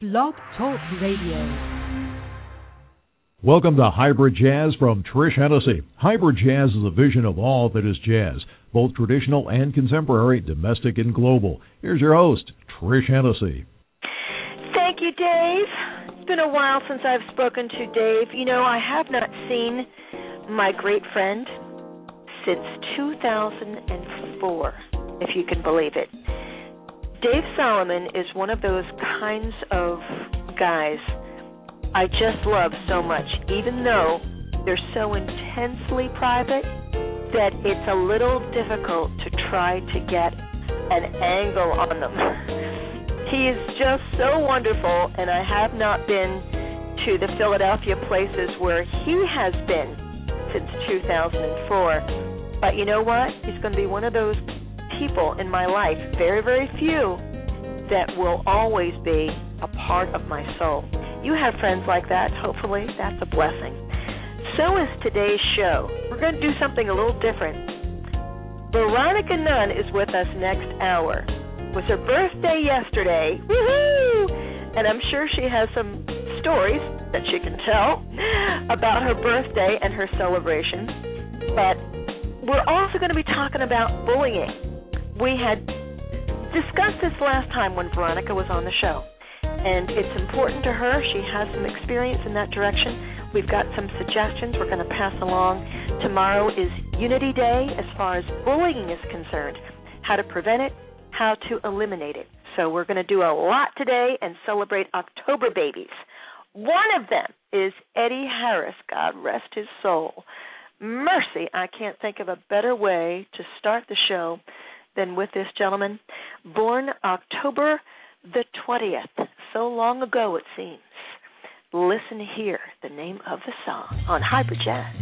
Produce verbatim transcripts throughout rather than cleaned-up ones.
Blog Talk Radio. Welcome to Hybrid Jazz from Trish Hennessy. Hybrid Jazz is a vision of all that is jazz, both traditional and contemporary, domestic and global. Here's your host, Trish Hennessy. Thank you, Dave. It's been a while since I've spoken to Dave. You know, I have not seen my great friend since two thousand four, if you can believe it. Dave Solomon is one of those kinds of guys I just love so much, even though they're so intensely private that it's a little difficult to try to get an angle on them. He is just so wonderful, and I have not been to the Philadelphia places where he has been since two thousand four. But you know what? He's going to be one of those people in my life, very, very few, that will always be a part of my soul. You have friends like that. Hopefully, that's a blessing. So is today's show. We're going to do something a little different. Veronica Nunn is with us next hour. It was her birthday yesterday. Woohoo! And I'm sure she has some stories that she can tell about her birthday and her celebration. But we're also going to be talking about bullying. We had discussed this last time when Veronica was on the show, and it's important to her. She has some experience in that direction. We've got some suggestions we're going to pass along. Tomorrow is Unity Day as far as bullying is concerned, how to prevent it, how to eliminate it. So we're going to do a lot today and celebrate October babies. One of them is Eddie Harris, God rest his soul. Mercy, I can't think of a better way to start the show than with this gentleman, born October the twentieth, so long ago it seems. Listen here, the name of the song on Hybrid Jazz.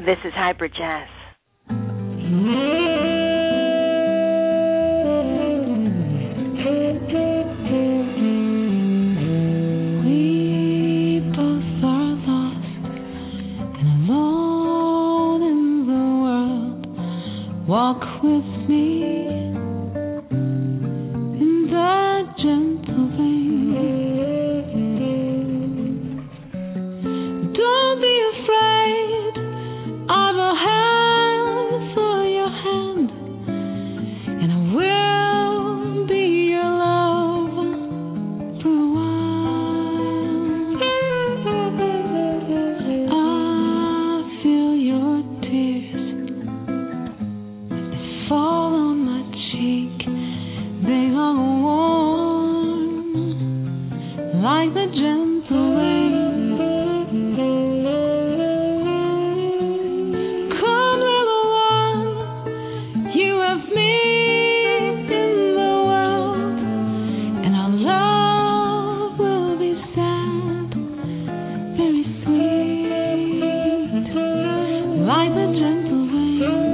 This is Hybrid Jazz. Walk with me in that gentle vein. Don't be afraid of a hand for your hand, and I will be your love for a while. I feel your tears fall on my cheek. They are warm like the gentle rain. Come, little one, you have me in the world, and our love will be sad, very sweet, like the gentle rain.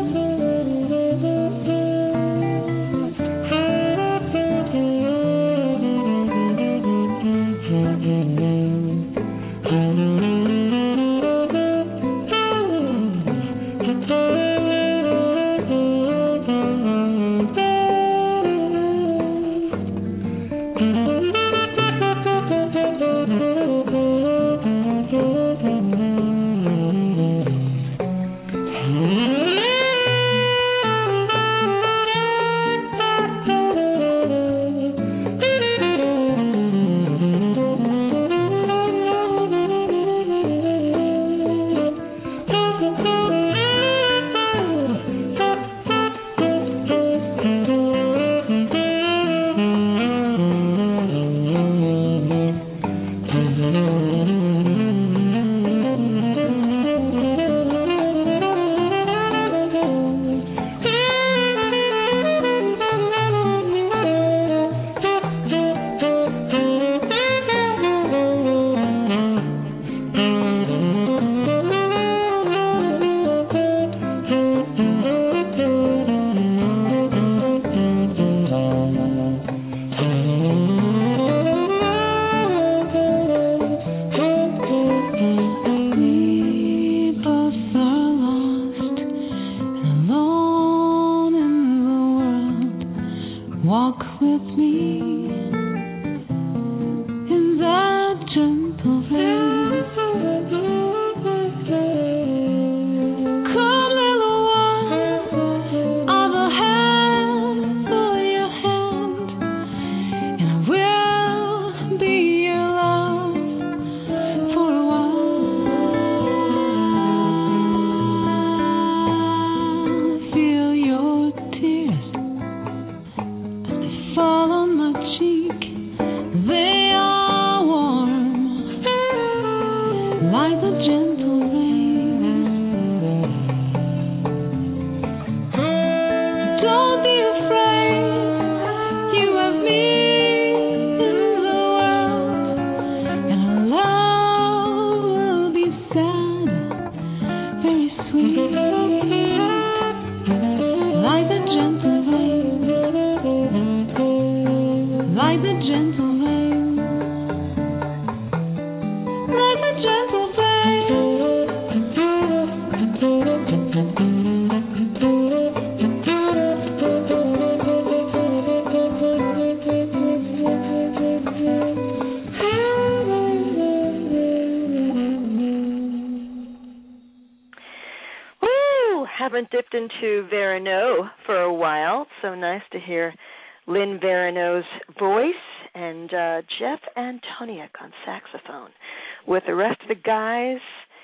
Haven't dipped into Verano for a while. So nice to hear Lynn Verano's voice and uh, Jeff Antoniuk on saxophone. With the rest of the guys,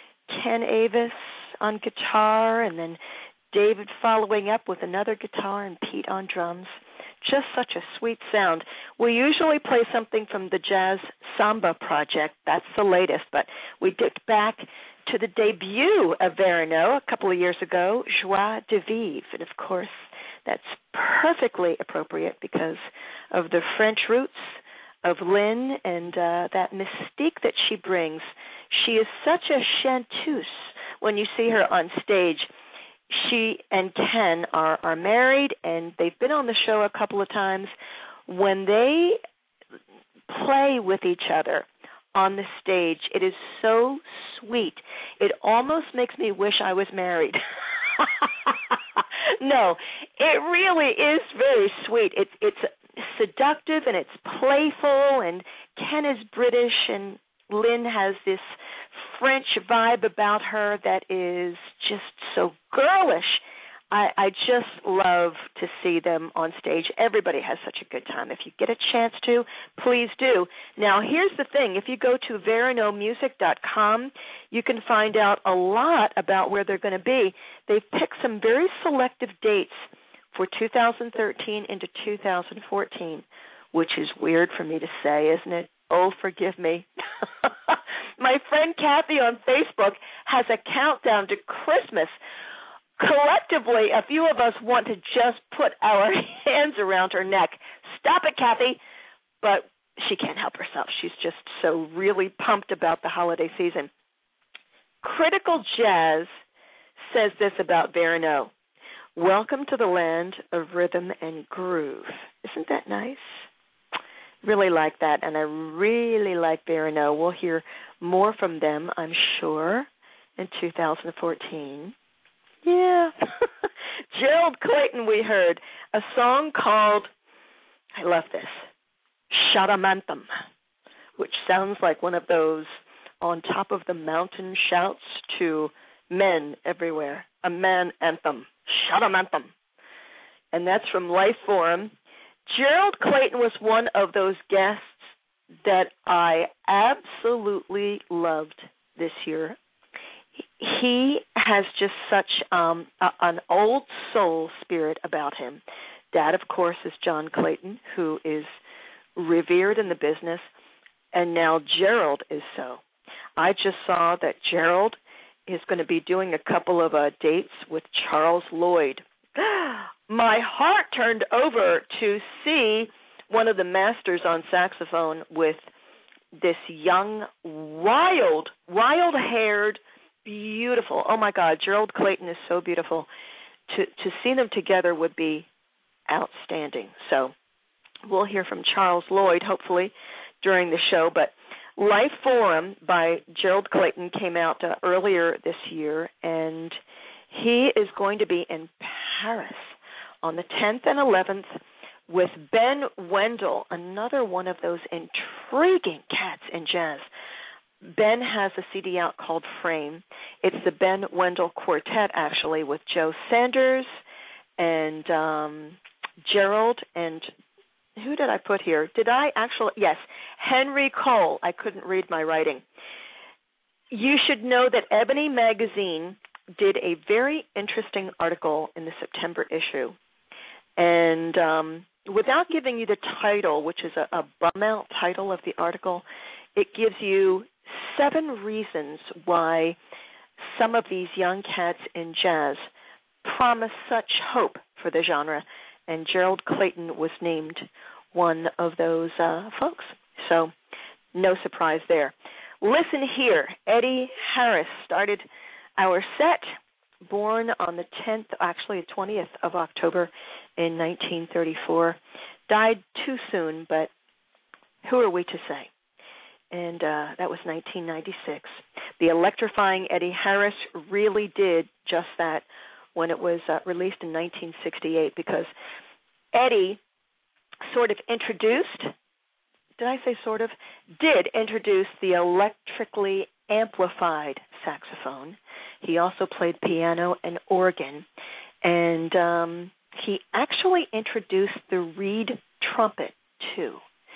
Ken Avis on guitar, and then David following up with another guitar and Pete on drums. Just such a sweet sound. We usually play something from the Jazz Samba Project. That's the latest, but we dipped back to the debut of Verano a couple of years ago, Joie de Vivre. And, of course, that's perfectly appropriate because of the French roots of Lynn and uh, that mystique that she brings. She is such a chanteuse when you see her on stage. She and Ken are, are married, and they've been on the show a couple of times. When they play with each other on the stage, it is so sweet. It almost makes me wish I was married. No, it really is very sweet. It's it's seductive and it's playful, and Ken is British, and Lynn has this French vibe about her that is just so girlish. I, I just love to see them on stage. Everybody has such a good time. If you get a chance to, please do. Now, here's the thing. If you go to verano music dot com, you can find out a lot about where they're going to be. They've picked some very selective dates for two thousand thirteen into two thousand fourteen, which is weird for me to say, isn't it? Oh, forgive me. My friend Kathy on Facebook has a countdown to Christmas. Collectively, a few of us want to just put our hands around her neck. Stop it, Kathy. But she can't help herself. She's just so really pumped about the holiday season. Critical Jazz says this about Verano. Welcome to the land of rhythm and groove. Isn't that nice? Really like that, and I really like Verano. We'll hear more from them, I'm sure, in two thousand fourteen. Yeah. Gerald Clayton, we heard a song called, I love this, Shadamantham, which sounds like one of those on top of the mountain shouts to men everywhere. A man anthem, Shadamantham. And that's from Life Forum. Gerald Clayton was one of those guests that I absolutely loved this year. He has just such um, a, an old soul spirit about him. Dad, of course, is John Clayton, who is revered in the business, and now Gerald is so. I just saw that Gerald is going to be doing a couple of uh, dates with Charles Lloyd. My heart turned over to see one of the masters on saxophone with this young, wild, wild-haired, beautiful. Oh, my God, Gerald Clayton is so beautiful. To to see them together would be outstanding. So we'll hear from Charles Lloyd, hopefully, during the show. But Life Forum by Gerald Clayton came out uh, earlier this year, and he is going to be in Paris on the tenth and eleventh with Ben Wendell, another one of those intriguing cats in jazz. Ben has a C D out called Frame. It's the Ben Wendell Quartet, actually, with Joe Sanders and um, Gerald and who did I put here? Did I actually? Yes, Henry Cole. I couldn't read my writing. You should know that Ebony Magazine did a very interesting article in the September issue. And um, without giving you the title, which is a, a bum-out title of the article, it gives you seven reasons why some of these young cats in jazz promise such hope for the genre, and Gerald Clayton was named one of those uh, folks. So no surprise there. Listen here, Eddie Harris started our set, born on the tenth, actually the twentieth of October in nineteen thirty-four. Died too soon, but who are we to say? And uh, that was nineteen ninety-six. The electrifying Eddie Harris really did just that when it was uh, released in nineteen sixty-eight, because Eddie sort of introduced, did I say sort of? Did introduce the electrically amplified saxophone. He also played piano and organ, and um, he actually introduced the reed trumpet, too.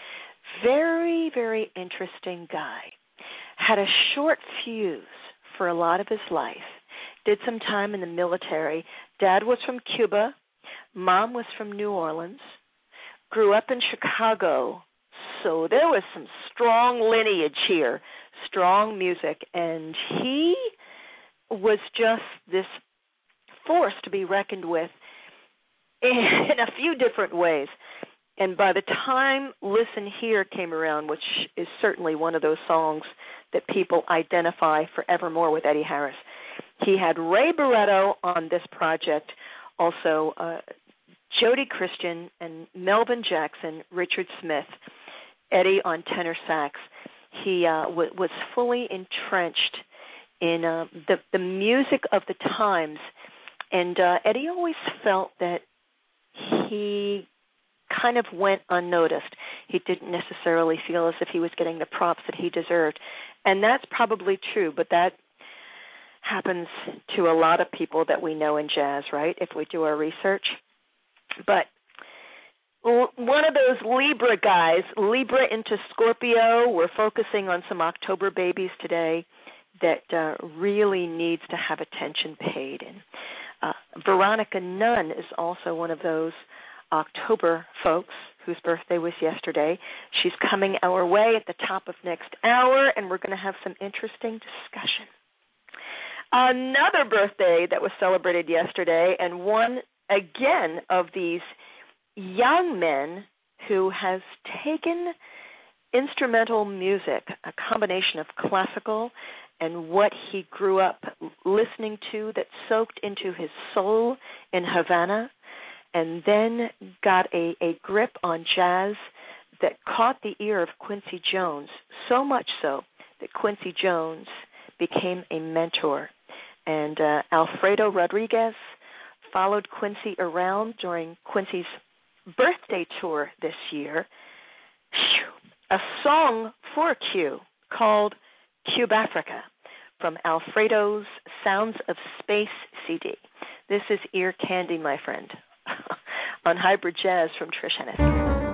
Very, very interesting guy. Had a short fuse for a lot of his life. Did some time in the military. Dad was from Cuba. Mom was from New Orleans. Grew up in Chicago. So there was some strong lineage here, strong music. And he was just this force to be reckoned with in a few different ways. And by the time Listen Here came around, which is certainly one of those songs that people identify forevermore with Eddie Harris, He had Ray Barretto on this project, also uh, Jody Christian and Melvin Jackson, Richard Smith, Eddie on tenor sax. He uh, w- was fully entrenched in uh, the, the music of the times, and uh, Eddie always felt that he kind of went unnoticed. He didn't necessarily feel as if he was getting the props that he deserved, and that's probably true, but that happens to a lot of people that we know in jazz, right, if we do our research. But one of those Libra guys, Libra into Scorpio, we're focusing on some October babies today that uh, really needs to have attention paid. And uh, Veronica Nunn is also one of those October folks whose birthday was yesterday. She's coming our way at the top of next hour, and we're going to have some interesting discussion. Another birthday that was celebrated yesterday, and one, again, of these young men who has taken instrumental music, a combination of classical and what he grew up listening to that soaked into his soul in Havana, and then got a, a grip on jazz that caught the ear of Quincy Jones, so much so that Quincy Jones became a mentor. And uh, Alfredo Rodriguez followed Quincy around during Quincy's birthday tour this year. A song for Q called Cube Africa from Alfredo's Sounds of Space C D. This is ear candy, my friend, on Hybrid Jazz from Trish Hennessy.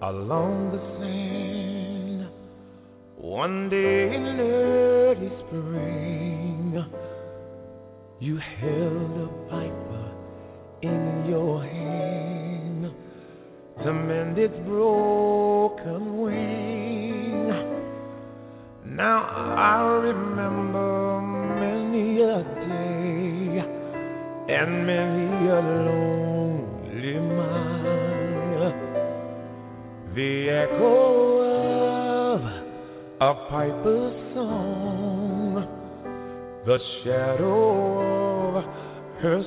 along the sand. One day in early spring, you held a piper in your hand to mend its broken wing. Now I remember many a day and many a lonely mile, the echo of a piper's song, the shadow of her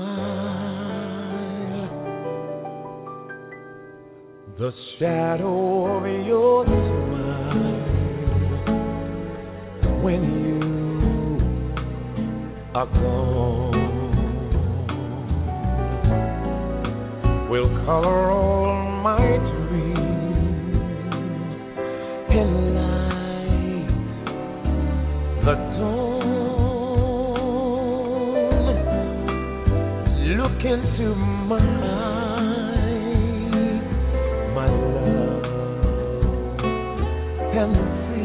smile, the shadow of your smile when you are gone will color all my dreams and light the dawn. Look into my eyes, my love, and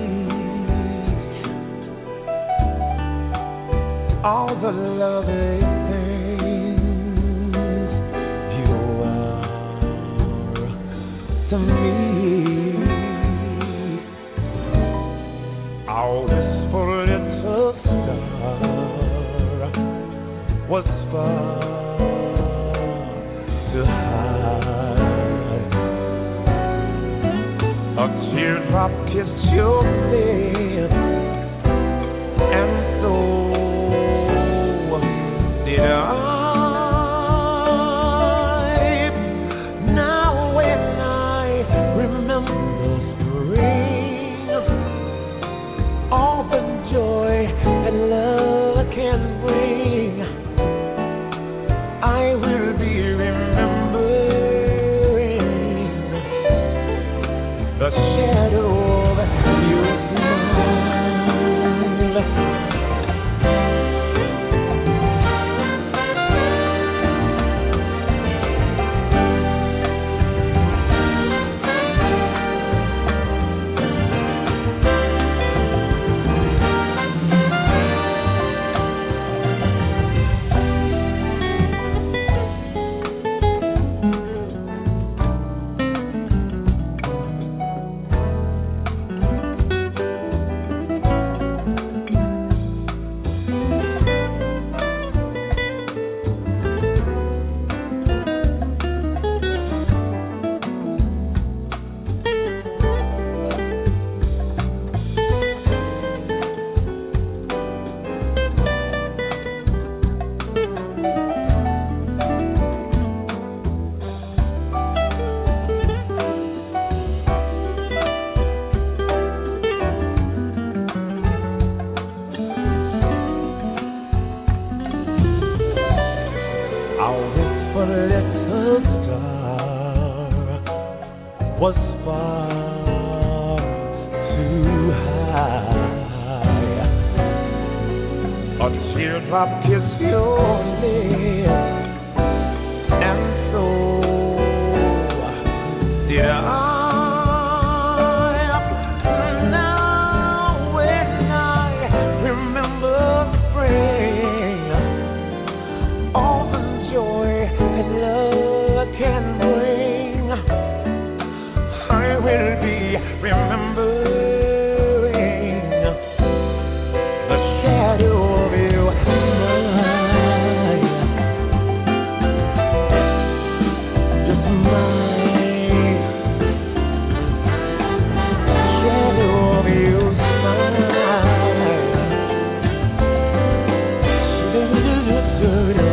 see all the lovely things you are to me. Our wistful little star was far too high. A teardrop kissed your lips, and so did I. Now when I remember spring, all the joy that love can bring, I will be remembering the shadow of your smile. Was far too high. A teardrop kissed your lips, and so did I. Now when I remember spring, all the joy that love can bring, I will be remembering the shadow of your smile, just mine, shadow of your smile.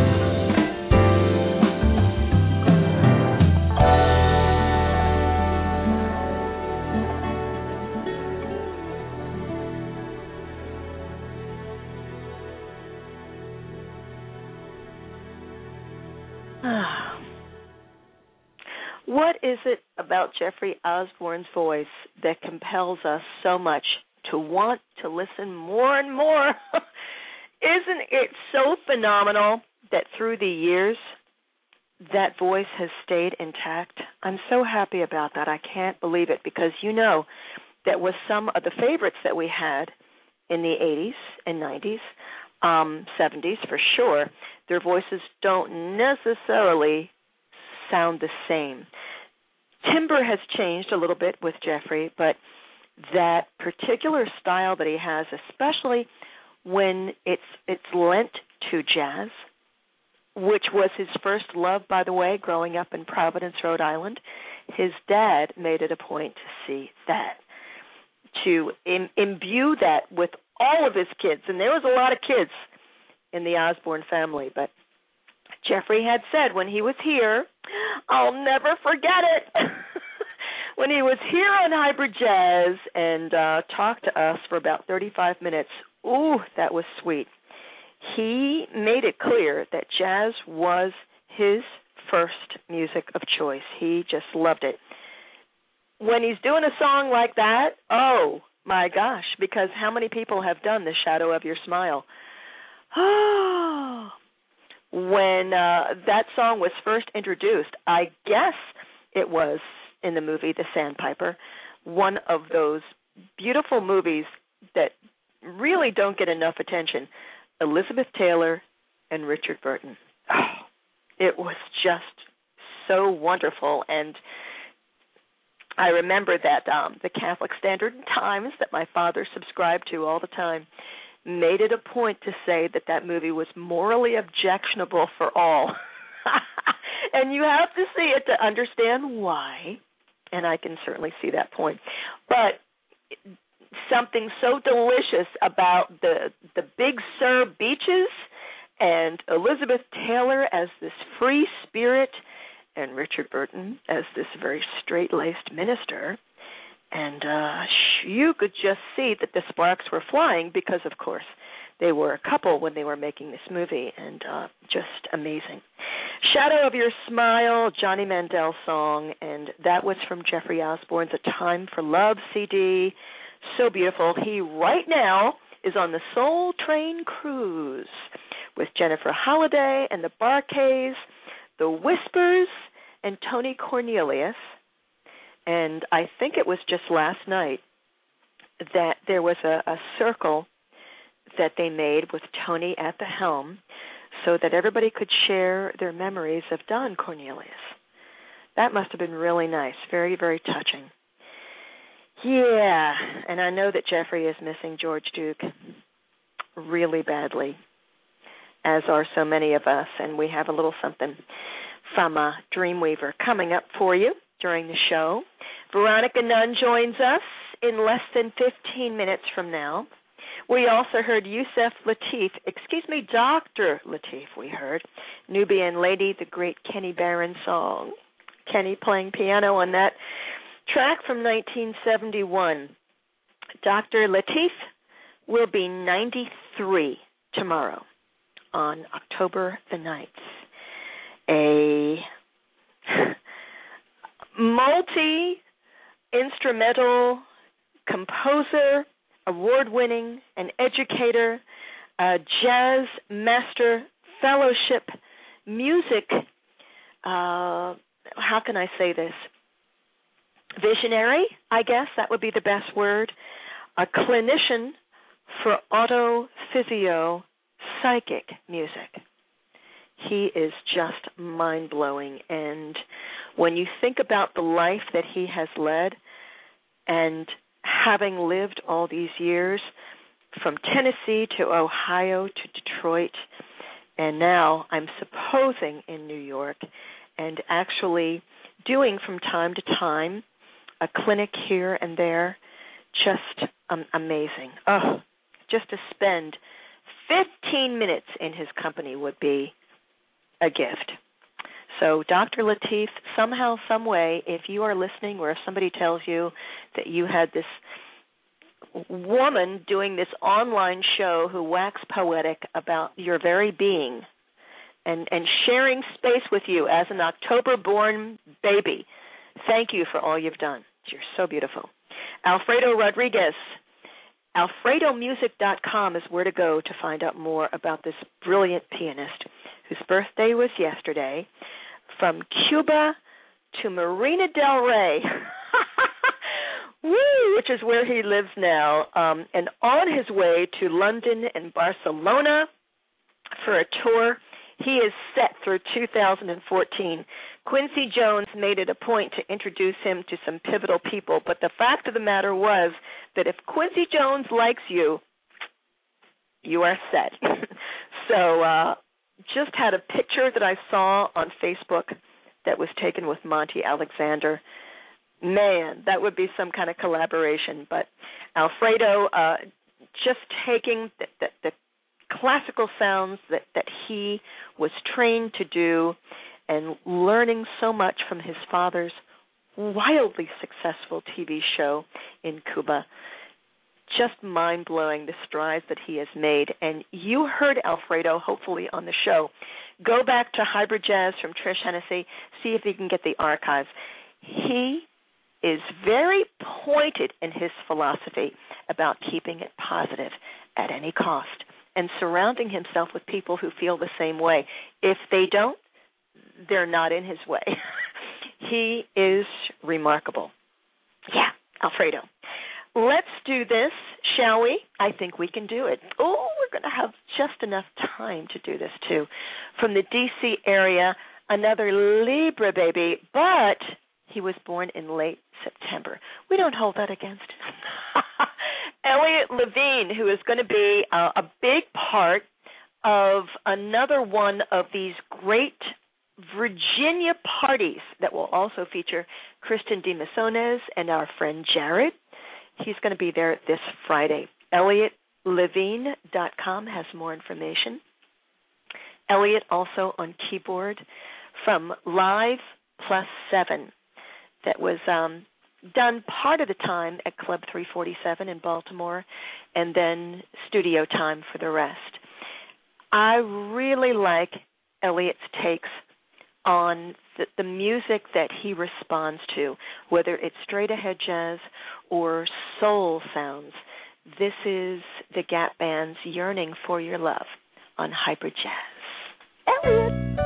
What is it about Jeffrey Osborne's voice that compels us so much to want to listen more and more? Isn't it so phenomenal that through the years, that voice has stayed intact. I'm so happy about that. I can't believe it, because you know that was some of the favorites that we had in the eighties and nineties, um, seventies for sure. Their voices don't necessarily sound the same. Timbre has changed a little bit with Jeffrey, but that particular style that he has, especially when it's it's lent to jazz, which was his first love, by the way, growing up in Providence, Rhode Island. His dad made it a point to see that, to Im- imbue that with all of his kids. And there was a lot of kids in the Osborne family, but Jeffrey had said when he was here, I'll never forget it, when he was here on Hybrid Jazz and uh, talked to us for about thirty-five minutes. Ooh, that was sweet. He made it clear that jazz was his first music of choice. He just loved it. When he's doing a song like that, oh, my gosh, because how many people have done The Shadow of Your Smile? Oh, when uh, that song was first introduced, I guess it was in the movie The Sandpiper, one of those beautiful movies that really don't get enough attention. Elizabeth Taylor and Richard Burton. Oh, it was just so wonderful. And I remember that um, the Catholic Standard Times that my father subscribed to all the time made it a point to say that that movie was morally objectionable for all. And you have to see it to understand why, and I can certainly see that point. But something so delicious about the the Big Sur beaches and Elizabeth Taylor as this free spirit and Richard Burton as this very straight-laced minister. And uh, you could just see that the sparks were flying because, of course, they were a couple when they were making this movie, and uh, just amazing. Shadow of Your Smile, Johnny Mandel song, and that was from Jeffrey Osborne's A Time for Love C D. So beautiful. He right now is on the Soul Train cruise with Jennifer Holliday and the Bar-Kays, the Whispers, and Tony Cornelius. And I think it was just last night that there was a, a circle that they made with Tony at the helm so that everybody could share their memories of Don Cornelius. That must have been really nice, very, very touching. Yeah, and I know that Jeffrey is missing George Duke really badly, as are so many of us, and we have a little something from uh, Dreamweaver coming up for you during the show. Veronica Nunn joins us in less than fifteen minutes from now. We also heard Yusef Lateef, excuse me, Doctor Lateef, we heard, Nubian Lady, the great Kenny Barron song. Kenny playing piano on that track from nineteen seventy-one. Doctor Lateef will be ninety-three tomorrow on October the ninth. A multi-instrumental composer, award-winning, an educator, a jazz master fellowship, music, uh, how can I say this? Visionary, I guess that would be the best word, a clinician for autophysio psychic music. He is just mind-blowing, and when you think about the life that he has led and having lived all these years from Tennessee to Ohio to Detroit, and now I'm supposing in New York, and actually doing from time to time a clinic here and there, just um, amazing. Oh, just to spend fifteen minutes in his company would be a gift. So Doctor Lateef, somehow, some way, if you are listening or if somebody tells you that you had this woman doing this online show who waxed poetic about your very being and, and sharing space with you as an October-born baby, thank you for all you've done. You're so beautiful. Alfredo Rodriguez, alfredo music dot com is where to go to find out more about this brilliant pianist whose birthday was yesterday. from Cuba to Marina del Rey, woo, which is where he lives now, um, and on his way to London and Barcelona for a tour. He is set through two thousand fourteen. Quincy Jones made it a point to introduce him to some pivotal people, but the fact of the matter was that if Quincy Jones likes you, you are set. so uh, just had a picture that I saw on Facebook that was taken with Monty Alexander. Man, that would be some kind of collaboration. But Alfredo, uh, just taking the, the, the classical sounds that, that he was trained to do and learning so much from his father's wildly successful T V show in Cuba. Just mind-blowing, the strides that he has made. And you heard Alfredo, hopefully, on the show. Go back to Hybrid Jazz from Trish Hennessy, see if you can get the archives. He is very pointed in his philosophy about keeping it positive at any cost and surrounding himself with people who feel the same way. If they don't, they're not in his way. He is remarkable. Yeah, Alfredo. Let's do this, shall we? I think we can do it. Oh, we're going to have just enough time to do this, too. From the D C area, another Libra baby, but he was born in late September. We don't hold that against him. Elliot Levine, who is going to be uh, a big part of another one of these great Virginia parties that will also feature Kristen DeMissones and our friend Jared. He's going to be there this Friday. Elliot Levine dot com has more information. Elliot also on keyboard from Live Plus Seven that was um, done part of the time at Club three forty-seven in Baltimore and then studio time for the rest. I really like Elliot's takes on the, the music that he responds to, whether it's straight-ahead jazz or soul sounds. This is the Gap Band's Yearning for Your Love on Hybrid Jazz. Elliot!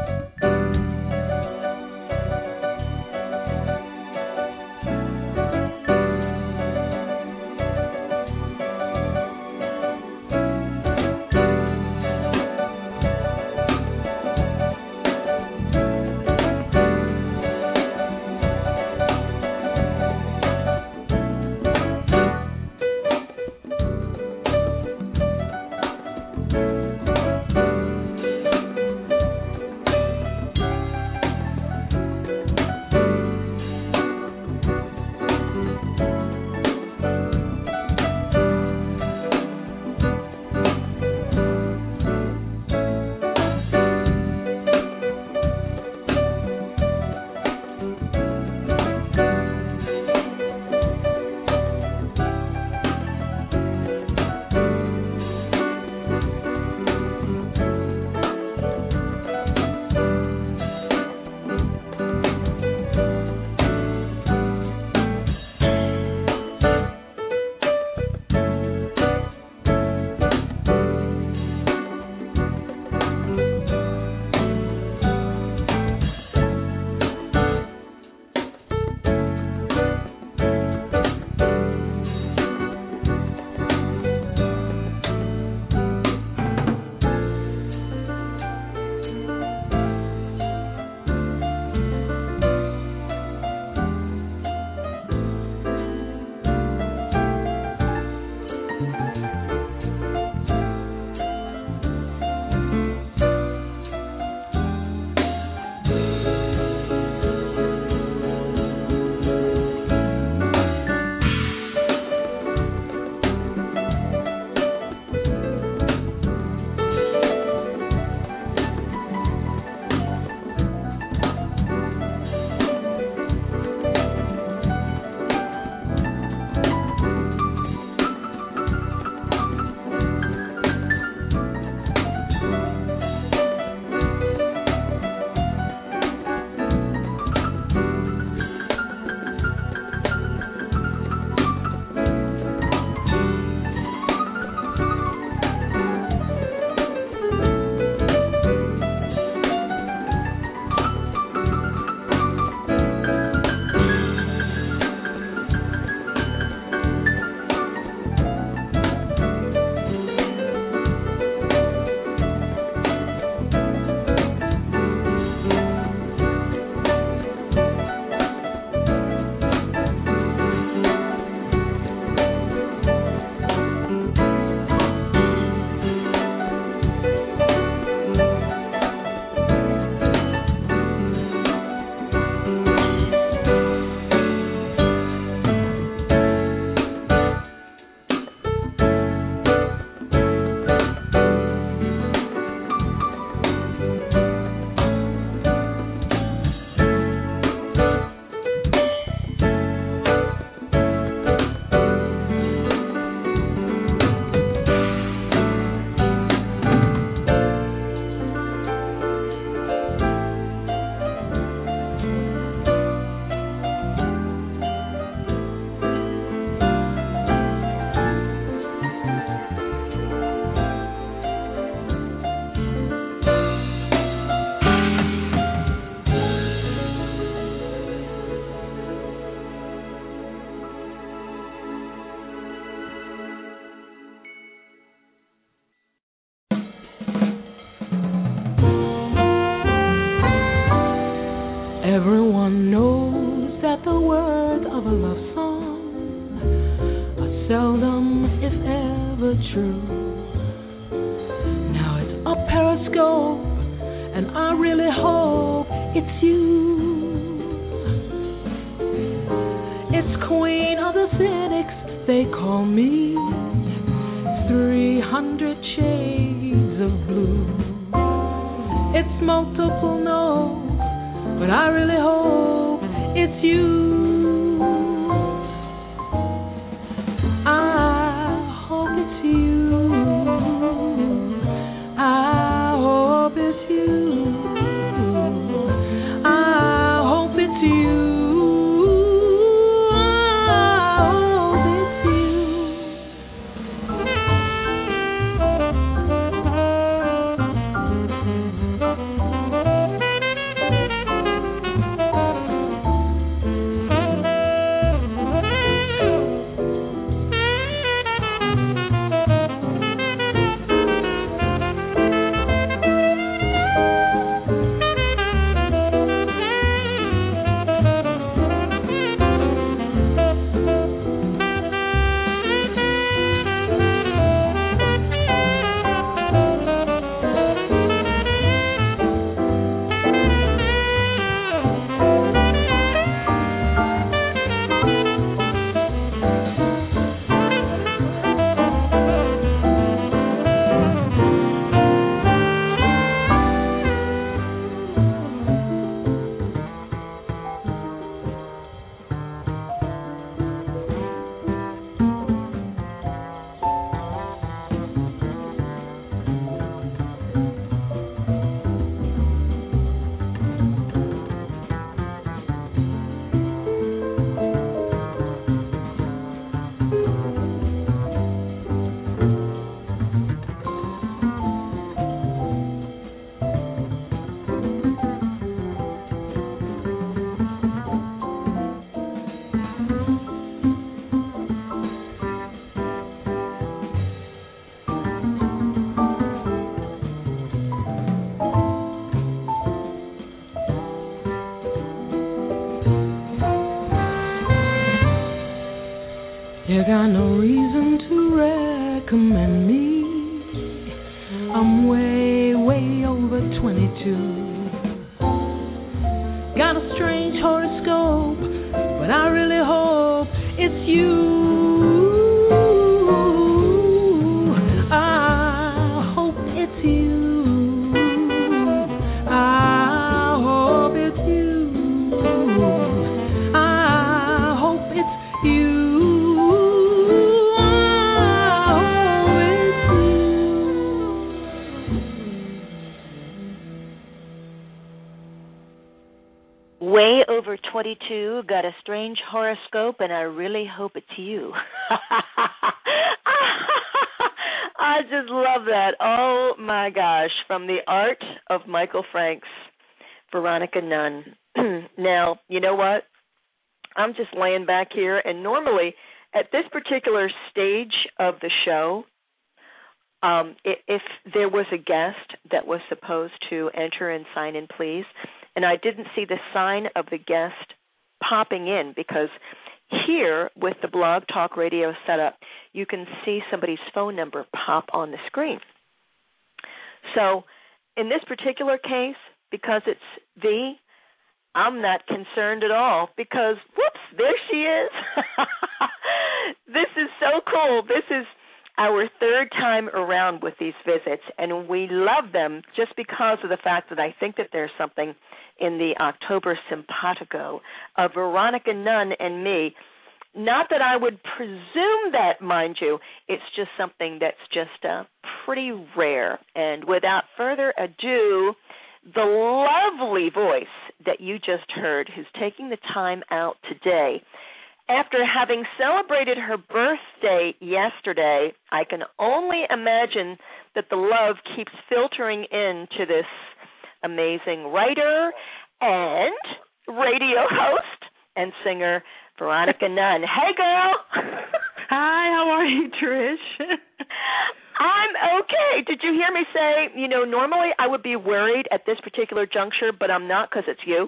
words of a love song are seldom, if ever, true. Now it's a periscope, and I really hope it's you. It's Queen of the Cynics, they call me, three hundred shades of blue. It's multiple notes, but I really hope it's you. I hope it's you. I hope it's you. I hope it's you. You got no reason to recommend me. I'm way, way over twenty-two. Got a strange horoscope, but I really hope it's you. I hope it's you. I hope it's you. I hope it's you. Way over twenty-two, got a strange horoscope, and I really hope it's you. I just love that. Oh, my gosh. From the art of Michael Franks, Veronica Nunn. Now, you know what? I'm just laying back here, and normally at this particular stage of the show, um, if there was a guest that was supposed to enter and sign in, please, and I didn't see the sign of the guest popping in, because here with the Blog Talk Radio setup, you can see somebody's phone number pop on the screen. So in this particular case, because it's V, I'm not concerned at all, because, whoops, there she is. This is so cool. This is our third time around with these visits, and we love them just because of the fact that I think that there's something in the October simpatico of Veronica Nunn and me. Not that I would presume that, mind you, it's just something that's just uh, pretty rare. And without further ado, the lovely voice that you just heard, who's taking the time out today, after having celebrated her birthday yesterday, I can only imagine that the love keeps filtering into this amazing writer and radio host and singer, Veronica Nunn. Hey, girl. Hi, how are you, Trish? I'm okay. Did you hear me say, you know, normally I would be worried at this particular juncture, but I'm not because it's you.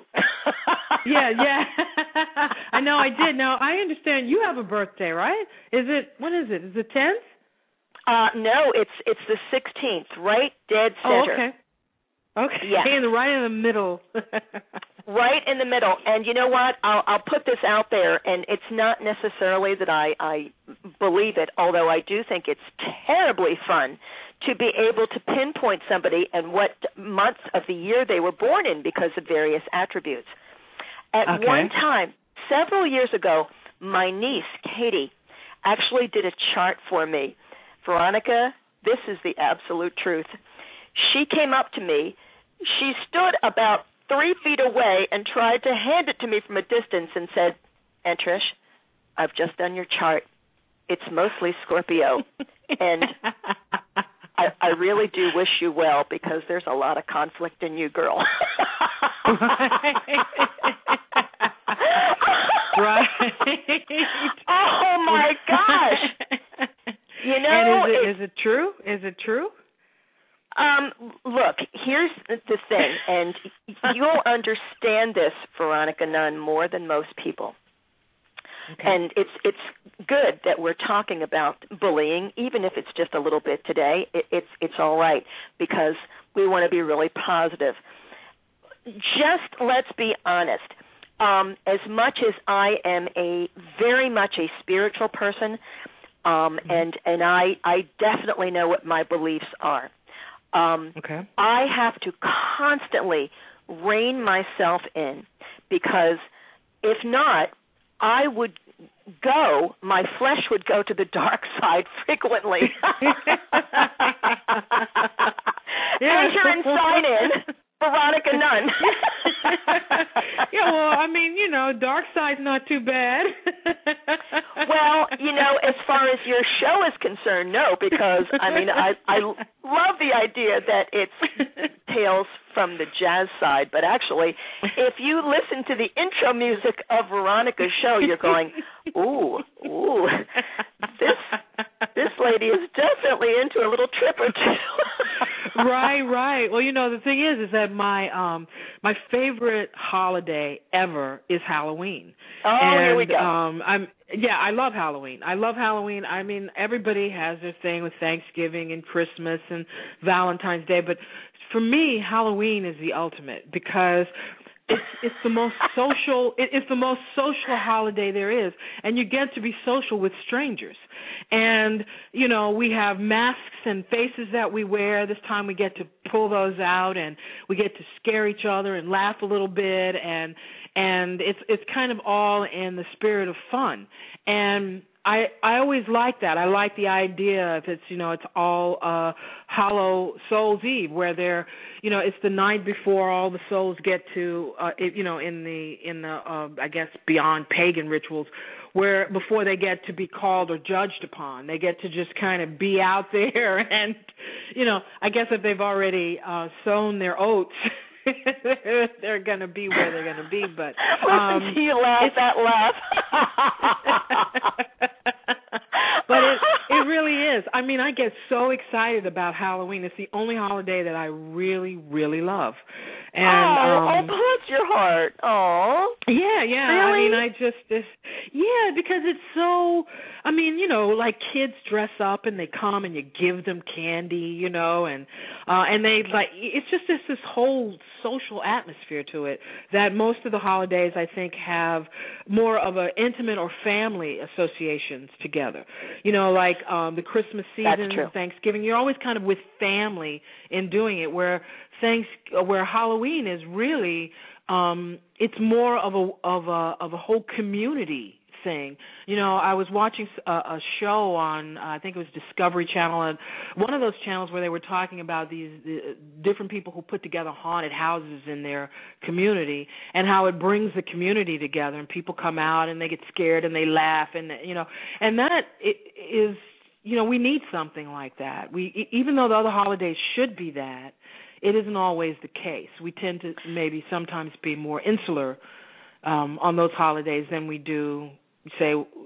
yeah, yeah. I know I did. Now, I understand you have a birthday, right? Is it, when is it? Is it tenth? Uh, no, it's it's the sixteenth, right dead center. Oh, okay. Okay, yeah. in the, right in the middle. Right in the middle. And you know what? I'll, I'll put this out there, and it's not necessarily that I, I believe it, although I do think it's terribly fun to be able to pinpoint somebody and what month of the year they were born in because of various attributes. At okay. one time, several years ago, my niece, Katie, actually did a chart for me. Veronica, this is the absolute truth. She came up to me. She stood about three feet away and tried to hand it to me from a distance and said, "Aunt Trish, I've just done your chart. It's mostly Scorpio. And I, I really do wish you well because there's a lot of conflict in you, girl." Right. Oh, my gosh. You know, and is it, is it true? Is it true? Um, look, here's the thing, and you'll understand this, Veronica Nunn, more than most people. Okay. And it's it's good that we're talking about bullying, even if it's just a little bit today. It, it's it's all right because we want to be really positive. Just let's be honest. Um, as much as I am a very much a spiritual person, um, mm-hmm. and and I I definitely know what my beliefs are. Um, okay. I have to constantly rein myself in because if not, I would go, my flesh would go to the dark side frequently. Enter and sign in, Veronica Nunn. Yeah, well, I mean, you know, dark side's not too bad. Well, you know, as far as your show is concerned, no, because, I mean, I, I love the idea that it's tales from the jazz side, but actually, if you listen to the intro music of Veronica's show, you're going, ooh, ooh, this this lady is definitely into a little trip or two. Right, right. Well, you know, the thing is, is that my um my favorite holiday ever is Halloween. Oh, and, here we go. Um, I'm yeah, I love Halloween. I love Halloween. I mean, everybody has their thing with Thanksgiving and Christmas and Valentine's Day, but for me, Halloween is the ultimate because it's it's the most social. It, it's the most social holiday there is, and you get to be social with strangers. And you know, we have masks and faces that we wear. This time, we get to pull those out, and we get to scare each other and laugh a little bit, and and it's it's kind of all in the spirit of fun. And I I always like that. I like the idea if it's, you know, it's all uh, Hallow Souls Eve, where they're, you know, it's the night before all the souls get to, uh, it, you know, in the in the uh, I guess beyond pagan rituals, where before they get to be called or judged upon, they get to just kind of be out there, and, you know, I guess if they've already uh, sown their oats. They're going to be where they're going to be, but um, listen to you laugh that laugh. But it it really is. I mean, I get so excited about Halloween. It's the only holiday that I really, really love. And oh, um, oh, bless your heart. Oh, yeah, yeah. Really? I mean, I just, this, yeah, because it's so. I mean, you know, like kids dress up and they come and you give them candy, you know, and uh, and they like. It's just this this whole social atmosphere to it that most of the holidays, I think, have more of an intimate or family associations together. You know, like um, the Christmas season, Thanksgiving, you're always kind of with family in doing it, where thanks where Halloween is really um, it's more of a of a of a whole community thing. You know, I was watching a, a show on, uh, I think it was Discovery Channel, and one of those channels where they were talking about these uh, different people who put together haunted houses in their community and how it brings the community together, and people come out and they get scared and they laugh, and, you know, and that is, you know, we need something like that. We, even though the other holidays should be that, it isn't always the case. We tend to maybe sometimes be more insular um, on those holidays than we do, say,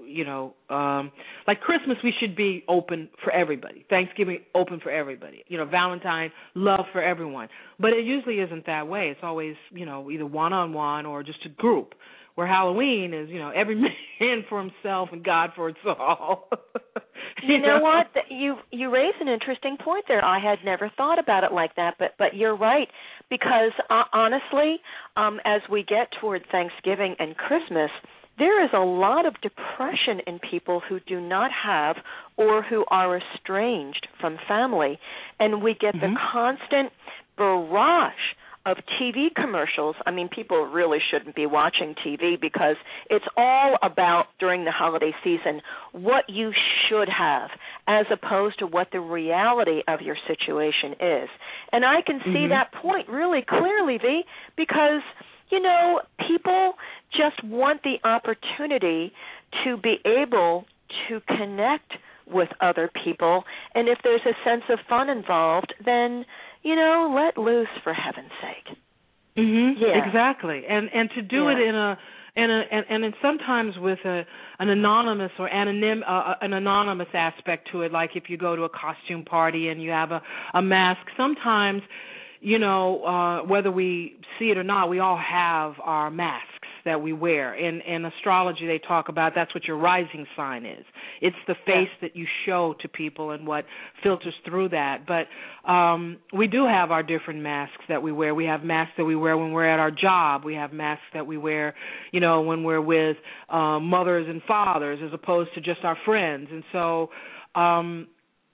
you know, um, like Christmas, we should be open for everybody. Thanksgiving, open for everybody. You know, Valentine, love for everyone. But it usually isn't that way. It's always, you know, either one-on-one or just a group. Where Halloween is, you know, every man for himself and God for us all. you, you know, know what? You you raise an interesting point there. I had never thought about it like that, but but you're right, because uh, honestly, um, as we get toward Thanksgiving and Christmas, there is a lot of depression in people who do not have or who are estranged from family, and we get mm-hmm. the constant barrage of T V commercials. I mean, people really shouldn't be watching T V because it's all about, during the holiday season, what you should have as opposed to what the reality of your situation is. And I can see mm-hmm. that point really clearly, V, because, you know, people just want the opportunity to be able to connect with other people, and if there's a sense of fun involved, then, you know, let loose, for heaven's sake. Mm-hmm. Yeah. Exactly, and and to do yeah. it in a in a and, and sometimes with a an anonymous or anonym uh, an anonymous aspect to it, like if you go to a costume party and you have a, a mask. Sometimes, you know, uh, whether we see it or not, we all have our masks that we wear. In in astrology, they talk about that's what your rising sign is. It's the face yeah. that you show to people and what filters through that. But um, we do have our different masks that we wear. We have masks that we wear when we're at our job. We have masks that we wear, you know, when we're with uh, mothers and fathers as opposed to just our friends. And so um,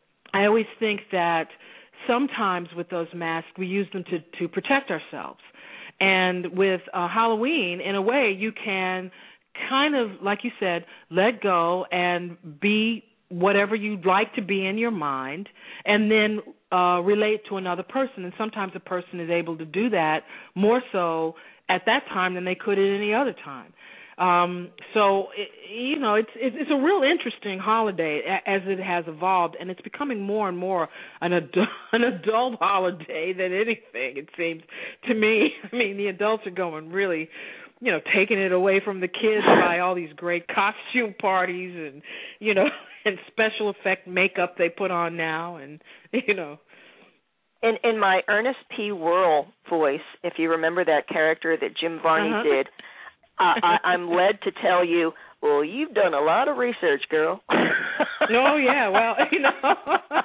I always think that sometimes with those masks, we use them to, to protect ourselves. And with uh, Halloween, in a way, you can kind of, like you said, let go and be whatever you'd like to be in your mind, and then uh, relate to another person. And sometimes a person is able to do that more so at that time than they could at any other time. Um, so, it, you know, it's it's a real interesting holiday as it has evolved, and it's becoming more and more an adult, an adult holiday than anything, it seems to me. I mean, the adults are going really, you know, taking it away from the kids by all these great costume parties and, you know, and special effect makeup they put on now, and, you know. In in my Ernest P. Worrell voice, if you remember that character that Jim Varney uh-huh. did, Uh, I, I'm led to tell you, well, you've done a lot of research, girl. Oh, yeah, well, you know,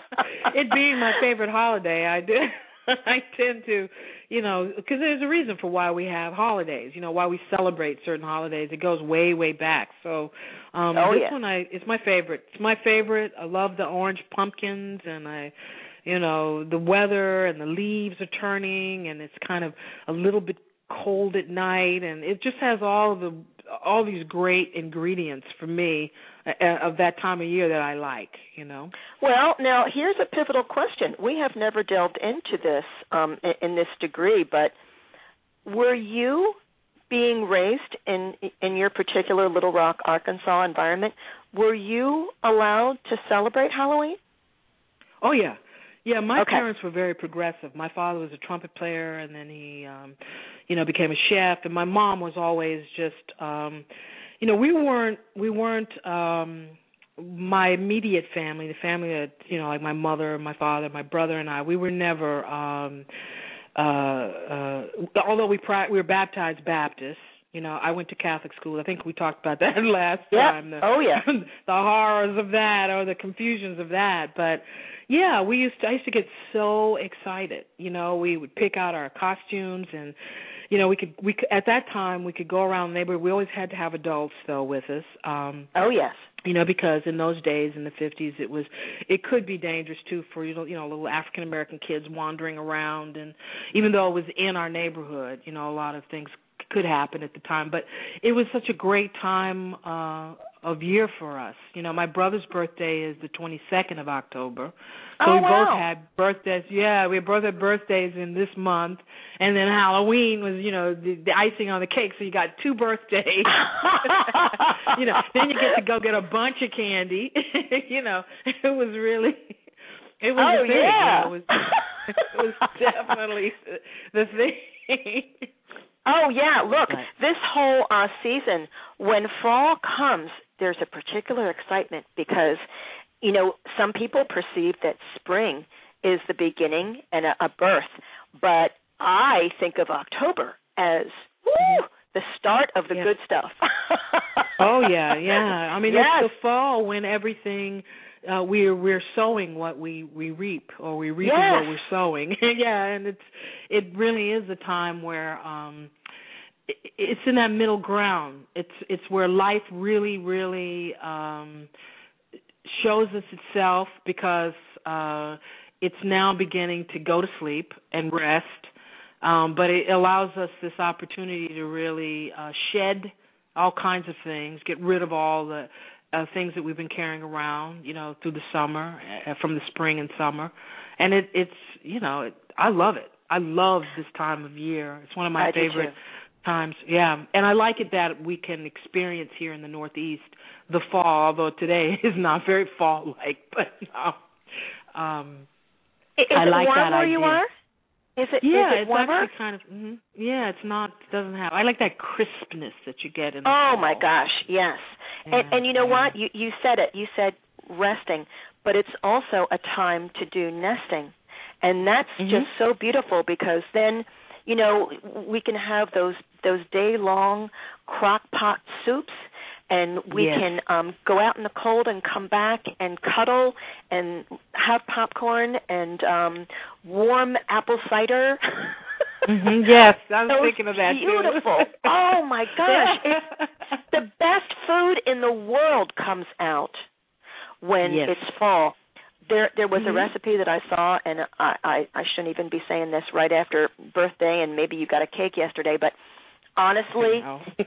it being my favorite holiday, I do. I tend to, you know, because there's a reason for why we have holidays, you know, why we celebrate certain holidays. It goes way, way back. So um, oh, this yeah. one, I it's my favorite. It's my favorite. I love the orange pumpkins, and I, you know, the weather, and the leaves are turning, and it's kind of a little bit cold at night, and it just has all of the all these great ingredients for me uh, of that time of year that I like, you know. Well, now here's a pivotal question. We have never delved into this um, in, in this degree, but were you being raised in in your particular Little Rock, Arkansas environment? Were you allowed to celebrate Halloween? Oh yeah. Yeah, my okay. parents were very progressive. My father was a trumpet player, and then he, um, you know, became a chef. And my mom was always just, um, you know, we weren't, we weren't um, my immediate family, the family that, you know, like my mother, my father, my brother, and I. We were never, um, uh, uh, although we pri- we were baptized Baptists. You know, I went to Catholic school. I think we talked about that last yep. time. The, oh yeah, the horrors of that or the confusions of that, but. Yeah, we used to. I used to get so excited. You know, we would pick out our costumes, and you know, we could. We could, at that time we could go around the neighborhood. We always had to have adults though with us. Um, oh yes. You know, because in those days, in the fifties, it was, it could be dangerous too for you know, you know, little African American kids wandering around, and even though it was in our neighborhood, you know, a lot of things could happen at the time. But it was such a great time uh, of year for us. You know, my brother's birthday is the twenty-second of October. So oh, we wow. both had birthdays. Yeah, we both had birthdays in this month. And then Halloween was, you know, the, the icing on the cake. So you got two birthdays. You know, then you get to go get a bunch of candy. You know, it was really, it was oh, the thing. yeah. You know, it, was, it was definitely the thing. Oh, yeah. Look, this whole uh, season, when fall comes, there's a particular excitement because, you know, some people perceive that spring is the beginning and a, a birth, but I think of October as woo, the start of the yeah. good stuff. Oh yeah, yeah. I mean, yes. it's the fall when everything uh, we're we're sowing what we, we reap, or we reap yes. what we're sowing. Yeah, and it's it really is a time where um, it, it's in that middle ground. It's it's where life really really um, shows us itself because uh, it's now beginning to go to sleep and rest. Um, but it allows us this opportunity to really uh, shed all kinds of things, get rid of all the uh, things that we've been carrying around, you know, through the summer, uh, from the spring and summer. And it, it's, you know, it, I love it. I love this time of year. It's one of my I favorite times. Yeah, and I like it that we can experience here in the Northeast the fall, although today is not very fall-like. But no, um, is I it like warm that where idea. you are? Is it, yeah, is it it's warmer? actually kind of, mm-hmm. yeah, it's not, doesn't have, I like that crispness that you get in the Oh, fall. my gosh, yes. Yeah, and, and you know yeah. what? You, you said it. You said resting, but it's also a time to do nesting. And that's mm-hmm. just so beautiful because then, you know, we can have those, those day-long crock pot soups, and we yes. can um, go out in the cold and come back and cuddle and have popcorn and um, warm apple cider. mm-hmm. Yes, I was Those thinking of that beautiful. too. Oh, my gosh. It's the best food in the world comes out when yes. it's fall. There there was mm-hmm. a recipe that I saw, and I, I, I shouldn't even be saying this right after birthday, and maybe you got a cake yesterday, but honestly,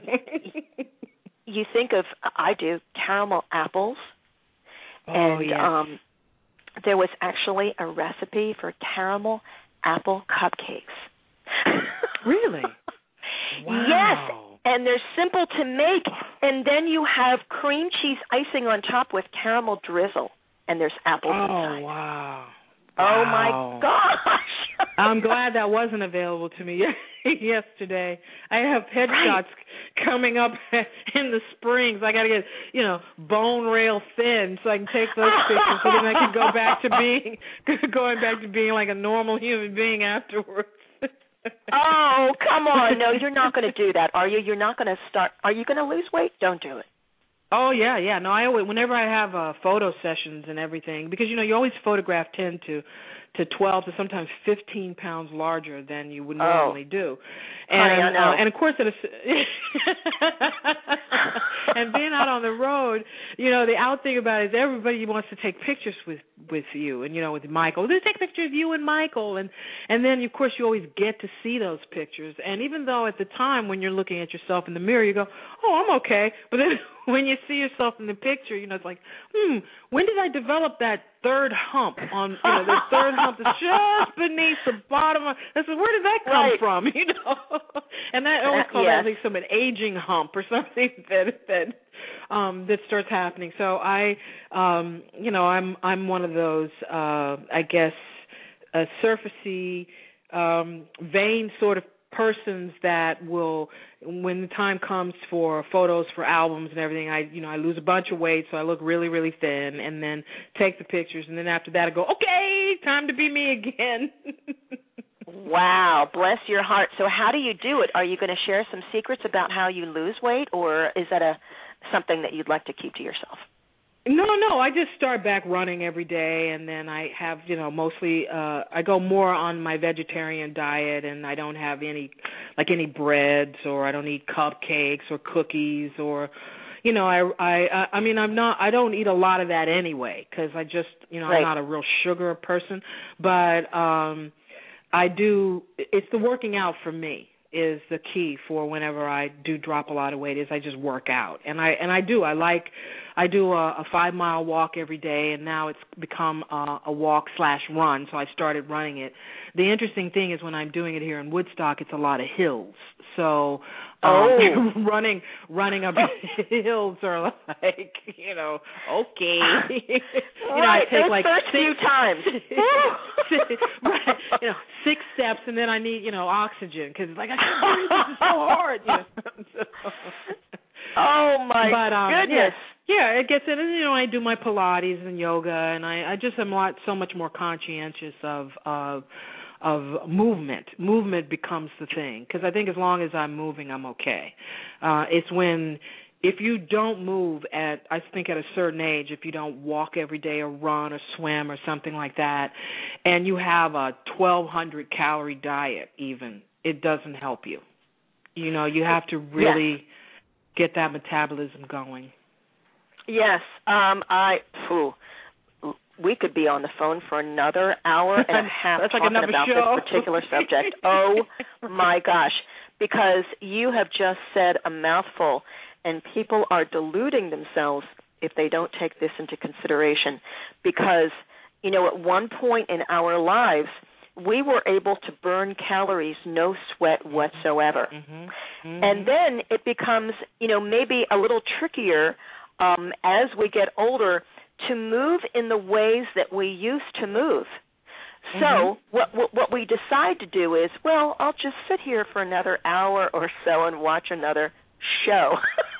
you think of, I do, caramel apples, oh, and yes. um, there was actually a recipe for caramel apple cupcakes. Really? Wow. Yes, and they're simple to make, and then you have cream cheese icing on top with caramel drizzle, and there's apples oh, inside. Oh, wow. Oh, wow. my gosh. I'm glad that wasn't available to me yesterday. I have headshots right. coming up in the springs. I got to get, you know, bone rail thin so I can take those pictures so then I can go back to being, going back to being like a normal human being afterwards. Oh, come on. No, you're not going to do that, are you? You're not going to start. Are you going to lose weight? Don't do it. Oh, yeah, yeah. No, I always, whenever I have uh, photo sessions and everything, because, you know, you always photograph ten to, to twelve to sometimes fifteen pounds larger than you would normally oh. do. And, Honey, I know. Uh, and, of course, it is, and being out on the road, you know, the out thing about it is everybody wants to take pictures with, with you and, you know, with Michael. They take pictures of you and Michael. And, and then, of course, you always get to see those pictures. And even though at the time when you're looking at yourself in the mirror, you go, oh, I'm okay. But then when you see yourself in the picture, you know, it's like, hmm, when did I develop that third hump on, you know, the third hump is just beneath the bottom of, I said, where did that come right. from, you know? And that, I always call yes. that like some an aging hump or something that, that, um, that starts happening. So I, um, you know, I'm, I'm one of those, uh, I guess, uh, surfacey, um, vain sort of persons that will, when the time comes for photos for albums and everything, I, you know, I lose a bunch of weight, so I look really, really thin, and then take the pictures, and then after that I go, okay, time to be me again. Wow, bless your heart. So how do you do it? Are you going to share some secrets about how you lose weight, or is that a something that you'd like to keep to yourself? No, no, I just start back running every day, and then I have, you know, mostly, uh, I go more on my vegetarian diet, and I don't have any, like any breads, or I don't eat cupcakes or cookies, or, you know, I, I, I mean, I'm not, I don't eat a lot of that anyway, because I just, you know, right. I'm not a real sugar person, but um, I do, it's the working out for me is the key for whenever I do drop a lot of weight is I just work out. And I and I do. I like I do a, a five mile walk every day, and now it's become a, a walk slash run, so I started running it. The interesting thing is when I'm doing it here in Woodstock, it's a lot of hills. So um, oh. running running up hills are like, you know, okay. you know, right, I take those like first six, few times. right, you know, six steps, and then I need, you know, oxygen because it's like I can't breathe. This is so hard. You know? so, oh my but, um, goodness! Yeah, it gets in. And, you know, I do my Pilates and yoga, and I, I just am a lot, so much more conscientious of of of movement. Movement becomes the thing, because I think as long as I'm moving, I'm okay. Uh, it's when if you don't move at, I think at a certain age, if you don't walk every day or run or swim or something like that, and you have a twelve hundred calorie diet, even it doesn't help you. You know, you have to really yes. get that metabolism going. Yes, um, I. Phew, we could be on the phone for another hour and a half That's talking like about show. this particular subject. Oh my gosh, because you have just said a mouthful, and people are deluding themselves if they don't take this into consideration. Because you know, at one point in our lives, we were able to burn calories, no sweat whatsoever, mm-hmm. Mm-hmm. and then it becomes, you know, maybe a little trickier. Um, as we get older, to move in the ways that we used to move. So mm-hmm. what, what what we decide to do is, well, I'll just sit here for another hour or so and watch another show.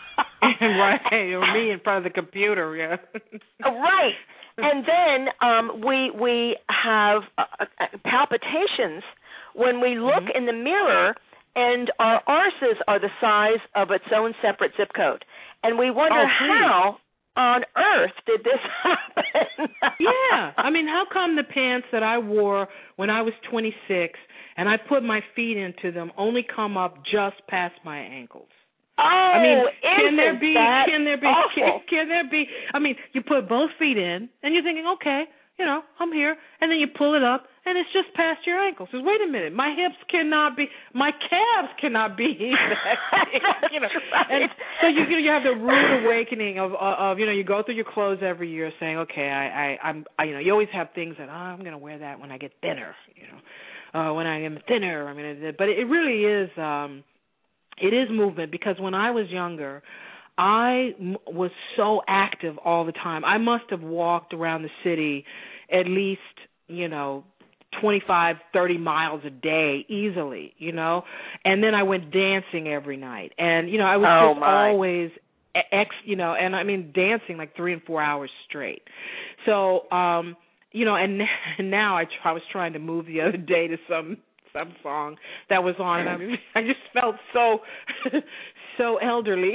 Right, or me in front of the computer, yeah. Right. And then um, we we have uh, uh, palpitations when we look mm-hmm. in the mirror and our arses are the size of its own separate zip code. And we wonder oh, how on earth did this happen? Yeah. I mean, how come the pants that I wore when I was twenty-six and I put my feet into them only come up just past my ankles? Oh, I mean, can there be, that can there be, can, can there be, I mean, you put both feet in and you're thinking, okay, you know, I'm here. And then you pull it up and it's just past your ankles. So wait a minute, my hips cannot be, my calves cannot be that big, you know. Right. And so you, you know, you have the rude awakening of, of, you know, you go through your clothes every year saying, okay, I, I, I'm, I, you know, you always have things that, oh, I'm going to wear that when I get thinner, you know, uh, when I am thinner. I mean, but it really is, um, it is movement, because when I was younger, I m- was so active all the time. I must have walked around the city at least, you know, twenty-five, thirty miles a day easily, you know. And then I went dancing every night. And, you know, I was oh just my. always, ex, you know, and I mean dancing like three and four hours straight. So, um, you know, and, and now I, I was trying to move the other day to some some song that was on, and I mean, I just felt so so elderly.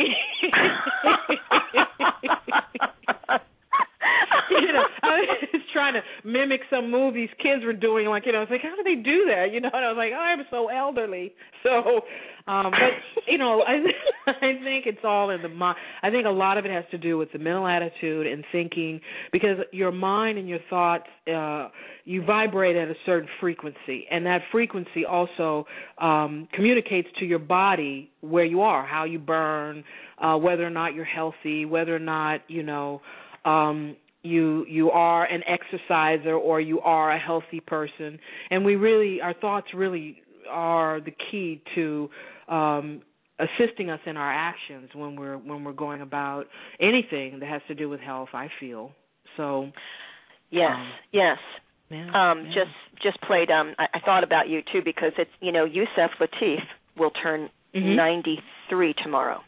You know, I was trying to mimic some move these kids were doing. Like, you know, I was like, how do they do that? You know, and I was like, oh, I'm so elderly. So, um, but you know, I I think it's all in the mind. I think a lot of it has to do with the mental attitude and thinking, because your mind and your thoughts, uh, you vibrate at a certain frequency, and that frequency also um, communicates to your body where you are, how you burn, uh, whether or not you're healthy, whether or not you know. Um, You you are an exerciser or you are a healthy person, and we really our thoughts really are the key to um, assisting us in our actions when we're when we're going about anything that has to do with health. I feel so. Yes, um, yes. Yeah, um, yeah. Just just played. Um, I, I thought about you too, because it's you know Yusef Lateef will turn mm-hmm. ninety-three tomorrow.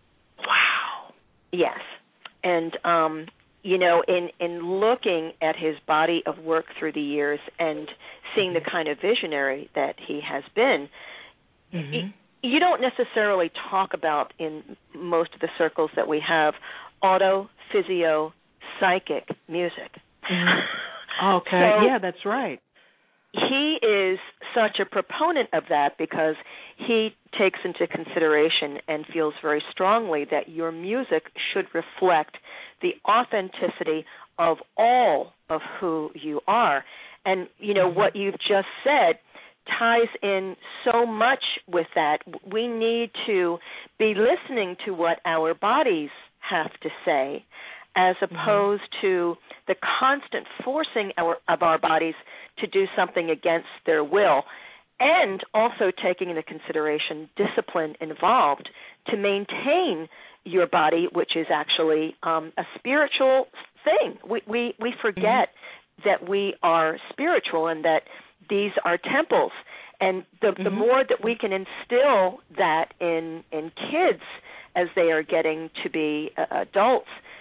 Wow. Yes, and. Um, You know, in, in looking at his body of work through the years and seeing the kind of visionary that he has been, mm-hmm. y- you don't necessarily talk about in most of the circles that we have auto, physio, psychic music. Mm-hmm. Okay, so yeah, that's right. He is such a proponent of that because he takes into consideration and feels very strongly that your music should reflect the authenticity of all of who you are. And, you know, what you've just said ties in so much with that. We need to be listening to what our bodies have to say, as opposed mm-hmm. to the constant forcing our, of our bodies to do something against their will, and also taking into consideration discipline involved to maintain your body, which is actually um, a spiritual thing. We we, we forget mm-hmm. that we are spiritual and that these are temples. And the, mm-hmm. the more that we can instill that in, in kids as they are getting to be uh, adults,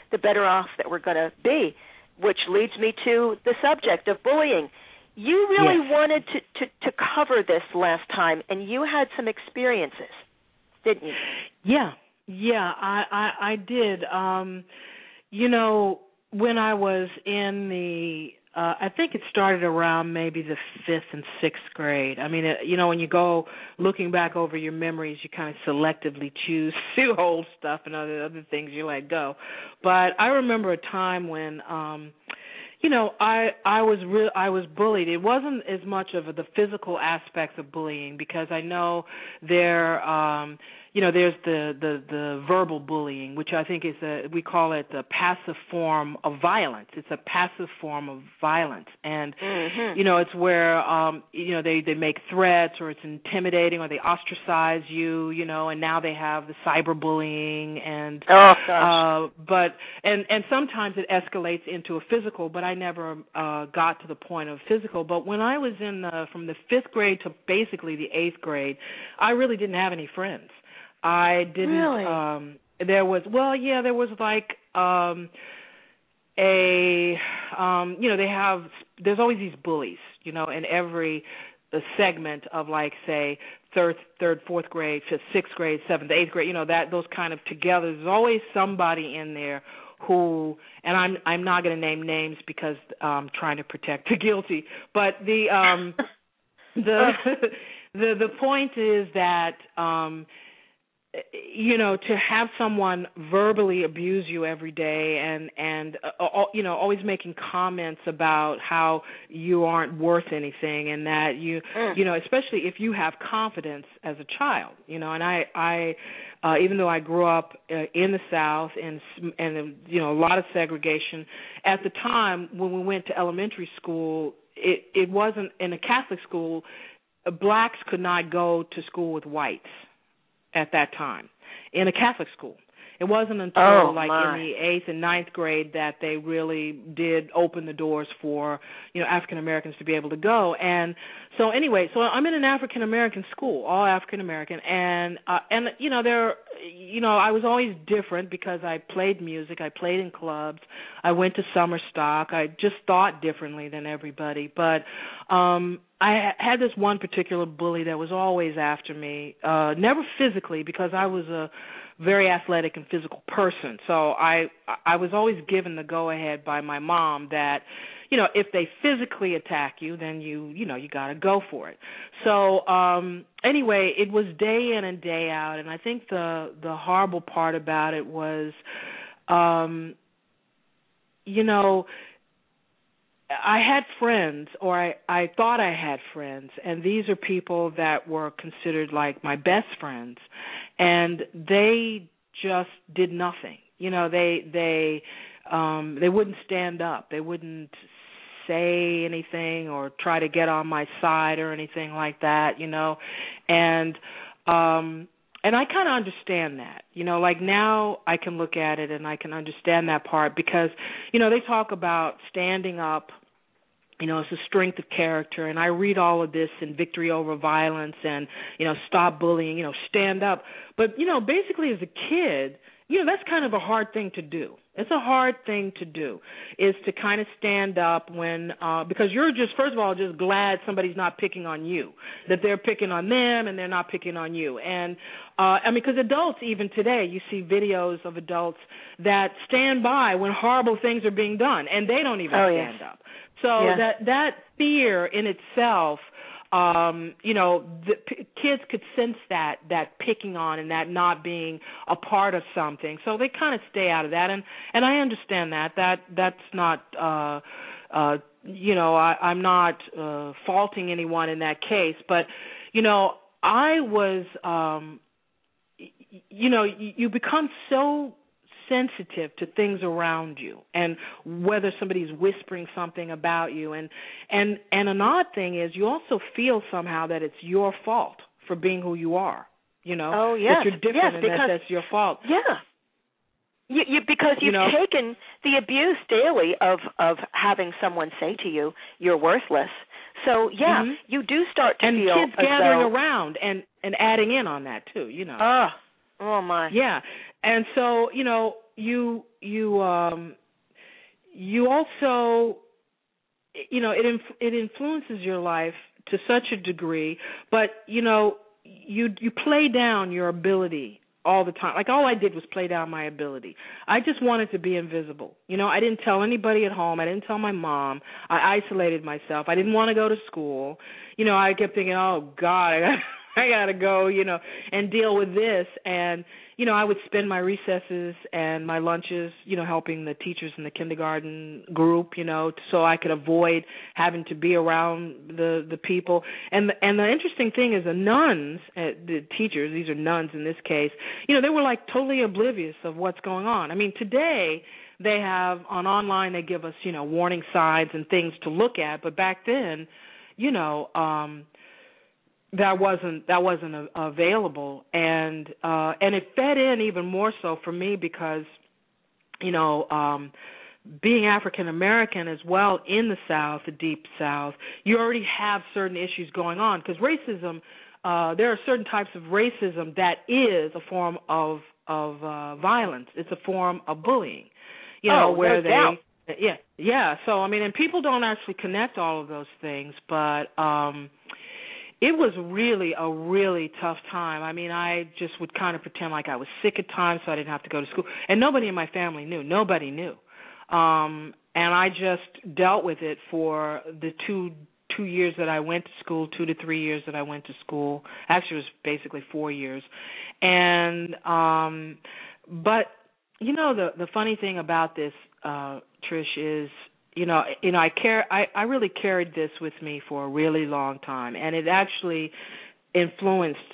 the better off that we're going to be, which leads me to the subject of bullying. You really yes. wanted to, to, to cover this last time, and you had some experiences, didn't you? Yeah, yeah, I, I, I did. Um, you know, when I was in the, uh, I think it started around maybe the fifth and sixth grade. I mean, it, you know, when you go looking back over your memories, you kind of selectively choose to hold stuff and other other things you let go. But I remember a time when, um, you know, I I was real I was bullied. It wasn't as much of the physical aspects of bullying because I know there, um, you know, there's the, the, the verbal bullying, which I think is a, we call it the passive form of violence. It's a passive form of violence, and mm-hmm. you know, it's where um, you know they, they make threats or it's intimidating or they ostracize you, you know, and now they have the cyberbullying and oh gosh. Uh, but and and sometimes it escalates into a physical, but I never uh, got to the point of physical. But when I was in the, from the fifth grade to basically the eighth grade, I really didn't have any friends. I didn't. Really? Um, there was well, yeah, there was like um, a um, you know they have. There's always these bullies, you know, in every uh, segment of like say third, third, fourth grade, fifth, sixth grade, seventh, eighth grade. You know that those kind of together. There's always somebody in there who, and I'm I'm not going to name names because I'm trying to protect the guilty. But the um, the the the point is that. Um, you know, to have someone verbally abuse you every day and, and uh, you know, always making comments about how you aren't worth anything and that you, mm. you know, especially if you have confidence as a child, you know, and I, I uh, even though I grew up uh, in the South and, and, you know, a lot of segregation, at the time when we went to elementary school, it, it wasn't in a Catholic school, blacks could not go to school with whites. At that time, in a Catholic school. It wasn't until oh, like my. in the eighth and ninth grade that they really did open the doors for, you know, African Americans to be able to go. And so anyway, so I'm in an African American school, all African American, and uh, and you know there, you know, I was always different because I played music, I played in clubs, I went to summer stock, I just thought differently than everybody, but. Um, I had this one particular bully that was always after me, uh, never physically because I was a very athletic and physical person. So I I was always given the go-ahead by my mom that, you know, if they physically attack you, then you, you know, you got to go for it. So um, anyway, it was day in and day out, and I think the, the horrible part about it was, um, you know, I had friends, or I, I thought I had friends, and these are people that were considered like my best friends, and they just did nothing. You know, they they um, they wouldn't stand up, they wouldn't say anything or try to get on my side or anything like that. You know, and um, and I kind of understand that. You know, like now I can look at it and I can understand that part because, you know, they talk about standing up. You know, it's a strength of character, and I read all of this in Victory Over Violence and, you know, Stop Bullying, you know, stand up. But, you know, basically as a kid, you know, that's kind of a hard thing to do. It's a hard thing to do, is to kind of stand up when, uh, because you're just, first of all, just glad somebody's not picking on you, that they're picking on them and they're not picking on you. And, uh, I mean, because adults, even today, you see videos of adults that stand by when horrible things are being done, and they don't even oh, stand yes. up. So yeah. that that fear in itself, um, you know, the p- kids could sense that that picking on and that not being a part of something. So they kind of stay out of that, and and I understand that. That that's not, uh, uh, you know, I, I'm not uh, faulting anyone in that case, but you know, I was, um, y- you know, you, you become so sensitive to things around you and whether somebody's whispering something about you, and and and an odd thing is you also feel somehow that it's your fault for being who you are, you know. Oh yes, that you're different yes, and because, that that's your fault. Yeah, you, you, because you've you know? taken the abuse daily of of having someone say to you you're worthless. So yeah, mm-hmm. you do start to and feel kids as gathering though, around and and adding in on that too, you know. Ah, oh, oh my, yeah. And so, you know, you you um, you also, you know, it inf- it influences your life to such a degree, but you know, you you play down your ability all the time. Like all I did was play down my ability. I just wanted to be invisible. You know, I didn't tell anybody at home. I didn't tell my mom. I isolated myself. I didn't want to go to school. You know, I kept thinking, oh God, I got I got to go, you know, and deal with this. And, you know, I would spend my recesses and my lunches, you know, helping the teachers in the kindergarten group, you know, so I could avoid having to be around the, the people. And the, and the interesting thing is the nuns, uh, the teachers, these are nuns in this case, you know, they were like totally oblivious of what's going on. I mean, today they have on online, they give us, you know, warning signs and things to look at. But back then, you know, um, that wasn't that wasn't a, available, and uh, and it fed in even more so for me because, you know, um, being African American as well in the South, the Deep South, you already have certain issues going on because racism. Uh, there are certain types of racism that is a form of of uh, violence. It's a form of bullying. You know, oh, where no they doubt. yeah yeah. So I mean, and people don't actually connect all of those things, but. Um, It was really a really tough time. I mean, I just would kind of pretend like I was sick at times so I didn't have to go to school. And nobody in my family knew. Nobody knew. Um, and I just dealt with it for the two two years that I went to school, two to three years that I went to school. Actually, it was basically four years. And um, but, you know, the, the funny thing about this, uh, Trish, is You know, you know, I care. I, I really carried this with me for a really long time, and it actually influenced,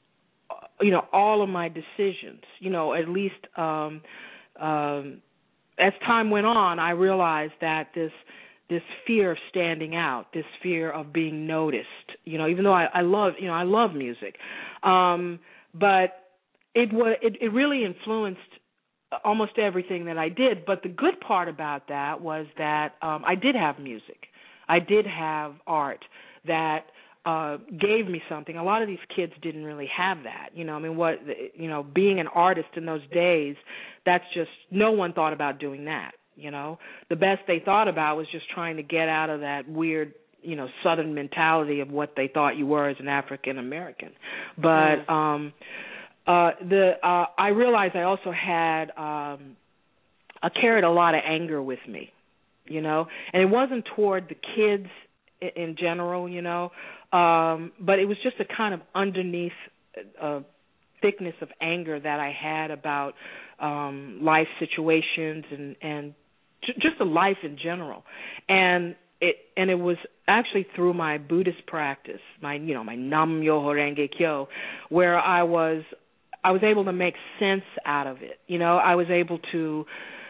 you know, all of my decisions. You know, at least um, um, as time went on, I realized that this this fear of standing out, this fear of being noticed. You know, even though I, I love, you know, I love music, um, but it was it, it really influenced almost everything that I did. But the good part about that was that um, I did have music. I did have art that uh, gave me something. A lot of these kids didn't really have that. You know, I mean, what, you know, being an artist in those days, that's just, no one thought about doing that, you know. The best they thought about was just trying to get out of that weird, you know, Southern mentality of what they thought you were as an African American. But, mm. um Uh, the uh, I realized I also had um, I carried a lot of anger with me, you know, and it wasn't toward the kids in, in general, you know, um, but it was just a kind of underneath uh, thickness of anger that I had about um, life situations and and just the life in general, and it and it was actually through my Buddhist practice, my you know my Nam Myoho Renge Kyo, where I was. I was able to make sense out of it. You know, I was able to,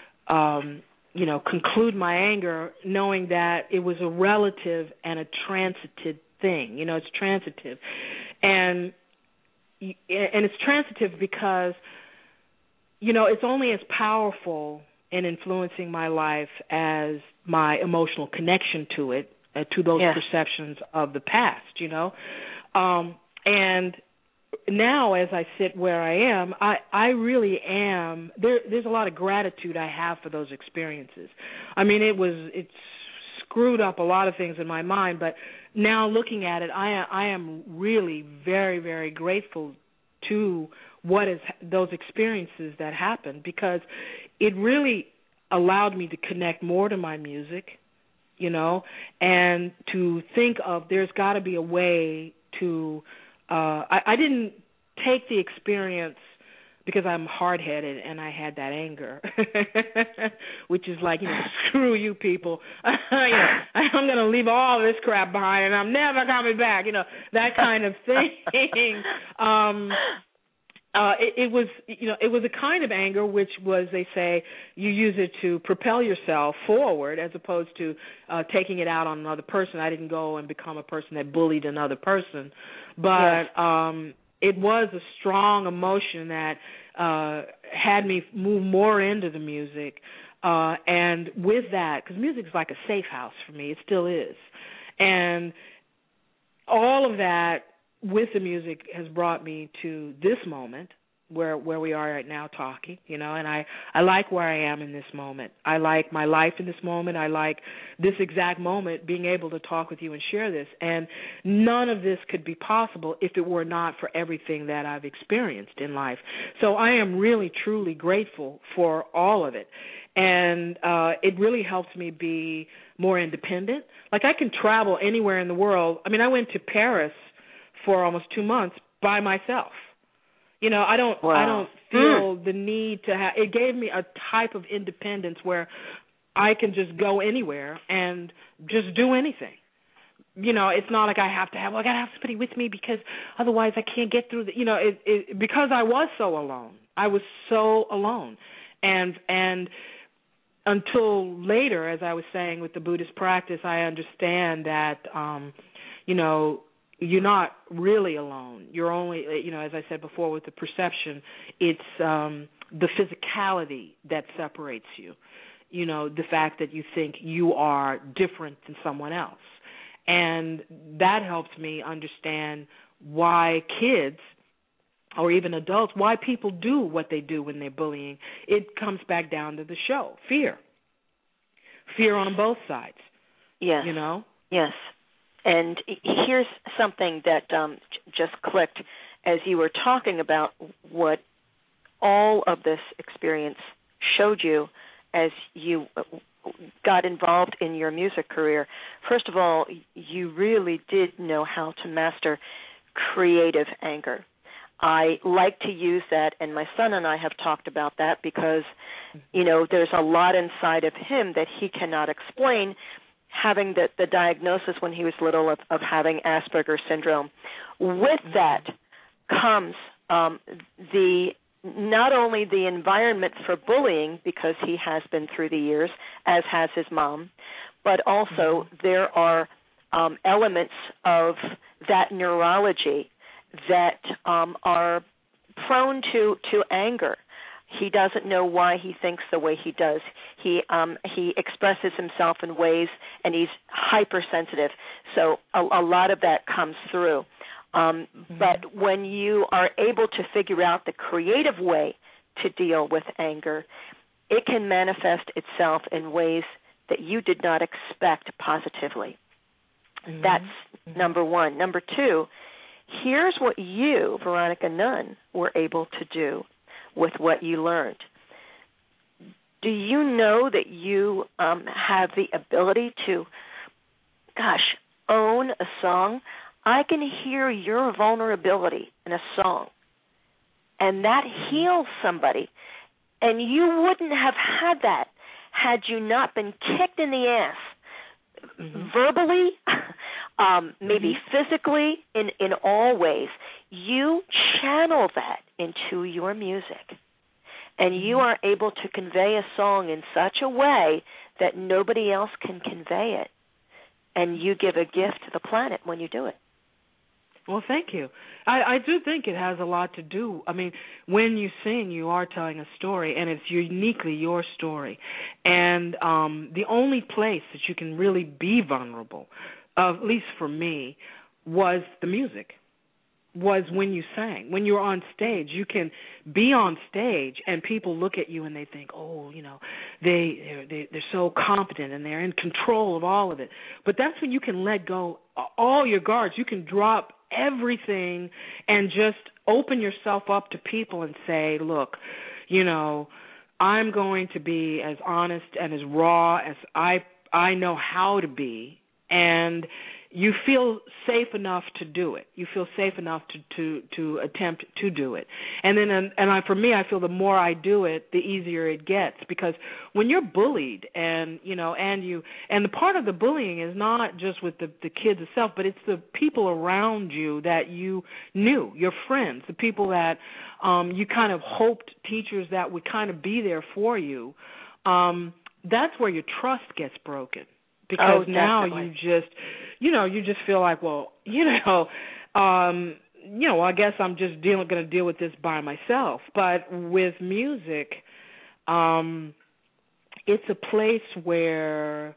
um, you know, conclude my anger knowing that it was a relative and a transitive thing. You know, it's transitive. And and it's transitive because, you know, it's only as powerful in influencing my life as my emotional connection to it, uh, to those yeah. perceptions of the past, you know. Um, and now, as I sit where I am, I, I really am, there, there's a lot of gratitude I have for those experiences. I mean, it was, it screwed up a lot of things in my mind, but now looking at it, I, I am really very, very grateful to what is those experiences that happened, because it really allowed me to connect more to my music, you know, and to think of there's got to be a way to Uh, I, I didn't take the experience because I'm hard-headed and I had that anger, which is like, you know, screw you people. you know, I'm going to leave all this crap behind and I'm never coming back, you know, that kind of thing. um, uh, it, it was, you know, it was a kind of anger which was, they say, you use it to propel yourself forward as opposed to uh, taking it out on another person. I didn't go and become a person that bullied another person. But yes. um, it was a strong emotion that uh, had me move more into the music. Uh, and with that, because music is like a safe house for me, it still is. And all of that with the music has brought me to this moment, where where we are right now talking, you know, and I, I like where I am in this moment. I like my life in this moment. I like this exact moment, being able to talk with you and share this. And none of this could be possible if it were not for everything that I've experienced in life. So I am really, truly grateful for all of it. And uh, it really helps me be more independent. Like, I can travel anywhere in the world. I mean, I went to Paris for almost two months by myself. You know, I don't wow. I don't feel mm. the need to have – it gave me a type of independence where I can just go anywhere and just do anything. You know, it's not like I have to have – well, I got to have somebody with me because otherwise I can't get through the – you know, it, it, because I was so alone. I was so alone. And and until later, as I was saying with the Buddhist practice, I understand that, um, you know, you're not really alone. You're only, you know, as I said before with the perception, it's um, the physicality that separates you. You know, the fact that you think you are different than someone else. And that helps me understand why kids or even adults, why people do what they do when they're bullying. It comes back down to the show, fear. Fear on both sides. Yes. You know? Yes. And here's something that um, just clicked as you were talking about what all of this experience showed you as you got involved in your music career. First of all, you really did know how to master creative anger. I like to use that, and my son and I have talked about that because, you know, there's a lot inside of him that he cannot explain, having the, the diagnosis when he was little of, of having Asperger's syndrome. With that comes um, the not only the environment for bullying, because he has been through the years, as has his mom, but also there are um, elements of that neurology that um, are prone to, to anger. He doesn't know why he thinks the way he does. He um, he expresses himself in ways, and he's hypersensitive. So a, a lot of that comes through. Um, mm-hmm. But when you are able to figure out the creative way to deal with anger, it can manifest itself in ways that you did not expect positively. Mm-hmm. That's mm-hmm. number one. Number two, here's what you, Veronica Nunn, were able to do with what you learned. Do you know that you um, have the ability to, gosh, own a song? I can hear your vulnerability in a song, and that heals somebody. And you wouldn't have had that had you not been kicked in the ass, mm-hmm. verbally, um, maybe mm-hmm. physically, in, in all ways. You channel that into your music, and you are able to convey a song in such a way that nobody else can convey it, and you give a gift to the planet when you do it. Well, thank you. I, I do think it has a lot to do. I mean, when you sing, you are telling a story, and it's uniquely your story. And um, the only place that you can really be vulnerable, uh, at least for me, was the music. Was when you sang. When you're on stage, you can be on stage and people look at you and they think, oh, you know, they, they're, they, they're so competent and they're in control of all of it. But that's when you can let go all your guards. You can drop everything and just open yourself up to people and say, look, you know, I'm going to be as honest and as raw as I I know how to be, and you feel safe enough to do it. You feel safe enough to, to, to attempt to do it. And then, and, and I, for me, I feel the more I do it, the easier it gets. Because when you're bullied, and you know, and you, and the part of the bullying is not just with the, the kids itself, but it's the people around you that you knew, your friends, the people that um, you kind of hoped, teachers that would kind of be there for you. Um, that's where your trust gets broken. Because oh, now you just, you know, you just feel like, well, you know, um, you know, I guess I'm just dealing, going to deal with this by myself. But with music, um, it's a place where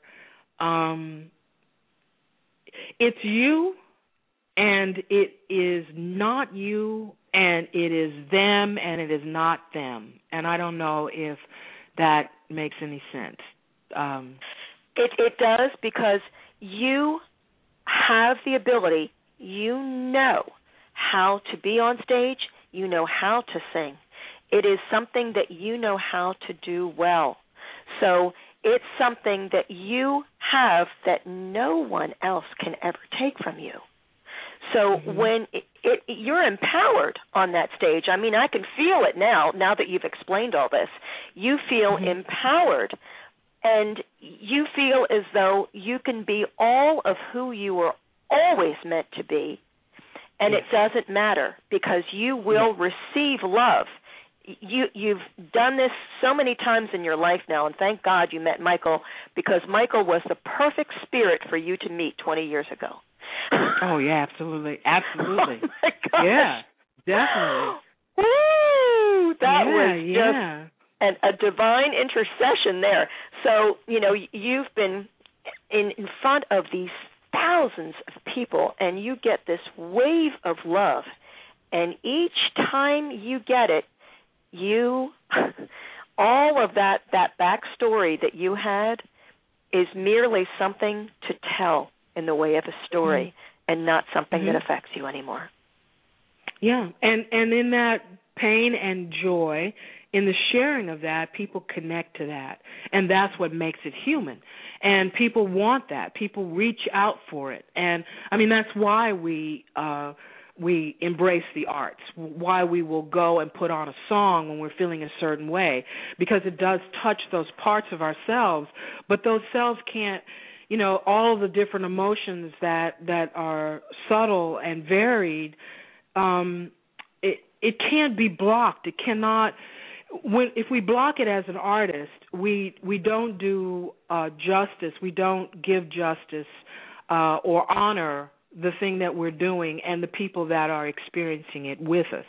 um, it's you, and it is not you and it is them and it is not them. And I don't know if that makes any sense. Um, it, it does, because you have the ability, you know how to be on stage, you know how to sing. It is something that you know how to do well. So it's something that you have that no one else can ever take from you. So mm-hmm. when it, it, you're empowered on that stage, I mean, I can feel it now, now that you've explained all this. You feel mm-hmm. empowered, and you feel as though you can be all of who you were always meant to be, and yes. it doesn't matter, because you will yes. receive love. You, you've done this so many times in your life now, and thank God you met Michael, because Michael was the perfect spirit for you to meet twenty years ago. Oh, yeah, absolutely. Absolutely. Oh my gosh. Yeah, definitely. Woo! That yeah, was yeah. just an, a divine intercession there. So, you know, you've been in, in front of these thousands of people, and you get this wave of love. And each time you get it, you, all of that, that backstory that you had is merely something to tell in the way of a story, mm-hmm. and not something mm-hmm. that affects you anymore. Yeah, and, and in that pain and joy, in the sharing of that, people connect to that, and that's what makes it human. And people want that. People reach out for it. And, I mean, that's why we uh, we embrace the arts, why we will go and put on a song when we're feeling a certain way, because it does touch those parts of ourselves, but those selves can't, you know, all the different emotions that, that are subtle and varied, um, it it can't be blocked. It cannot. When if we block it as an artist, we we don't do uh, justice. We don't give justice uh, or honor the thing that we're doing and the people that are experiencing it with us.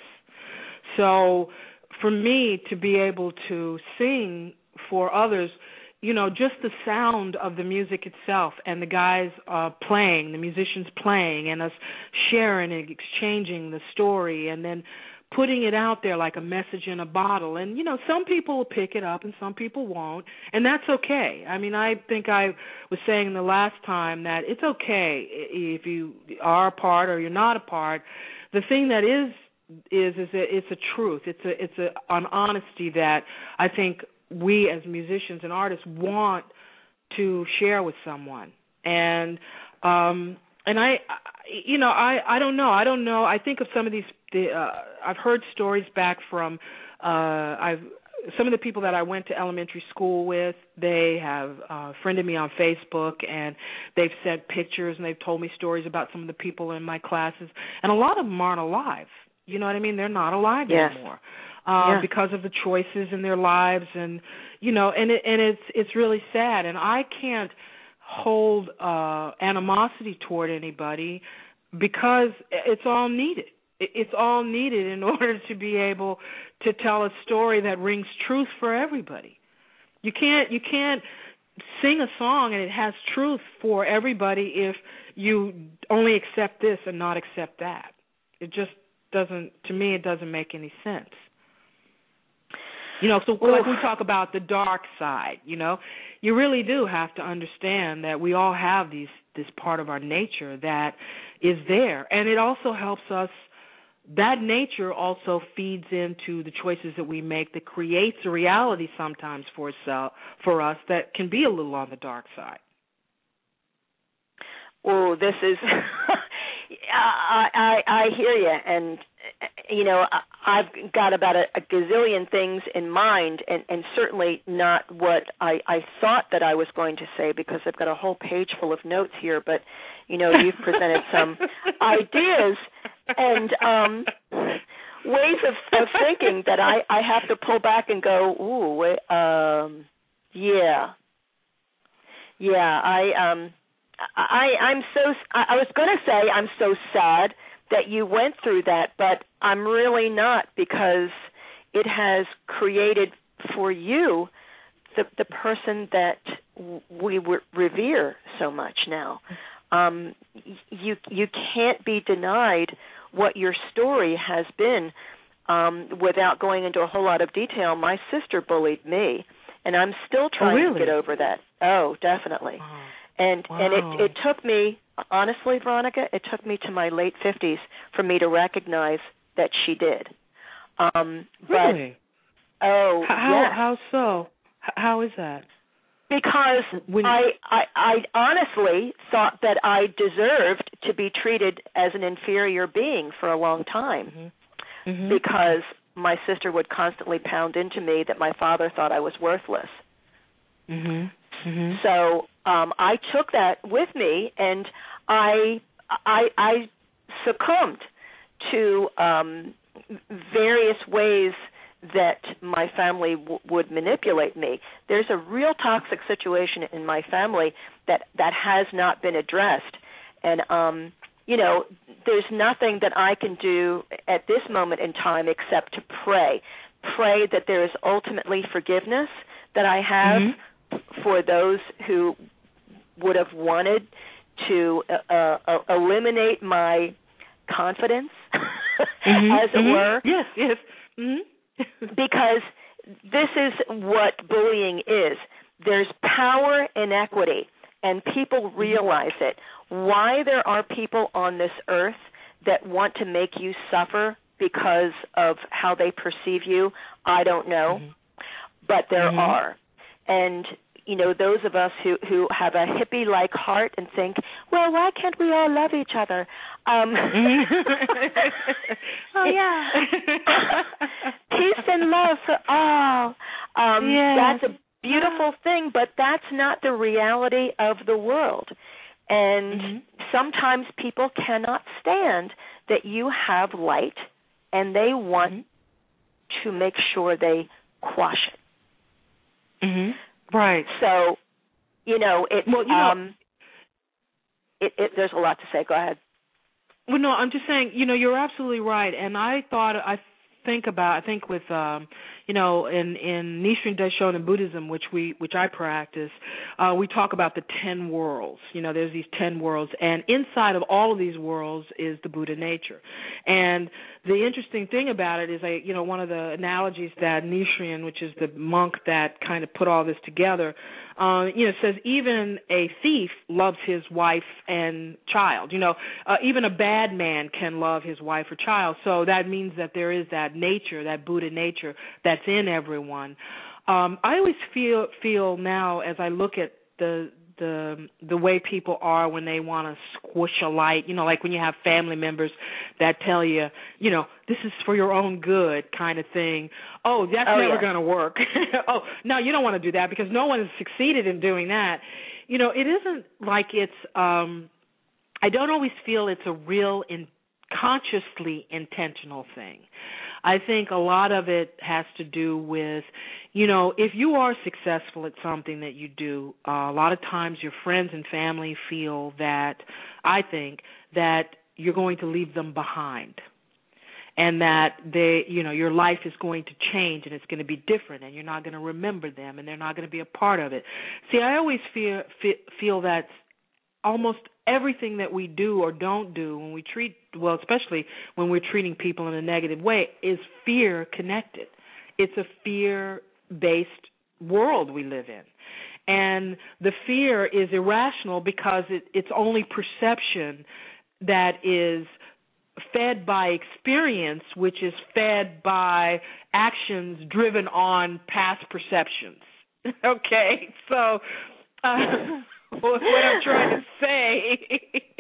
So, for me to be able to sing for others, you know, just the sound of the music itself and the guys uh, playing, the musicians playing, and us sharing and exchanging the story, and then putting it out there like a message in a bottle. And, you know, some people will pick it up and some people won't, and that's okay. I mean, I think I was saying the last time that it's okay if you are a part or you're not a part. The thing that is is is a, it's a truth. It's a it's a, an honesty that I think we as musicians and artists want to share with someone. And um, and I, you know, I, I don't know. I don't know. I think of some of these. The, uh, I've heard stories back from. Uh, I've some of the people that I went to elementary school with. They have uh, friended me on Facebook, and they've sent pictures, and they've told me stories about some of the people in my classes. And a lot of them aren't alive. You know what I mean? They're not alive yes. anymore. Uh, yeah. because of the choices in their lives, and you know, and it, and it's it's really sad. And I can't hold uh, animosity toward anybody because it's all needed. It's all needed in order to be able to tell a story that rings truth for everybody. You can't you can't sing a song and it has truth for everybody if you only accept this and not accept that. It just doesn't. To me, it doesn't make any sense. You know, so like we talk about the dark side, you know, you really do have to understand that we all have these this part of our nature that is there. And it also helps us, that nature also feeds into the choices that we make that creates a reality sometimes for itself, for us that can be a little on the dark side. Oh, this is, I, I I hear you, and you know I've got about a, a gazillion things in mind, and, and certainly not what I, I thought that I was going to say, because I've got a whole page full of notes here. But you know, you've presented some ideas and um, ways of, of thinking that I, I have to pull back and go, ooh, wait, um, yeah, yeah, I um. I, I'm so, I was going to say I'm so sad that you went through that, but I'm really not, because it has created for you the, the person that we revere so much now. Um, you you can't be denied what your story has been. Um, without going into a whole lot of detail, my sister bullied me, and I'm still trying oh, really? to get over that. Oh, definitely. Oh. And wow. and it, it took me, honestly, Veronica, it took me to my late fifties for me to recognize that she did. Um, really? But, oh, how, yes. How so? How is that? Because when I, I, I honestly thought that I deserved to be treated as an inferior being for a long time. Mm-hmm. Mm-hmm. Because my sister would constantly pound into me that my father thought I was worthless. Mm-hmm. Mm-hmm. So um, I took that with me, and I I, I succumbed to um, various ways that my family w- would manipulate me. There's a real toxic situation in my family that that has not been addressed, and um, you know, there's nothing that I can do at this moment in time except to pray. Pray that there is ultimately forgiveness that I have mm-hmm. for those who would have wanted to uh, uh, eliminate my confidence, mm-hmm. as it mm-hmm. were. Yes, yes. Mm-hmm. Because this is what bullying is. There's power in equity, and people realize it. Why there are people on this earth that want to make you suffer because of how they perceive you, I don't know. Mm-hmm. But there mm-hmm. are. And, you know, those of us who, who have a hippie-like heart and think, well, why can't we all love each other? Um, oh, yeah. Peace and love for all. Um, yes. That's a beautiful thing, but that's not the reality of the world. And mm-hmm. sometimes people cannot stand that you have light, and they want mm-hmm. to make sure they quash it. Mm-hmm. Right. So, you know, it, well, you um, know, it, it, there's a lot to say. Go ahead. Well, no, I'm just saying, you know, you're absolutely right. And I thought, I think about, I think with, um, you know, in, in Nichiren Daishonin Buddhism, which we, which I practice, uh, we talk about the ten worlds. You know, there's these ten worlds, and inside of all of these worlds is the Buddha nature. And the interesting thing about it is, I, you know, one of the analogies that Nichiren, which is the monk that kind of put all this together, uh, you know, says even a thief loves his wife and child. You know, uh, even a bad man can love his wife or child. So that means that there is that nature, that Buddha nature that's in everyone. Um, I always feel feel now as I look at the the the way people are when they want to squish a light, you know, like when you have family members that tell you, you know, this is for your own good kind of thing. Oh, that's oh, never yeah. going to work. Oh, no, you don't want to do that because no one has succeeded in doing that. You know, it isn't like it's, um, I don't always feel it's a real in, consciously intentional thing. I think a lot of it has to do with, you know, if you are successful at something that you do, uh, a lot of times your friends and family feel that, I think, that you're going to leave them behind and that they, you know, your life is going to change and it's going to be different and you're not going to remember them and they're not going to be a part of it. See, I always feel, feel that almost everything that we do or don't do when we treat, well, especially when we're treating people in a negative way, is fear connected. It's a fear-based world we live in. And the fear is irrational because it, it's only perception that is fed by experience, which is fed by actions driven on past perceptions. Okay, so... Uh, what I'm trying to say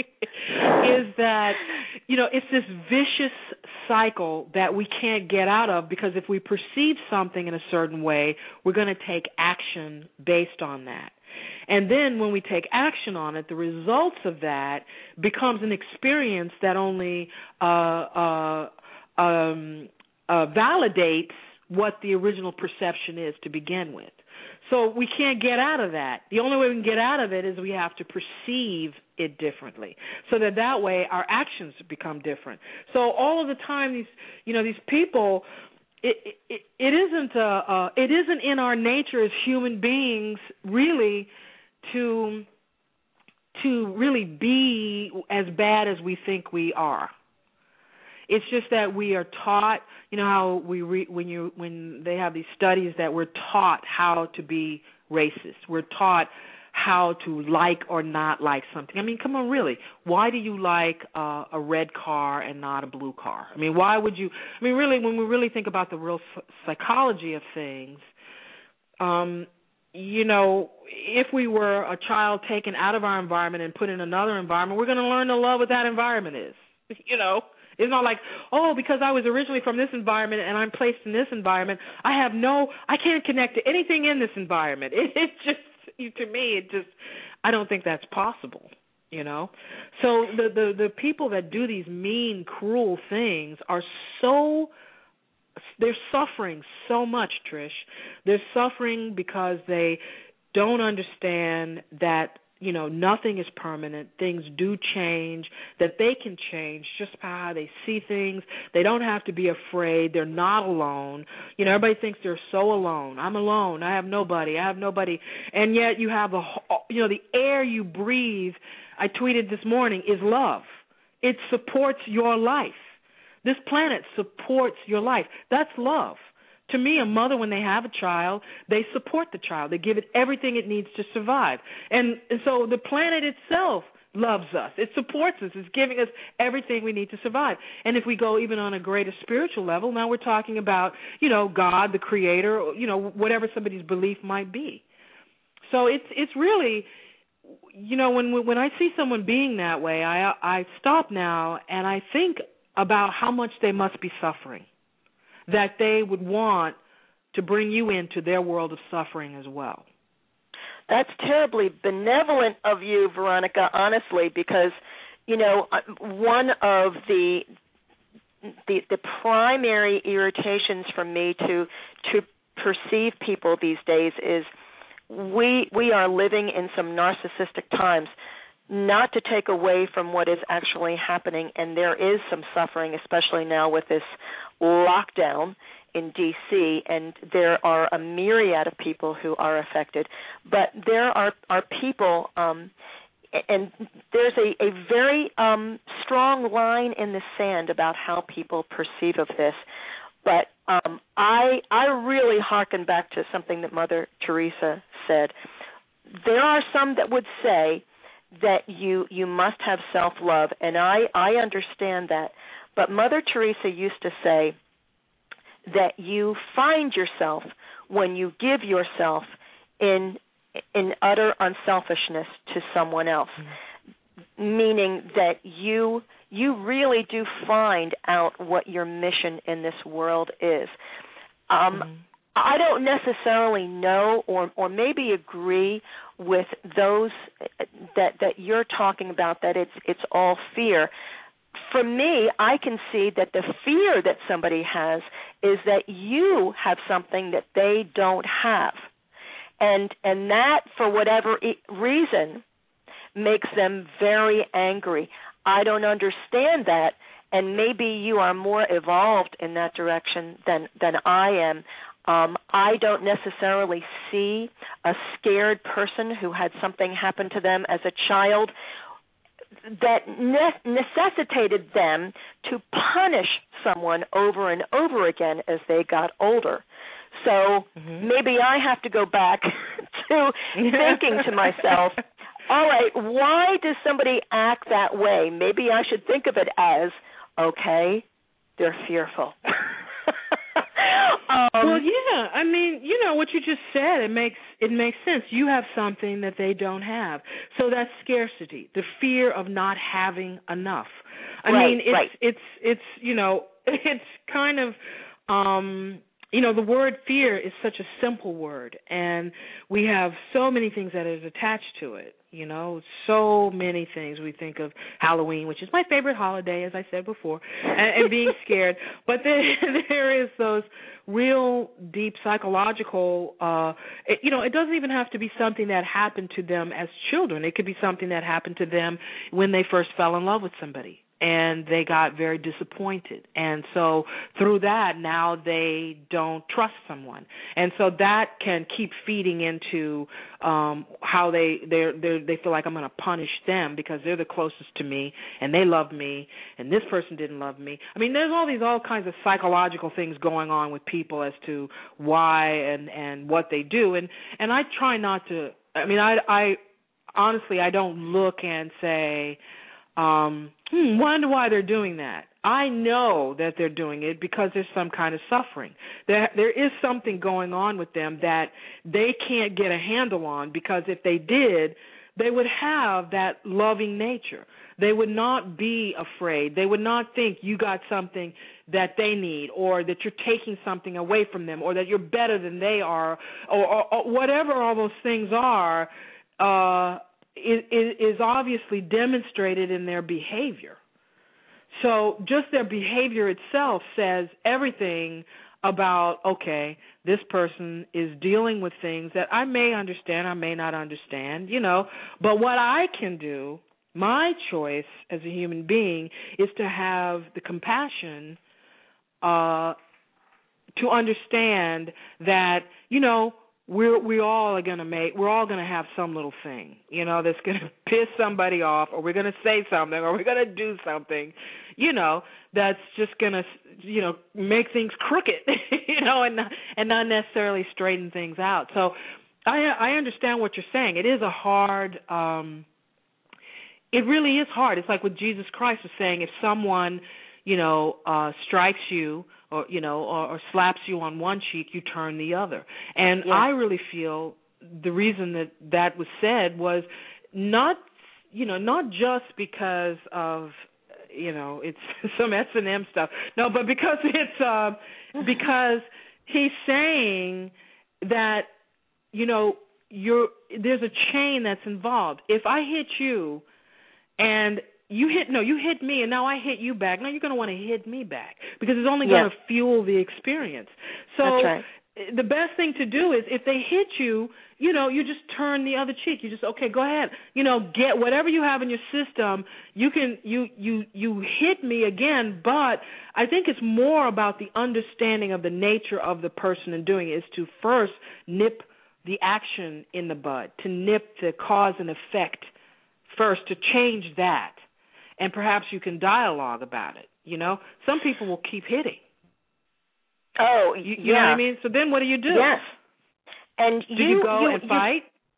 is that, you know, it's this vicious cycle that we can't get out of because if we perceive something in a certain way, we're going to take action based on that. And then when we take action on it, the results of that becomes an experience that only uh, uh, um, uh, validates what the original perception is to begin with. So we can't get out of that. The only way we can get out of it is we have to perceive it differently, so that that way our actions become different. So all of the time, these you know these people, it it, it isn't uh, uh, it isn't in our nature as human beings really to to really be as bad as we think we are. It's just that we are taught, you know how we re, when you when they have these studies that we're taught how to be racist. We're taught how to like or not like something. I mean, come on, really. Why do you like uh, a red car and not a blue car? I mean, why would you? I mean, really, when we really think about the real psychology of things, um, you know, if we were a child taken out of our environment and put in another environment, we're going to learn to love what that environment is. You know, it's not like, oh, because I was originally from this environment and I'm placed in this environment, I have no, I can't connect to anything in this environment. It, it just, to me, it just, I don't think that's possible. You know, so the, the the people that do these mean, cruel things are so, they're suffering so much, Trish. They're suffering because they don't understand that, you know, nothing is permanent. Things do change, that they can change just by how they see things. They don't have to be afraid. They're not alone. You know, everybody thinks they're so alone. I'm alone. I have nobody. I have nobody. And yet you have, a, you know, the air you breathe, I tweeted this morning, is love. It supports your life. This planet supports your life. That's love. To me, a mother, when they have a child, they support the child. They give it everything it needs to survive. And, and so the planet itself loves us. It supports us. It's giving us everything we need to survive. And if we go even on a greater spiritual level, now we're talking about, you know, God, the creator, or, you know, whatever somebody's belief might be. So it's it's really, you know, when when I see someone being that way, I I stop now and I think about how much they must be suffering, that they would want to bring you into their world of suffering as well. That's terribly benevolent of you, Veronica, honestly, because, you know, one of the the, the primary irritations for me to to perceive people these days is we we are living in some narcissistic times. Not to take away from what is actually happening, and there is some suffering, especially now with this lockdown in D C, and there are a myriad of people who are affected. But there are, are people, um, and there's a, a very um, strong line in the sand about how people perceive of this. But um, I I really hearken back to something that Mother Teresa said. There are some that would say that you you must have self-love, and I, I understand that. But Mother Teresa used to say that you find yourself when you give yourself in in utter unselfishness to someone else, mm-hmm. meaning that you you really do find out what your mission in this world is. Um, mm-hmm. I don't necessarily know or or maybe agree with those that that you're talking about, that it's it's all fear. For me, I can see that the fear that somebody has is that you have something that they don't have. And and that, for whatever reason, makes them very angry. I don't understand that, and maybe you are more evolved in that direction than than I am. Um, I don't necessarily see a scared person who had something happen to them as a child that ne- necessitated them to punish someone over and over again as they got older. So mm-hmm. maybe I have to go back to thinking to myself, all right, why does somebody act that way? Maybe I should think of it as, okay, they're fearful. Um, well, yeah. I mean, you know what you just said. It makes it makes sense. You have something that they don't have, so that's scarcity, the fear of not having enough. I right, mean, it's right. it's it's you know, it's kind of um, you know, the word fear is such a simple word, and we have so many things that is attached to it. You know, so many things. We think of Halloween, which is my favorite holiday, as I said before, and, and being scared. But there, there is those real deep psychological, uh, it, you know, it doesn't even have to be something that happened to them as children. It could be something that happened to them when they first fell in love with somebody. and they got very disappointed. And so through that, now they don't trust someone. And so that can keep feeding into um, how they they they feel like I'm going to punish them because they're the closest to me and they love me, and this person didn't love me. I mean, there's all these all kinds of psychological things going on with people as to why and, and what they do. And, and I try not to, I mean, I, I honestly, I don't look and say, Um, hmm, wonder why they're doing that. I know that they're doing it because there's some kind of suffering. There, there is something going on with them that they can't get a handle on, because if they did, they would have that loving nature. They would not be afraid. They would not think you got something that they need, or that you're taking something away from them, or that you're better than they are, or, or, or whatever all those things are. Uh, Is, is obviously demonstrated in their behavior. So just their behavior itself says everything about, okay, this person is dealing with things that I may understand, I may not understand, you know, but what I can do, my choice as a human being, is to have the compassion uh, to understand that, you know, We're we all are gonna make we're all gonna have some little thing, you know, that's gonna piss somebody off, or we're gonna say something, or we're gonna do something, you know, that's just gonna, you know, make things crooked, you know, and not, and not necessarily straighten things out. So I I understand what you're saying. It is a hard, um, it really is hard. It's like what Jesus Christ was saying: if someone, you know, uh, strikes you, or, you know, or, or slaps you on one cheek, you turn the other. And yeah. I really feel the reason that that was said was not, you know, not just because of, you know, it's some S and M stuff. No, but because it's uh, because he's saying that, you know, you're there's a chain that's involved. If I hit you and You hit no, you hit me, and now I hit you back. Now you're going to want to hit me back, because it's only going yes. to fuel the experience. So That's right. the best thing to do is, if they hit you, you know, you just turn the other cheek. You just, okay, go ahead. You know, get whatever you have in your system. You can you you you hit me again, but I think it's more about the understanding of the nature of the person and doing it, is to first nip the action in the bud, to nip the cause and effect first, to change that. And perhaps you can dialogue about it, you know. Some people will keep hitting. Oh, you, you yeah. know what I mean? So then what do you do? Yes. And do you, you go you, and you, fight?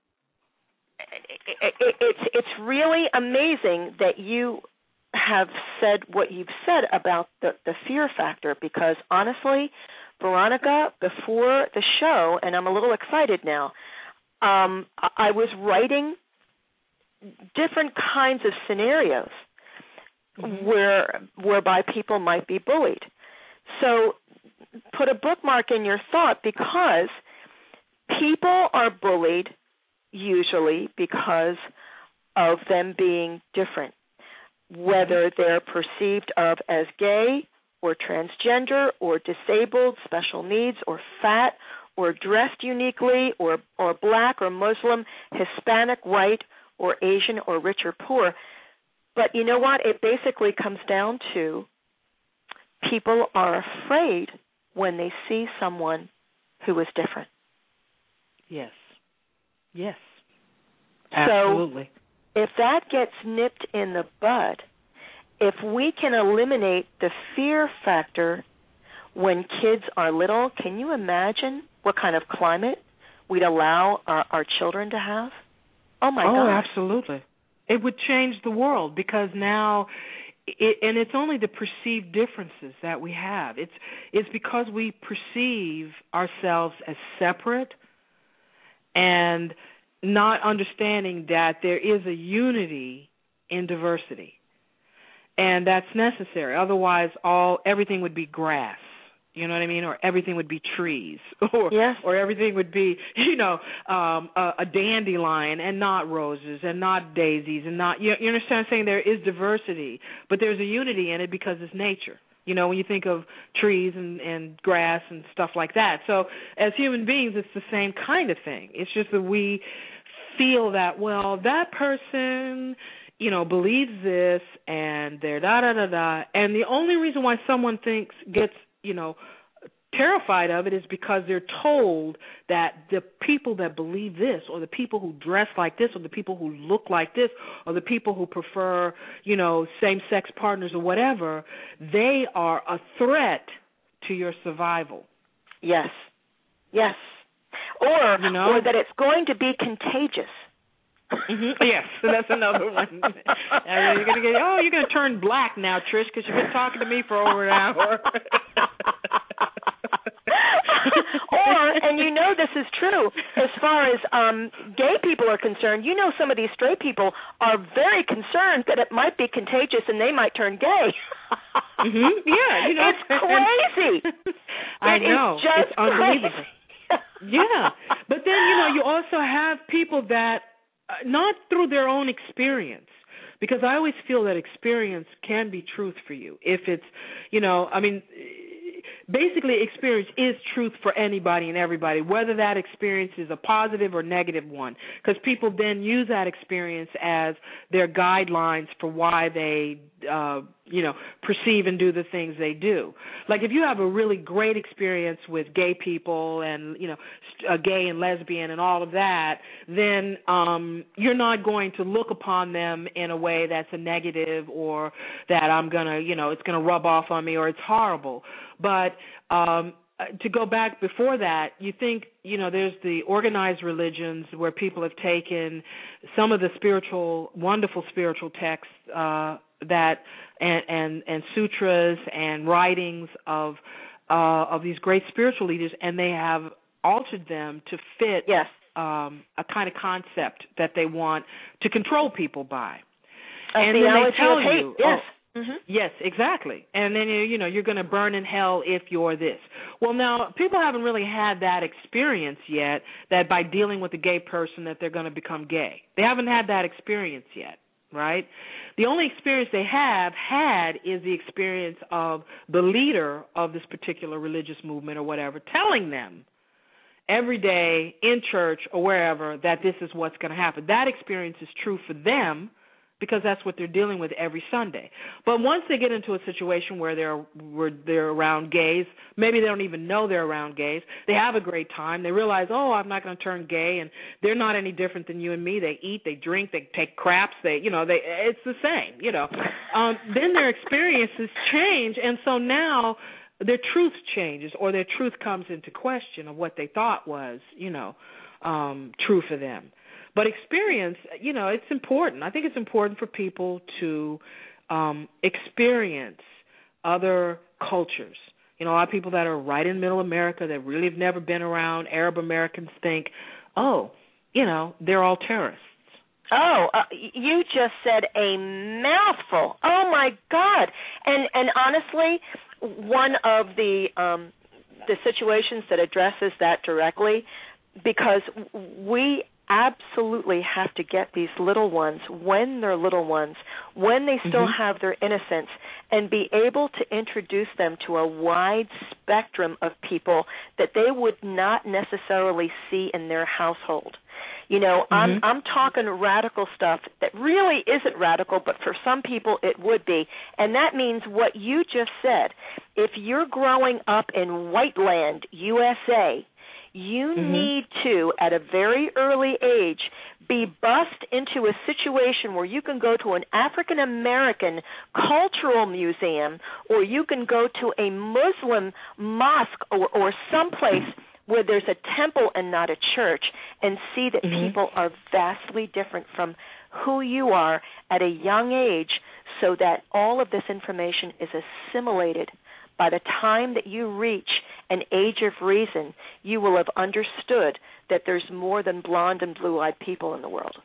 It, it, it's it's really amazing that you have said what you've said about the, the fear factor, because honestly, Veronica, before the show, and I'm a little excited now, um, I was writing different kinds of scenarios Mm-hmm. where whereby people might be bullied. So put a bookmark in your thought, because people are bullied usually because of them being different, whether they're perceived of as gay or transgender or disabled, special needs, or fat, or dressed uniquely, or, or black or Muslim, Hispanic, white, or Asian, or rich or poor. But you know what? It basically comes down to people are afraid when they see someone who is different. Yes. Yes. Absolutely. So if that gets nipped in the bud, if we can eliminate the fear factor when kids are little, can you imagine what kind of climate we'd allow our, our children to have? Oh, my God. Oh, absolutely. It would change the world, because now, it, and it's only the perceived differences that we have. It's it's because we perceive ourselves as separate and not understanding that there is a unity in diversity, and that's necessary. Otherwise, all everything would be grass. You know what I mean? Or everything would be trees, or yes. or everything would be, you know, um, a, a dandelion and not roses and not daisies and not. You, you understand? I'm saying there is diversity, but there's a unity in it because it's nature. You know, when you think of trees and, and grass and stuff like that. So as human beings, it's the same kind of thing. It's just that we feel that, well, that person you know, believes this, and they're da da da da, and the only reason why someone thinks gets, you know, terrified of it is because they're told that the people that believe this, or the people who dress like this, or the people who look like this, or the people who prefer, you know, same-sex partners or whatever, they are a threat to your survival. Yes, yes, or you know? or that it's going to be contagious. Mm-hmm. Yes, so that's another one. And you're gonna get, oh, you're gonna turn black now, Trish, because you've been talking to me for over an hour. Or, and you know this is true, as far as um, gay people are concerned, you know some of these straight people are very concerned that it might be contagious and they might turn gay. Mm-hmm. Yeah, you know. It's crazy. I it know. Is just it's unbelievable. Crazy. Yeah. But then, you know, you also have people that, uh, not through their own experience, because I always feel that experience can be truth for you. If it's, you know, I mean, basically experience is truth for anybody and everybody, whether that experience is a positive or negative one, because people then use that experience as their guidelines for why they, uh, you know, perceive and do the things they do. Like if you have a really great experience with gay people and, you know, uh, gay and lesbian and all of that, then um, you're not going to look upon them in a way that's a negative or that I'm going to, you know, it's going to rub off on me or it's horrible. But um, to go back before that, you think, you know, there's the organized religions where people have taken some of the spiritual, wonderful spiritual texts uh, that and, and and sutras and writings of uh, of these great spiritual leaders, and they have altered them to fit yes. um, a kind of concept that they want to control people by. A and then they tell of hate. you, yes. oh, Mm-hmm. yes, exactly. And then, you know, you're going to burn in hell if you're this. Well, now, people haven't really had that experience yet, that by dealing with a gay person that they're going to become gay. They haven't had that experience yet, right? The only experience they have had is the experience of the leader of this particular religious movement or whatever telling them every day in church or wherever that this is what's going to happen. That experience is true for them, because that's what they're dealing with every Sunday. But once they get into a situation where they're where they're around gays, maybe they don't even know they're around gays, they have a great time, they realize, oh, I'm not going to turn gay, and they're not any different than you and me. They eat, they drink, they take craps, they, you know, they it's the same, you know. Um, then their experiences change, and so now their truth changes, or their truth comes into question of what they thought was, you know, um, true for them. But experience, you know, it's important. I think it's important for people to um, experience other cultures. You know, a lot of people that are right in middle America that really have never been around Arab Americans think, oh, you know, they're all terrorists. Oh, uh, you just said a mouthful. Oh, my God. And and honestly, one of the um, the situations that addresses that directly, because we absolutely have to get these little ones, when they're little ones, when they still mm-hmm. have their innocence, and be able to introduce them to a wide spectrum of people that they would not necessarily see in their household. You know, mm-hmm. I'm I'm talking radical stuff that really isn't radical, but for some people it would be. And that means what you just said. If you're growing up in white land, U S A, you mm-hmm. need to, at a very early age, be bussed into a situation where you can go to an African-American cultural museum, or you can go to a Muslim mosque or, or someplace where there's a temple and not a church, and see that mm-hmm. people are vastly different from who you are at a young age, so that all of this information is assimilated. By the time that you reach an age of reason, you will have understood that there's more than blonde and blue-eyed people in the world.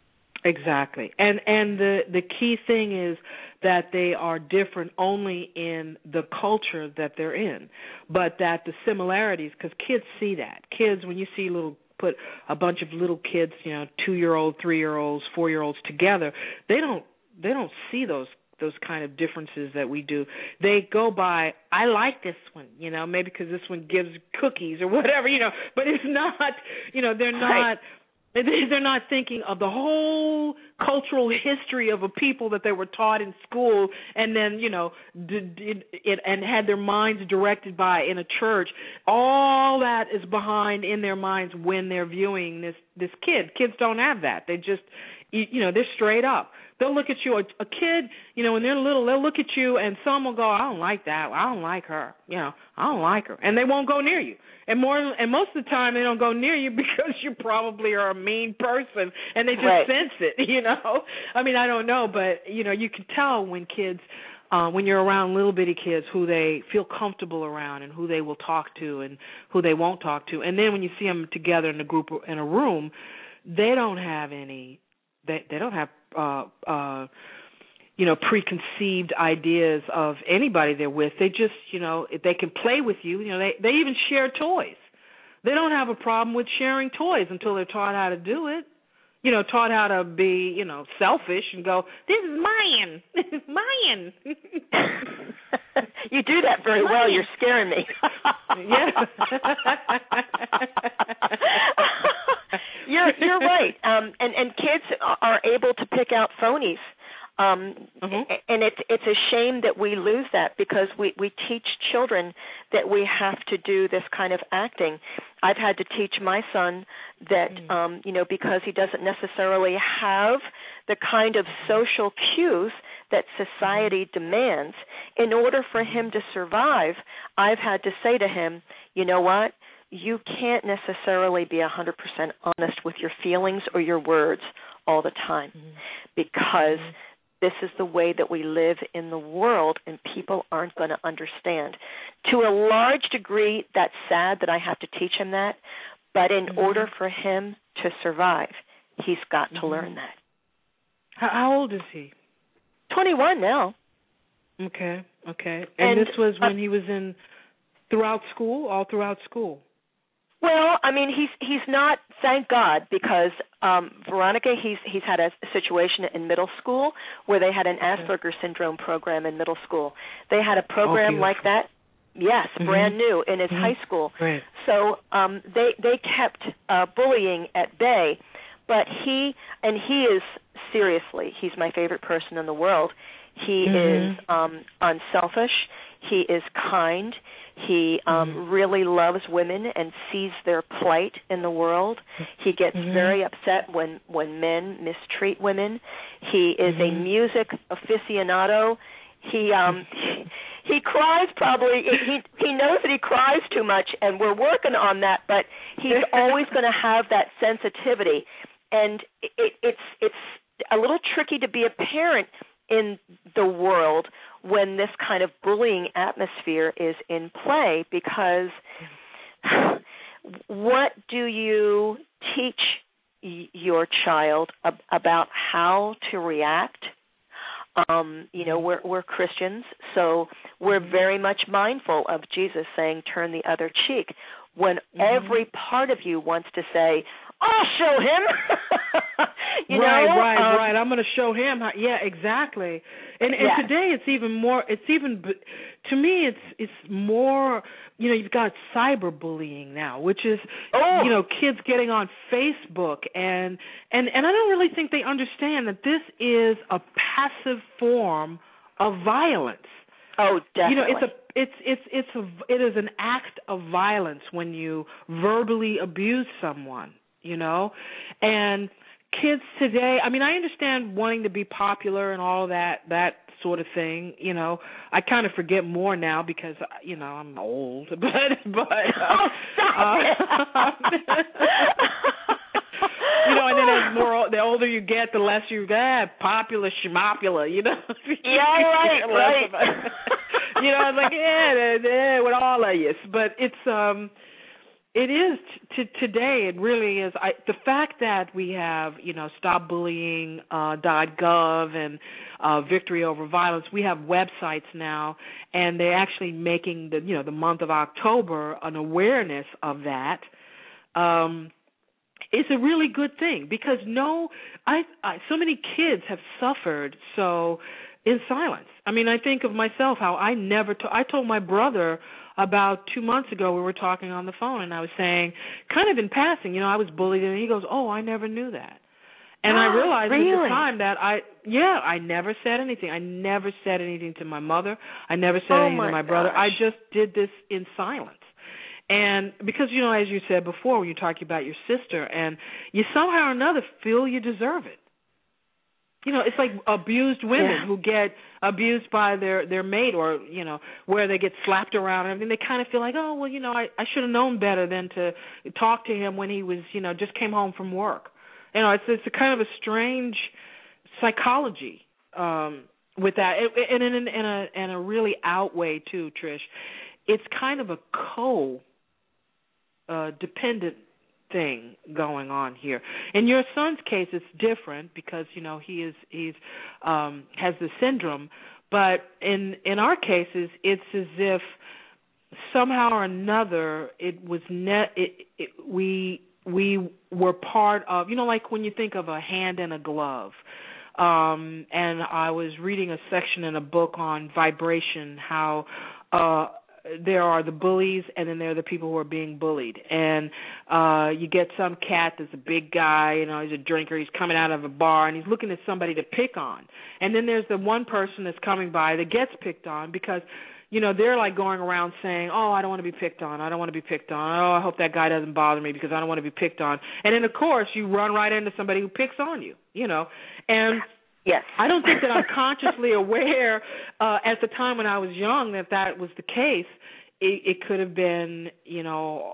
Exactly. And and the, the key thing is that they are different only in the culture that they're in, but that the similarities, because kids see that. Kids, when you see little, put a bunch of little kids, you know, two-year-old, three-year-olds, four-year-olds together, they don't they don't see those those kind of differences that we do. They go by, I like this one, you know, maybe because this one gives cookies or whatever, you know, but it's not, you know, they're not, right. they're not thinking of the whole cultural history of a people that they were taught in school, and then, you know, did, did it, and had their minds directed by in a church. All that is behind in their minds when they're viewing this this kid. Kids don't have that. They just, you know, they're straight up. They'll look at you, a, a kid, you know, when they're little, they'll look at you, and some will go, I don't like that. I don't like her. You know, I don't like her. And they won't go near you. And more, and most of the time, they don't go near you because you probably are a mean person, and they just right. sense it, you know. I mean, I don't know, but, you know, you can tell when kids, uh, when you're around little bitty kids, who they feel comfortable around and who they will talk to and who they won't talk to. And then when you see them together in a group, in a room, they don't have any, they, they don't have, uh, uh, you know, preconceived ideas of anybody they're with. They just, you know, if they can play with you. You know, they, they even share toys. They don't have a problem with sharing toys until they're taught how to do it. You know, taught how to be, you know, selfish and go, this is mine. This is mine. You do that very well. You're scaring me. Yeah. You're you're right. Um, and, and kids are able to pick out phonies. Um, mm-hmm. And it's it's a shame that we lose that, because we, we teach children that we have to do this kind of acting. I've had to teach my son that, mm-hmm. um, you know, because he doesn't necessarily have the kind of social cues that society mm-hmm. demands, in order for him to survive, I've had to say to him, you know what? You can't necessarily be one hundred percent honest with your feelings or your words all the time, mm-hmm. because mm-hmm. this is the way that we live in the world, and people aren't going to understand. To a large degree, that's sad that I have to teach him that, but in mm-hmm. order for him to survive, he's got mm-hmm. to learn that. How, how old is he? twenty-one now. Okay, okay. And, and this was when uh, he was in throughout school, all throughout school? Well, I mean, he's he's not, thank God, because um, Veronica, he's he's had a situation in middle school where they had an Asperger's syndrome program in middle school. They had a program oh, like that, yes, mm-hmm. brand new in his mm-hmm. high school. Right. So um, they they kept uh, bullying at bay, but he and he is seriously, he's my favorite person in the world. He mm-hmm. is um, unselfish. He is kind. He um, mm-hmm. really loves women and sees their plight in the world. He gets mm-hmm. very upset when, when men mistreat women. He is mm-hmm. a music aficionado. He um, he, he cries probably. He he knows that he cries too much, and we're working on that. But he's always going to have that sensitivity, and it, it's it's a little tricky to be a parent in the world when this kind of bullying atmosphere is in play, because what do you teach y- your child ab- about how to react? Um, you know, we're, we're Christians, so we're very much mindful of Jesus saying, turn the other cheek, when mm-hmm. every part of you wants to say, I'll show him. you right, know? right, um, right. I'm going to show him. How, yeah, exactly. And and yeah. today it's even more. It's even to me. It's it's more. You know, you've got cyberbullying now, which is oh. you know kids getting on Facebook, and and and I don't really think they understand that this is a passive form of violence. Oh, definitely. You know, it's a it's it's it's a it is an act of violence when you verbally abuse someone. You know, and kids today, I mean, I understand wanting to be popular and all that, that sort of thing, you know. I kind of forget more now because, you know, I'm old, but, but, uh, oh, stop uh, it. you know, and then as more, the older you get, the less you get, popular, shmopula, you know. Yeah, right, right. You know, it's like, yeah, yeah, with all of you. But it's, um, It is t- t- today. It really is. I, the fact that we have, you know, stop bullying dot gov and uh, Victory Over Violence. We have websites now, and they're actually making the, you know, the month of October an awareness of that. Um, it's a really good thing because no, I, I so many kids have suffered so in silence. I mean, I think of myself how I never. To- I told my brother. About two months ago, we were talking on the phone, and I was saying, kind of in passing, you know, I was bullied, and he goes, oh, I never knew that. And I realized really? at the time that I, yeah, I never said anything. I never said anything to my mother. I never said oh anything my to my gosh. brother. I just did this in silence. And because, you know, as you said before, when you're talking about your sister, and you somehow or another feel you deserve it. You know, it's like abused women yeah. who get abused by their, their mate, or, you know, where they get slapped around and everything. They kind of feel like, oh, well, you know, I, I should have known better than to talk to him when he was, you know, just came home from work. You know, it's it's a kind of a strange psychology um, with that, and in, in, in, a, in a really out way, too, Trish. It's kind of a co-dependent uh, thing going on here. In your son's case, it's different because, you know, he is he's um, has the syndrome. But in in our cases, it's as if somehow or another it was net. It, it, we we were part of, you know, like when you think of a hand and a glove. Um, and I was reading a section in a book on vibration, how uh, there are the bullies and then there are the people who are being bullied. And uh, you get some cat that's a big guy, you know, he's a drinker, he's coming out of a bar and he's looking at somebody to pick on. And then there's the one person that's coming by that gets picked on because, you know, they're like going around saying, oh, I don't want to be picked on, I don't want to be picked on, oh, I hope that guy doesn't bother me because I don't want to be picked on. And then, of course, you run right into somebody who picks on you, you know. And yes. I don't think that I'm consciously aware uh, at the time when I was young that that was the case. It, it could have been, you know,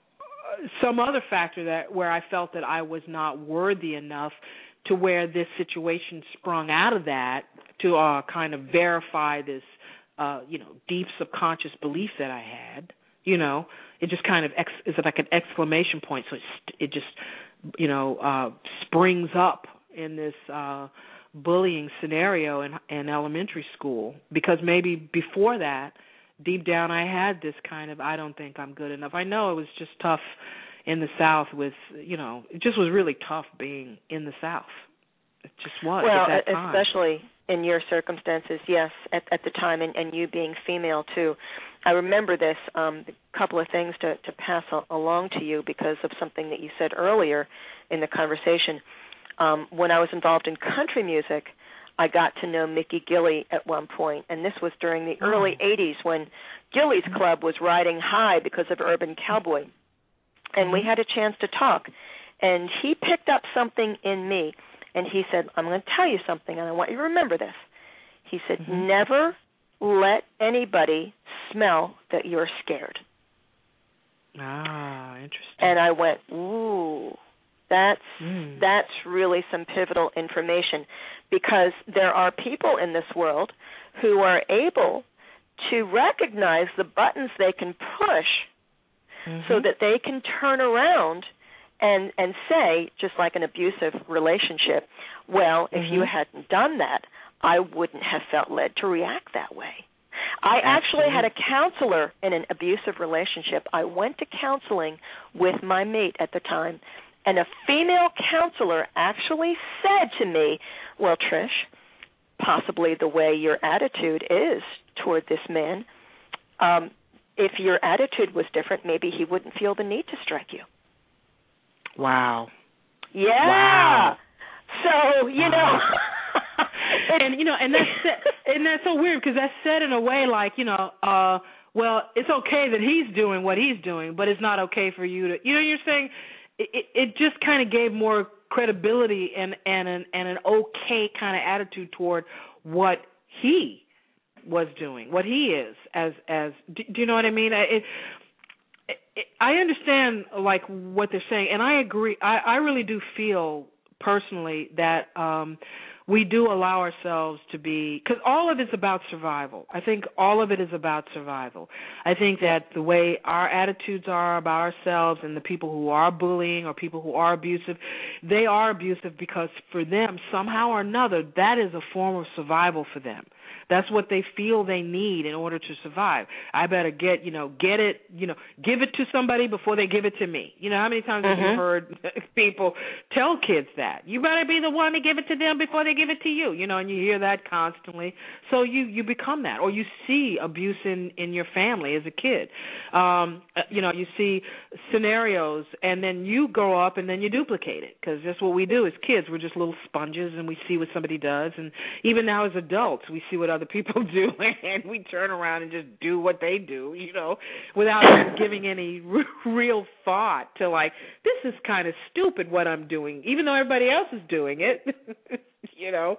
some other factor that where I felt that I was not worthy enough to where this situation sprung out of that to uh, kind of verify this, uh, you know, deep subconscious belief that I had. You know, it just kind of ex- is like an exclamation point. So it, it just, you know, uh, springs up in this uh, bullying scenario in, in elementary school, because maybe before that, deep down I had this kind of, I don't think I'm good enough. I know it was just tough in the South with, you know, it just was really tough being in the South. It just was well, at that time. Especially in your circumstances, yes, at, at the time, and, and you being female too. I remember this, um, a couple of things to, to pass a, along to you because of something that you said earlier in the conversation. Um, when I was involved in country music, I got to know Mickey Gilley at one point, and this was during the early eighties when Gilley's Club was riding high because of Urban Cowboy, and we had a chance to talk, and he picked up something in me, and he said, I'm going to tell you something, and I want you to remember this. He said, mm-hmm. never let anybody smell that you're scared. Ah, interesting. And I went, ooh. That's mm. that's really some pivotal information, because there are people in this world who are able to recognize the buttons they can push mm-hmm. so that they can turn around and, and say, just like an abusive relationship, well, mm-hmm. if you hadn't done that, I wouldn't have felt led to react that way. I actually Absolutely. had a counselor in an abusive relationship. I went to counseling with my mate at the time, and a female counselor actually said to me, well, Trish, possibly the way your attitude is toward this man, um, if your attitude was different, maybe he wouldn't feel the need to strike you. Wow. Yeah. Wow. So, you wow. know. and, you know, and that's, and that's so weird because that's said in a way like, you know, uh, well, it's okay that he's doing what he's doing, but it's not okay for you to, you know, you're saying, It, it just kind of gave more credibility and, and an and an okay kind of attitude toward what he was doing, what he is as as. Do, do you know what I mean? It, it, I understand like what they're saying, and I agree. I, I really do feel personally that um, we do allow ourselves to be, because all of it's about survival. I think all of it is about survival. I think that the way our attitudes are about ourselves and the people who are bullying or people who are abusive, they are abusive because for them, somehow or another, that is a form of survival for them. That's what they feel they need in order to survive. I better get, you know, get it, you know, give it to somebody before they give it to me. You know, how many times mm-hmm. have you heard people tell kids that? You better be the one to give it to them before they give it to you, you know, and you hear that constantly. So you, you become that, or you see abuse in, in your family as a kid. Um, you know, you see scenarios, and then you grow up and then you duplicate it, because that's what we do as kids. We're just little sponges, and we see what somebody does, and even now as adults, we see what other people do, and we turn around and just do what they do, you know, without giving any r- real thought to, like, this is kind of stupid what I'm doing, even though everybody else is doing it, you know.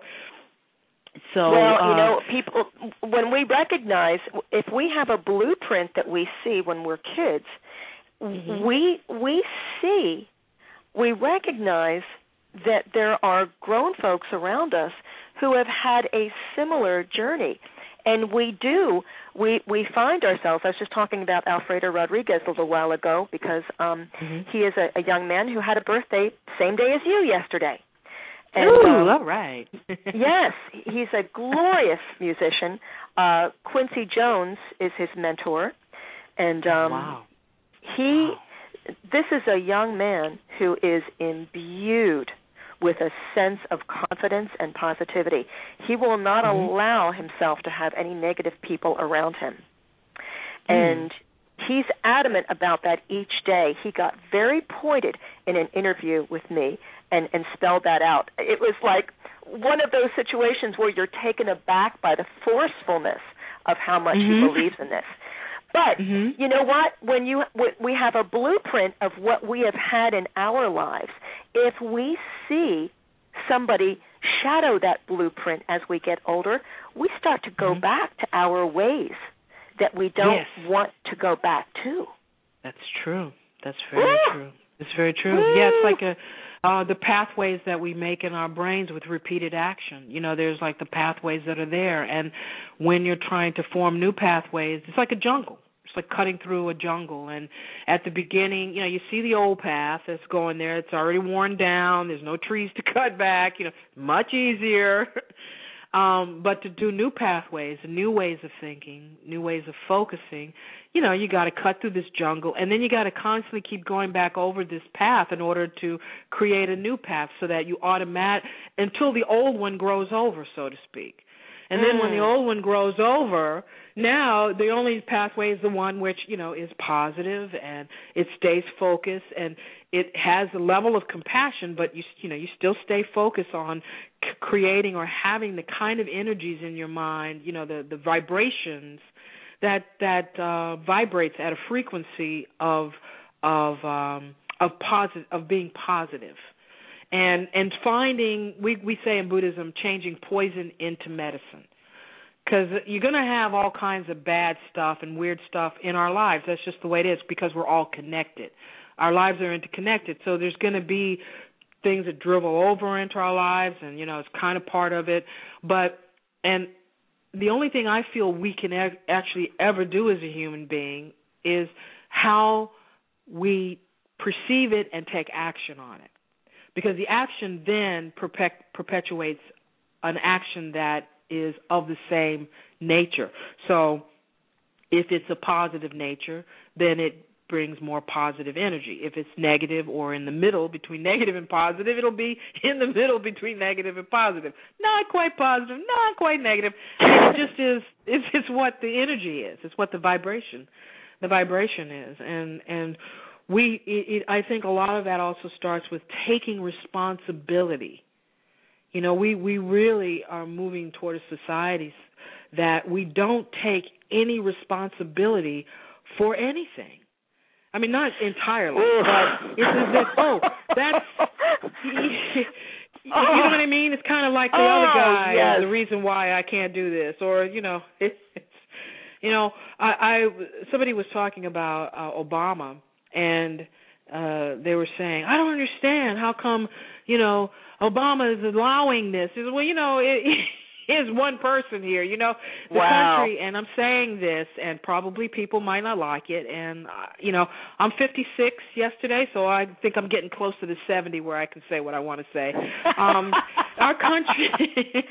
So, well, uh, you know, people, when we recognize, if we have a blueprint that we see when we're kids, mm-hmm. we we see, we recognize that there are grown folks around us who have had a similar journey. And we do, we we find ourselves, I was just talking about Alfredo Rodriguez a little while ago, because um, mm-hmm. he is a, a young man who had a birthday same day as you yesterday. And, Ooh, um, all right. yes, he's a glorious musician. Uh, Quincy Jones is his mentor. And um, wow. he, wow. this is a young man who is imbued with a sense of confidence and positivity. He will not mm-hmm. allow himself to have any negative people around him. Mm. And he's adamant about that each day. He got very pointed in an interview with me and, and spelled that out. It was like one of those situations where you're taken aback by the forcefulness of how much mm-hmm. he believes in this. But mm-hmm. you know what? When you we have a blueprint of what we have had in our lives, if we see somebody shadow that blueprint as we get older, we start to go mm-hmm. back to our ways that we don't yes. want to go back to. That's true. That's very Woo! true. It's very true. Woo! Yeah, it's like a uh, the pathways that we make in our brains with repeated action. You know, there's like the pathways that are there, and when you're trying to form new pathways, it's like a jungle. It's like cutting through a jungle, and at the beginning, you know, you see the old path that's going there. It's already worn down. There's no trees to cut back. You know, much easier. Um, but to do new pathways, new ways of thinking, new ways of focusing, you know, you got to cut through this jungle, and then you got to constantly keep going back over this path in order to create a new path, so that you automatic until the old one grows over, so to speak. And then mm. when the old one grows over, now the only pathway is the one which, you know, is positive, and it stays focused, and it has a level of compassion, but you you know, you still stay focused on c- creating or having the kind of energies in your mind, you know, the, the vibrations that that uh, vibrates at a frequency of of um, of positive of being positive. And and finding, we, we say in Buddhism, changing poison into medicine. Because you're going to have all kinds of bad stuff and weird stuff in our lives. That's just the way it is, because we're all connected. Our lives are interconnected. So there's going to be things that dribble over into our lives, and, you know, it's kind of part of it. But, and the only thing I feel we can e- actually ever do as a human being is how we perceive it and take action on it. Because the action then perpet- perpetuates an action that is of the same nature. So if it's a positive nature, then it brings more positive energy. If it's negative or in the middle between negative and positive, it'll be in the middle between negative and positive. Not quite positive, not quite negative. I mean, it just is, it's, it's what the energy is. It's what the vibration, the vibration is. And, and We, it, it, I think a lot of that also starts with taking responsibility. You know, we, we really are moving toward a society that we don't take any responsibility for anything. I mean, not entirely, but it's as if, oh, that's, you, you know what I mean? It's kind of like the oh, other guy yes. is the reason why I can't do this, or, you know, it, it's, you know, I, I somebody was talking about uh, Obama, and uh, they were saying, I don't understand. How come, you know, Obama is allowing this? He said, well, you know, it, it is one person here, you know, the wow. country, and I'm saying this, and probably people might not like it, and, uh, you know, I'm fifty-six yesterday, so I think I'm getting close to the seventy where I can say what I want to say. Um, our country,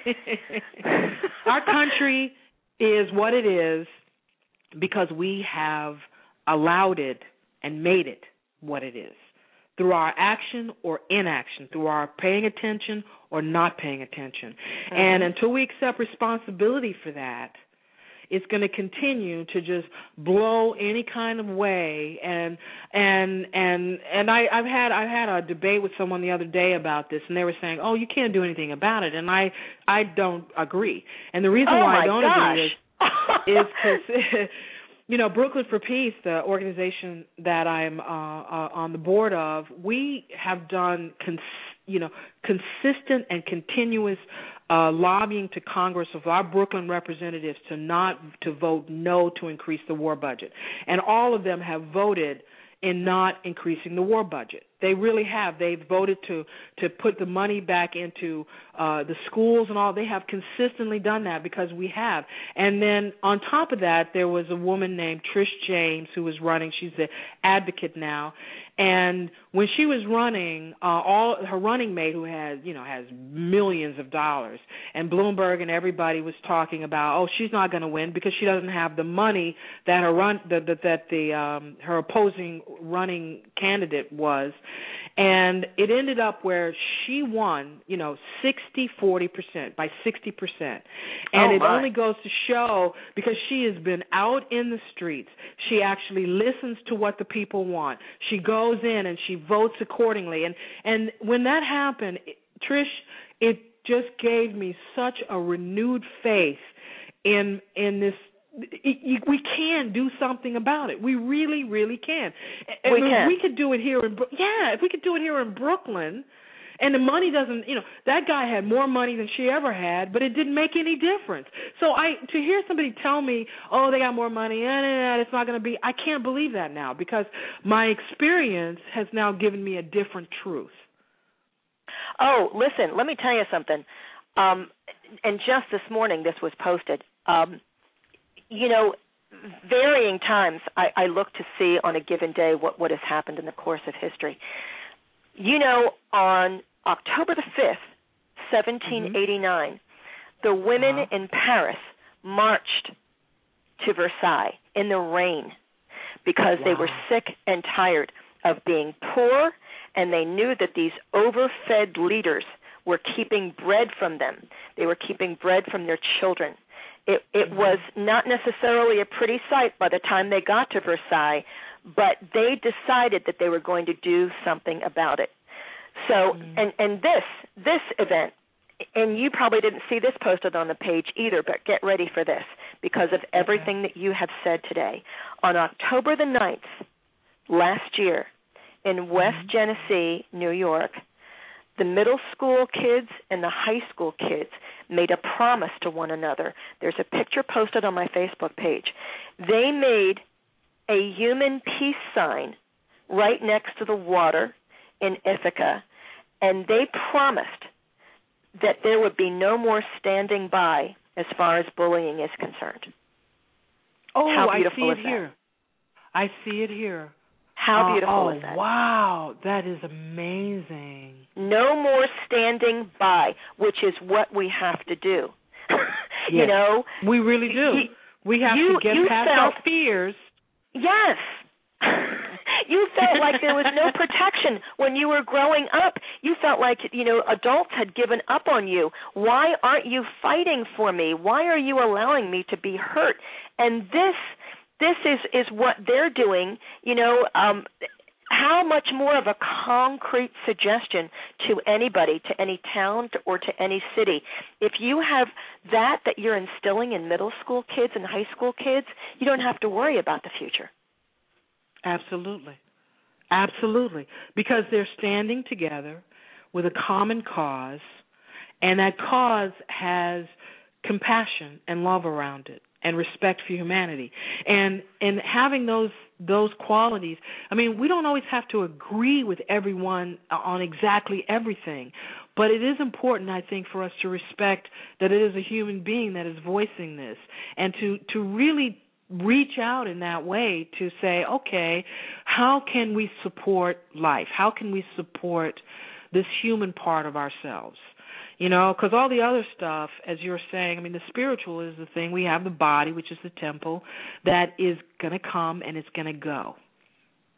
our country is what it is because we have allowed it and made it what it is. through our action or inaction, through our paying attention or not paying attention. Mm-hmm. And until we accept responsibility for that, it's going to continue to just blow any kind of way. And and and and I, I've had I've had a debate with someone the other day about this, and they were saying, "Oh, you can't do anything about it," and I I don't agree. And the reason oh why my I don't gosh. agree is is because you know, Brooklyn for Peace, the organization that I'm uh, uh, on the board of, we have done, cons- you know, consistent and continuous uh, lobbying to Congress of our Brooklyn representatives to not to vote no to increase the war budget, and all of them have voted in not increasing the war budget. They really have. They've voted to to put the money back into uh, the schools and all. They have consistently done that because we have. And then on top of that, there was a woman named Trish James who was running. She's the advocate now. And when she was running, uh, all her running mate, who has you know has millions of dollars, and Bloomberg and everybody was talking about, oh, she's not going to win because she doesn't have the money that her run that that, that the um, her opposing running candidate was. And it ended up where she won, you know, sixty forty percent, by sixty percent. And oh it my. only goes to show, because she has been out in the streets, she actually listens to what the people want. She goes in and she votes accordingly. And, and when that happened, Trish, it just gave me such a renewed faith in in this. We can do something about it. We really, really can. We I mean, can. We could do it here in yeah. If we could do it here in Brooklyn, and the money doesn't, you know, that guy had more money than she ever had, but it didn't make any difference. So I to hear somebody tell me, oh, they got more money, and it's not going to be. I can't believe that now because my experience has now given me a different truth. Oh, listen, let me tell you something. Um, and just this morning, this was posted. Um, You know, varying times I, I look to see on a given day what, what has happened in the course of history. You know, on October the fifth, seventeen eighty-nine, mm-hmm. the women uh-huh. in Paris marched to Versailles in the rain because wow. they were sick and tired of being poor, and they knew that these overfed leaders were keeping bread from them. They were keeping bread from their children. It, it was not necessarily a pretty sight by the time they got to Versailles, but they decided that they were going to do something about it. So, mm-hmm. and, and this this event, and you probably didn't see this posted on the page either, but get ready for this because of everything that you have said today. On October the ninth, last year, in West mm-hmm. Genesee, New York, the middle school kids and the high school kids made a promise to one another. There's a picture posted on my Facebook page. They made a human peace sign right next to the water in Ithaca, and they promised that there would be no more standing by as far as bullying is concerned. Oh, How I beautiful see it is that? here. I see it here. How beautiful uh, oh, is that? Wow, that is amazing. No more standing by, which is what we have to do. you yes, know, we really do. You, we have you, to get past felt, our fears. Yes. You felt like there was no protection when you were growing up. You felt like, you know, adults had given up on you. Why aren't you fighting for me? Why are you allowing me to be hurt? And this This is, is what they're doing, you know, um, how much more of a concrete suggestion to anybody, to any town to, or to any city. If you have that that you're instilling in middle school kids and high school kids, you don't have to worry about the future. Absolutely. Absolutely. Because they're standing together with a common cause, and that cause has compassion and love around it, and respect for humanity. And and having those those qualities, I mean, we don't always have to agree with everyone on exactly everything, but it is important, I think, for us to respect that it is a human being that is voicing this, and to, to really reach out in that way to say, okay, how can we support life? How can we support this human part of ourselves? You know, because all the other stuff, as you're saying, I mean, the spiritual is the thing. We have the body, which is the temple, that is going to come and it's going to go.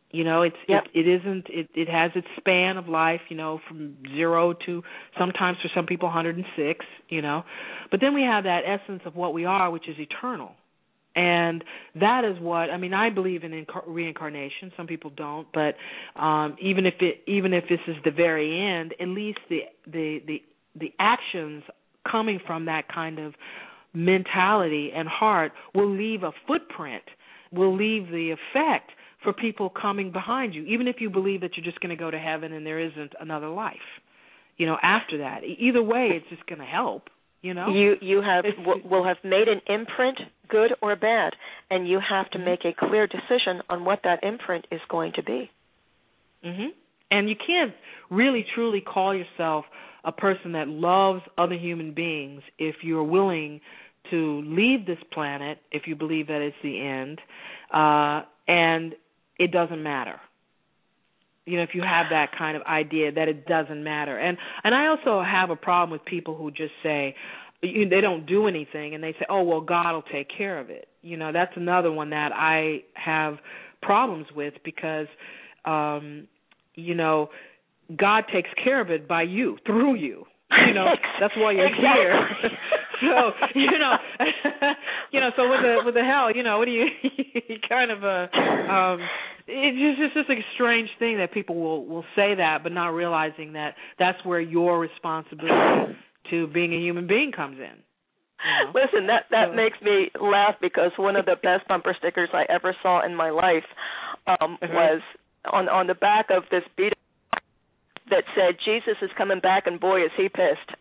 You know, it's yep. it, it isn't it, it has its span of life, you know, from zero to sometimes for some people one hundred six, you know. But then we have that essence of what we are, which is eternal. And that is what I mean. I believe in incar- reincarnation. Some people don't, but um, even if it, even if this is the very end, at least the the the, the actions coming from that kind of mentality and heart will leave a footprint, will leave the effect for people coming behind you, even if you believe that you're just going to go to heaven and there isn't another life, you know, after that. Either way, it's just going to help, you know. You you have w- will have made an imprint, good or bad, and you have to make a clear decision on what that imprint is going to be. Mhm. And you can't really truly call yourself a person that loves other human beings if you're willing to leave this planet, if you believe that it's the end, uh, and it doesn't matter. You know, if you have that kind of idea that it doesn't matter. And and I also have a problem with people who just say, you, they don't do anything, and they say, oh, well, God will take care of it. You know, that's another one that I have problems with because, um, you know, God takes care of it by you, through you. You know, that's why you're exactly. here. So, you know, you know, so with the with the hell, you know, what do you, you kind of a, um, it's just, it's just a strange thing that people will, will say that, but not realizing that that's where your responsibility to being a human being comes in. You know? Listen, that, that so. makes me laugh because one of the best bumper stickers I ever saw in my life um, uh-huh. was on on the back of this beat that said, Jesus is coming back, and boy, is he pissed.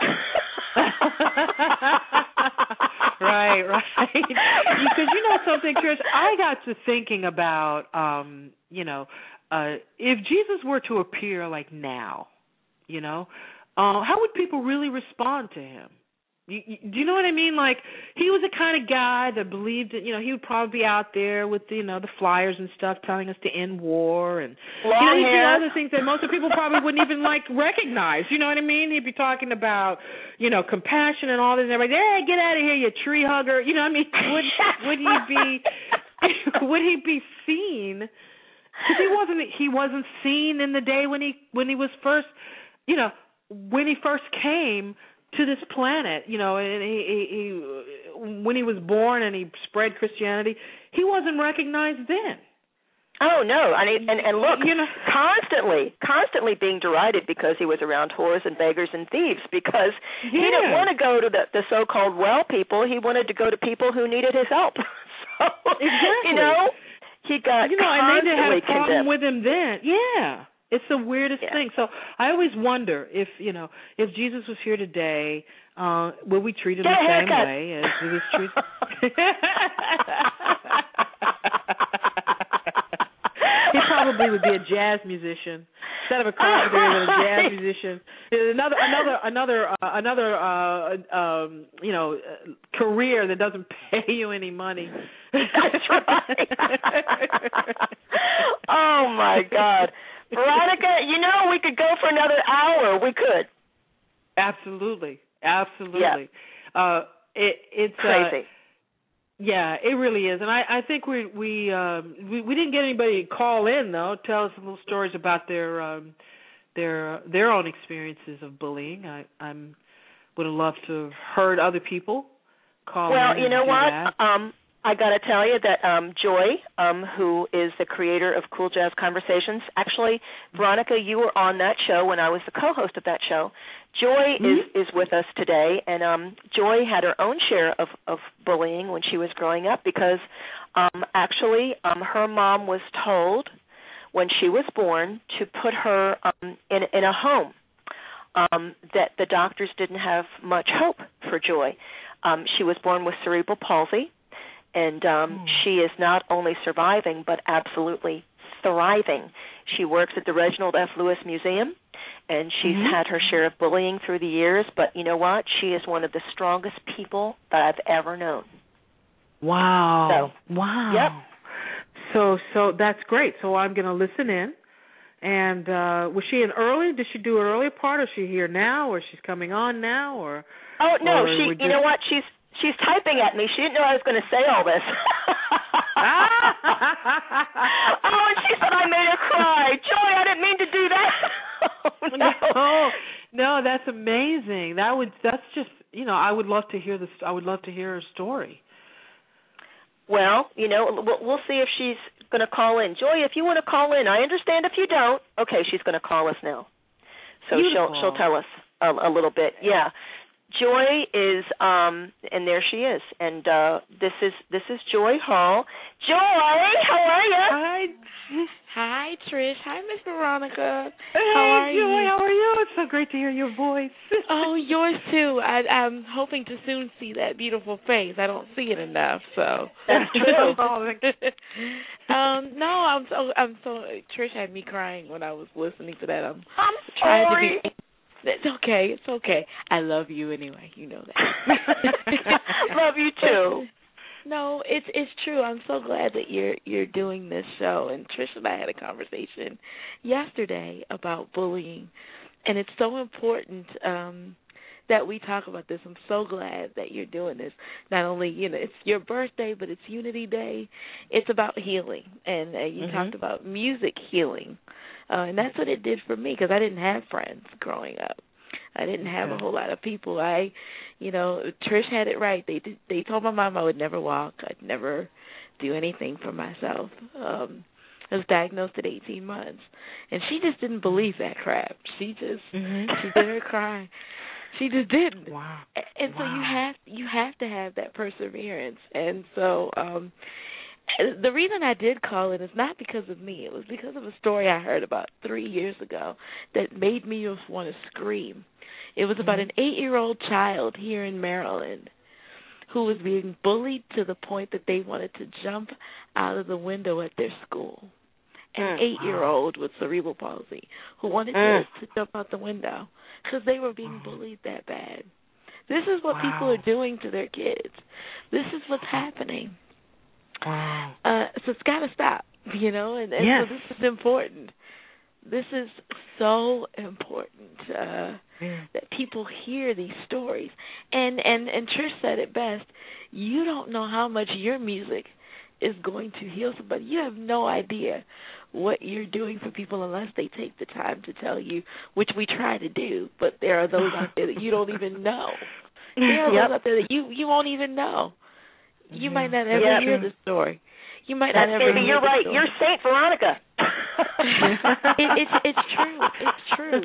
Right, right. Because you know something, Trish, I got to thinking about, um, you know, uh, if Jesus were to appear like now, you know, uh, how would people really respond to him? You, you, do you know what I mean? Like, he was the kind of guy that believed that, you know, he would probably be out there with, the, you know, the flyers and stuff telling us to end war and, Long you know, he'd hair. do other things that most of people probably wouldn't even, like, recognize. You know what I mean? He'd be talking about, you know, compassion and all this and everything. Hey, get out of here, you tree hugger. You know what I mean? Would, would he be, would he be seen? Because he wasn't, he wasn't seen in the day when he, when he was first, you know, when he first came to this planet, you know, and he, he, he, when he was born and he spread Christianity, he wasn't recognized then. Oh no! I mean, and, and look, you know, constantly, constantly being derided because he was around whores and beggars and thieves. Because yeah. he didn't want to go to the, the so-called well people. He wanted to go to people who needed his help. So, exactly. you know, he got you know, constantly and they had a problem condemned. with him then. Yeah. It's the weirdest yeah. thing. So I always wonder if, you know, if Jesus was here today, uh, would we treat him Get the same haircut. way as he was treated? He probably would be a jazz musician instead of a carpenter, oh, a jazz musician. Another, another, another, uh, another, uh, um, you know, uh, career that doesn't pay you any money. That's right. Oh my God. Veronica, you know, we could go for another hour. We could. Absolutely, absolutely. Yeah. Uh, it, it's crazy. Uh, yeah, it really is, and I, I think we we, um, we we didn't get anybody to call in though. Tell us little stories about their um, their their own experiences of bullying. I I'm, would have loved to have heard other people call well, in. Well, you know what? That. Um, I got to tell you that um, Joy, um, who is the creator of Cool Jazz Conversations, actually, Veronica, you were on that show when I was the co-host of that show. Joy mm-hmm. is, is with us today, and um, Joy had her own share of, of bullying when she was growing up because um, actually um, her mom was told when she was born to put her um, in, in a home um, that the doctors didn't have much hope for Joy. Um, she was born with cerebral palsy. And um, mm. she is not only surviving, but absolutely thriving. She works at the Reginald F. Lewis Museum, and she's mm-hmm. had her share of bullying through the years. But you know what? She is one of the strongest people that I've ever known. Wow. So, wow. Yep. So, so that's great. So I'm going to listen in. And uh, was she in early? Did she do an earlier part, or is she here now, or she's coming on now, or? Oh no, or she. just... You know what? She's. She's typing at me. She didn't know I was going to say all this. ah! Oh, and she said I made her cry. Joy, I didn't mean to do that. Oh, no. no, no, that's amazing. That would, that's just, you know, I would love to hear this. I would love to hear her story. Well, you know, we'll, we'll see if she's going to call in. Joy, if you want to call in, I understand if you don't. Okay, she's going to call us now. So Beautiful. she'll she'll tell us a, a little bit. Yeah. Joy is um and there she is. And uh this is this is Joy Hall. Joy, how are you? Hi. Hi, Trish. Hi, Miss Veronica. Hey, how are Joy, you? how are you? It's so great to hear your voice. Oh, yours too. I, I'm hoping to soon see that beautiful face. I don't see it enough, so that's true. um, no, I'm so I'm so. Trish had me crying when I was listening to that. I'm, I'm trying sorry. to be. It's okay. It's okay. I love you anyway. You know that. Love you too. No, it's it's true. I'm so glad that you're you're doing this show. And Trish and I had a conversation yesterday about bullying, and it's so important um, that we talk about this. I'm so glad that you're doing this. Not only, you know, it's your birthday, but it's Unity Day. It's about healing, and uh, you mm-hmm. talked about music healing, uh, and that's what it did for me because I didn't have friends growing up. I didn't have a whole lot of people. I, you know, Trish had it right. They did, they told my mom I would never walk. I'd never do anything for myself. Um, I was diagnosed at eighteen months, and she just didn't believe that crap. She just mm-hmm. she didn't cry. She just didn't. Wow. And so wow. you have you have to have that perseverance. And so um, the reason I did call it is not because of me. It was because of a story I heard about three years ago that made me just want to scream. It was about an eight-year-old child here in Maryland who was being bullied to the point that they wanted to jump out of the window at their school. An mm. eight-year-old with cerebral palsy who wanted mm. to, to jump out the window because they were being bullied that bad. This is what wow. people are doing to their kids. This is what's happening. Wow. Uh, so it's got to stop, you know, and, and yes. so this is important. This is so important uh, yeah. that people hear these stories. And, and, and Trish said it best. You don't know how much your music is going to heal somebody. You have no idea what you're doing for people unless they take the time to tell you, which we try to do. But there are those out there that you don't even know. There are yep. those out there that you, you won't even know. You yeah. might not ever yep. hear the story. You might That's not ever maybe hear you're the right. story. You're Saint Veronica. it, it's it's true. It's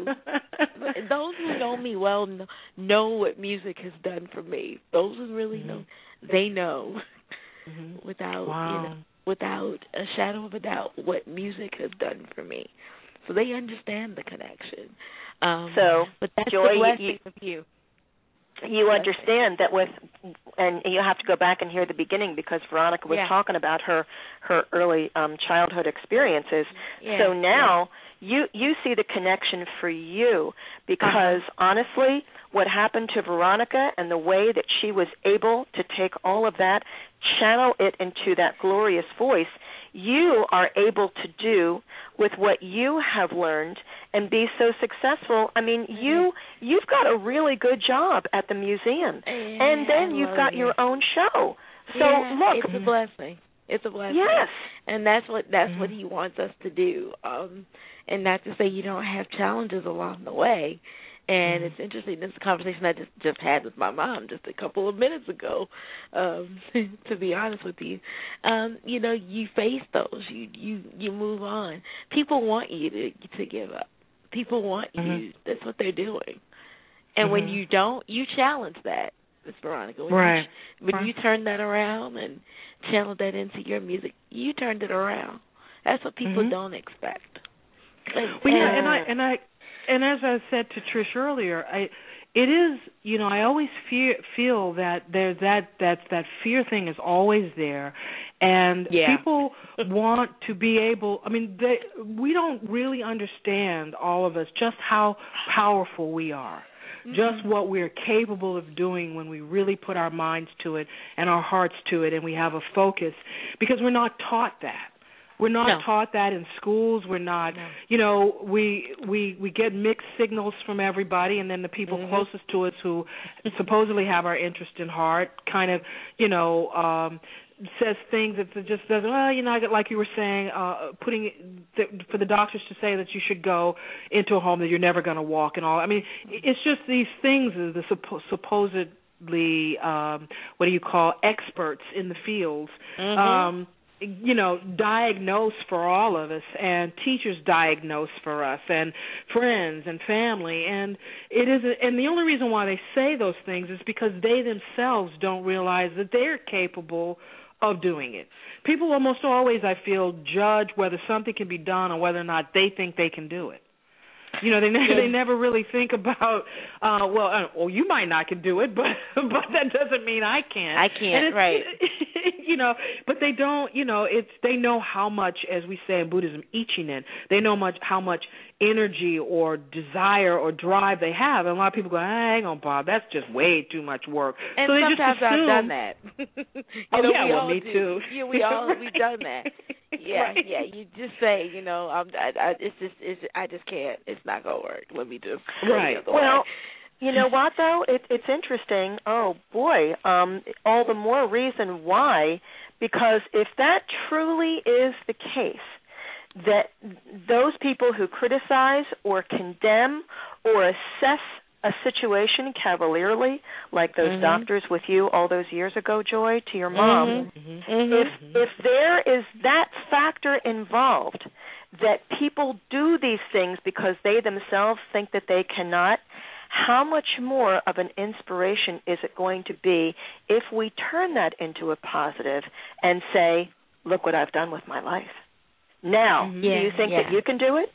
true. Those who know me well know, know what music has done for me. Those who really mm-hmm. know, they know mm-hmm. without wow. you know, without a shadow of a doubt what music has done for me. So they understand the connection. Um, so, but that's Joy, the blessing you, of you. You understand that with, and you have to go back and hear the beginning because Veronica was yeah. talking about her her early um, childhood experiences. Yeah. So now yeah. you you see the connection for you because uh-huh. honestly, what happened to Veronica and the way that she was able to take all of that, channel it into that glorious voice, you are able to do with what you have learned and be so successful. I mean, mm-hmm. you you've got a really good job at the museum, yeah, and then you've got it. your own show. So yeah, look, it's a blessing. It's a blessing. Yes, and that's what that's mm-hmm. what he wants us to do. Um, and not to say you don't have challenges along the way. And mm-hmm. it's interesting. This is a conversation I just, just had with my mom just a couple of minutes ago. Um, to be honest with you, um, you know, you face those. You you you move on. People want you to to give up. People want mm-hmm. you. That's what they're doing. And mm-hmm. when you don't, you challenge that, Miss Veronica. When right. You, when right. you turn that around and channel that into your music, you turned it around. That's what people mm-hmm. don't expect. And, well, yeah, and I and I. And as I said to Trish earlier, I, it is, you know, I always fear, feel that there's that, that that fear thing is always there, and yeah. people want to be able. I mean, they, we don't really understand, all of us, just how powerful we are, mm-hmm. just what we're capable of doing when we really put our minds to it and our hearts to it, and we have a focus, because we're not taught that. We're not no. taught that in schools. We're not, no. you know, we we we get mixed signals from everybody, and then the people mm-hmm. closest to us who supposedly have our interest in heart kind of, you know, um, says things that just doesn't. Well, you know, like you were saying, uh, putting the, for the doctors to say that you should go into a home that you're never going to walk and all. I mean, it's just these things, the suppo- supposedly um, what do you call experts in the fields. Mm-hmm. Um, you know, diagnose for all of us, and teachers diagnose for us, and friends and family, and it is. A, and the only reason why they say those things is because they themselves don't realize that they're capable of doing it. People almost always, I feel, judge whether something can be done or whether or not they think they can do it. You know, they never, yeah. they never really think about, uh, well, uh, well, you might not can do it, but but that doesn't mean I can't. I can't, right. You know, but they don't, you know, it's they know how much, as we say in Buddhism, ichinen, they know much how much energy or desire or drive they have. And a lot of people go, hang on, Bob, that's just way too much work. And so they sometimes just assume, I've done that. you oh, know, yeah, we well, all me do. too. Yeah, we all, we've done that. Yeah, right. yeah. You just say, you know, I'm, I, I, it's just, it's, I just can't. It's not gonna work. Let me just. Right. Well, you know what though? It, it's interesting. Oh boy, um, all the more reason why, because if that truly is the case, that those people who criticize or condemn or assess a situation cavalierly, like those mm-hmm. doctors with you all those years ago, Joy, to your mom, mm-hmm. Mm-hmm. if if there is that factor involved, that people do these things because they themselves think that they cannot, how much more of an inspiration is it going to be if we turn that into a positive and say, look what I've done with my life. Now, yeah, do you think yeah. that you can do it?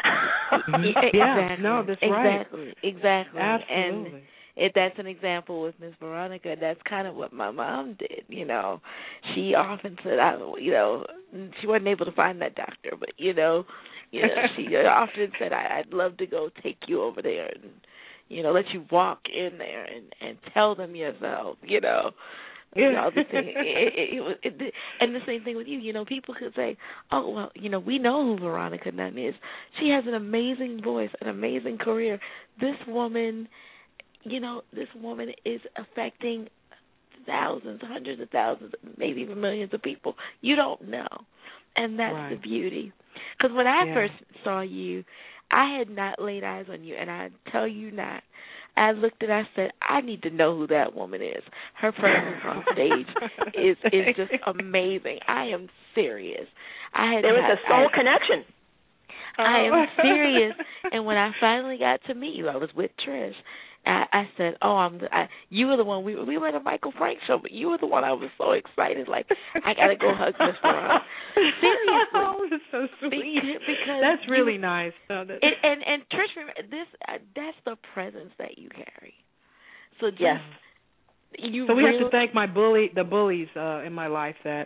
yeah, exactly. no, that's exactly. right. Exactly, exactly. Absolutely. And if that's an example with Miss Veronica, that's kind of what my mom did. You know, she often said, I, you know, she wasn't able to find that doctor, but you know, you know, she often said, I, I'd love to go take you over there and, you know, let you walk in there and, and tell them yourself. You know. Yeah. You know, the thing, it, it, it was, it, and the same thing with you. You know, people could say, "Oh, well, you know, we know who Veronica Nunn is. She has an amazing voice, an amazing career. This woman, you know, this woman is affecting thousands, hundreds of thousands, maybe even millions of people. You don't know, and that's right. the beauty. Because when I yeah. first saw you, I had not laid eyes on you, and I tell you not. I looked at her, I said, I need to know who that woman is. Her presence on stage is is just amazing. I am serious. I had There was had, a soul I, connection. I am serious. And when I finally got to meet you, I was with Trish. I, I said, "Oh, I'm." The, I, you were the one. We we were at a Michael Frank show, but you were the one. I was so excited. Like, I gotta go hug Miss Veronica. Seriously, oh, that's so sweet. Because that's really you, nice. No, that, it, and and Trish, this uh, that's the presence that you carry. So just, yes. You so we really, have to thank my bully, the bullies uh, in my life. That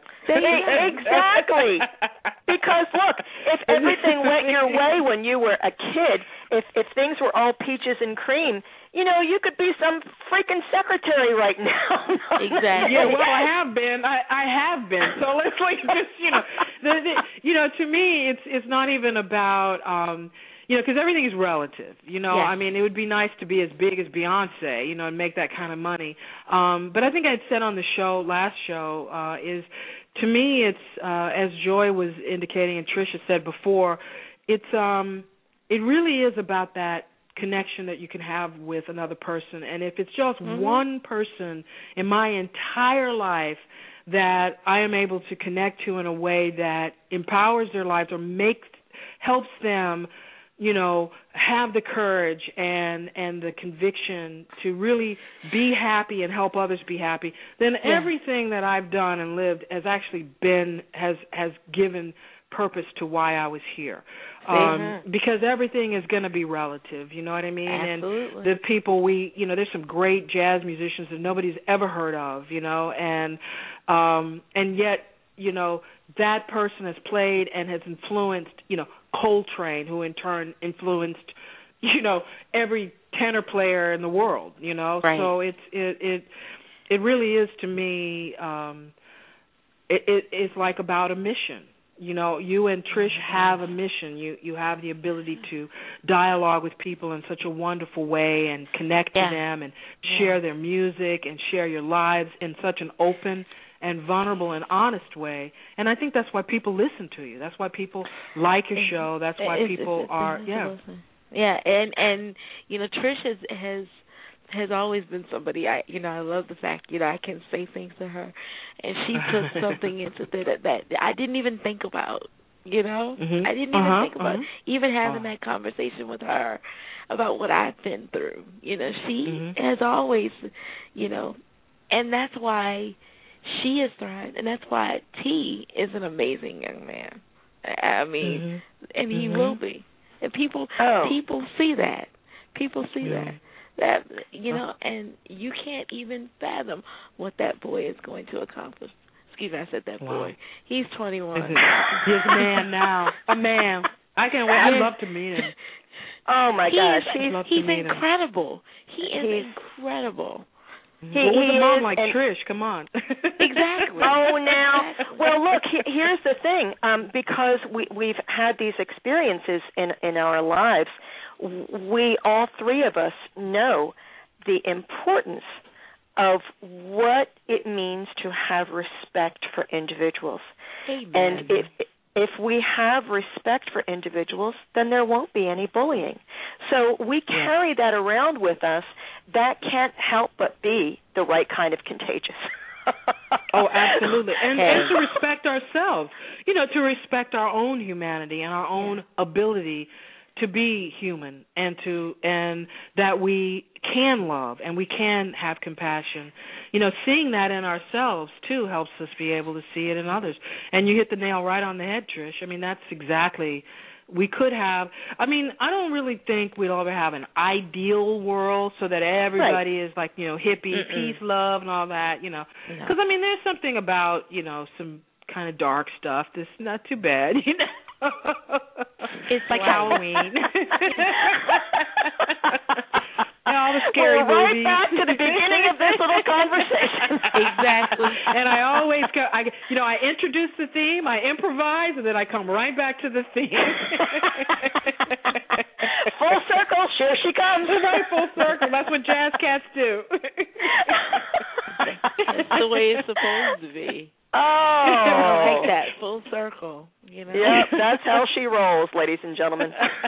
exactly. Because look, if everything went your way when you were a kid, if if things were all peaches and cream, you know, you could be some freaking secretary right now. Exactly. Yeah, well, I have been. I, I have been. So let's like just, you know, the, the, you know, to me, it's it's not even about. Um, You know, because everything is relative. You know, yes. I mean, it would be nice to be as big as Beyonce, you know, and make that kind of money. Um, but I think I'd said on the show, last show, uh, is to me, it's uh, as Joy was indicating and Tricia said before, it's um, it really is about that connection that you can have with another person. And if it's just mm-hmm. one person in my entire life that I am able to connect to in a way that empowers their lives or makes helps them, you know, have the courage and and the conviction to really be happy and help others be happy, then yeah. everything that I've done and lived has actually been, has has given purpose to why I was here. Um, mm-hmm. Because everything is going to be relative, you know what I mean? Absolutely. And the people we, you know, there's some great jazz musicians that nobody's ever heard of, you know, and um, and yet, you know, that person has played and has influenced, you know, Coltrane, who in turn influenced, you know, every tenor player in the world, you know. Right. So it's it it it really is to me. Um, it, it it's like about a mission. You know, you and Trish have a mission. You you have the ability to dialogue with people in such a wonderful way and connect yeah. to them and share yeah. their music and share your lives in such an open and vulnerable and honest way. And I think that's why people listen to you. That's why people like your show. That's why it's, people it's, it's, are, it's yeah. Listen. Yeah, and, and, you know, Trish has, has has always been somebody, I you know, I love the fact, you know, I can say things to her, and she took something into that, that I didn't even think about, you know? Mm-hmm. I didn't uh-huh, even think about uh-huh. even having oh. that conversation with her about what I've been through. You know, she mm-hmm. has always, you know, and that's why she has thrived, and that's why T is an amazing young man. I mean, mm-hmm. and he mm-hmm. will be. And people oh. people see that. People see yeah. that. That you know, and you can't even fathom what that boy is going to accomplish. Excuse me, I said that wow. boy. He's twenty-one. He's a man now. A man. I can't wait. I'd love to meet him. Oh my he gosh, is, he's he's incredible. Him. He is he's, incredible. He, well, with he a mom is, like Trish, come on. Exactly. Oh, now, exactly. well, look. He, here's the thing. Um, because we we've had these experiences in in our lives, we all three of us know the importance of what it means to have respect for individuals. Amen. And if if we have respect for individuals, then there won't be any bullying. So we carry yeah. that around with us. That can't help but be the right kind of contagious. Oh, absolutely. And, and to respect ourselves, you know, to respect our own humanity and our own yeah. ability to be human, and to and that we can love and we can have compassion. You know, seeing that in ourselves too helps us be able to see it in others. And you hit the nail right on the head, Trish. I mean, that's exactly. We could have. I mean, I don't really think we'll ever have an ideal world so that everybody right. is like, you know, hippie, Mm-mm. peace, love, and all that. You know, because no. I mean, there's something about, you know, some kind of dark stuff that's not too bad. You know. It's like wow. Halloween. All the scary well, right movies. Right back to the beginning of this little conversation. Exactly. And I always go, I, you know, I introduce the theme, I improvise, and then I come right back to the theme. Full circle, here she comes. Right, full circle. That's what jazz cats do. That's the way it's supposed to be. Oh, take that full circle. You know. Yep, that's how she rolls, ladies and gentlemen.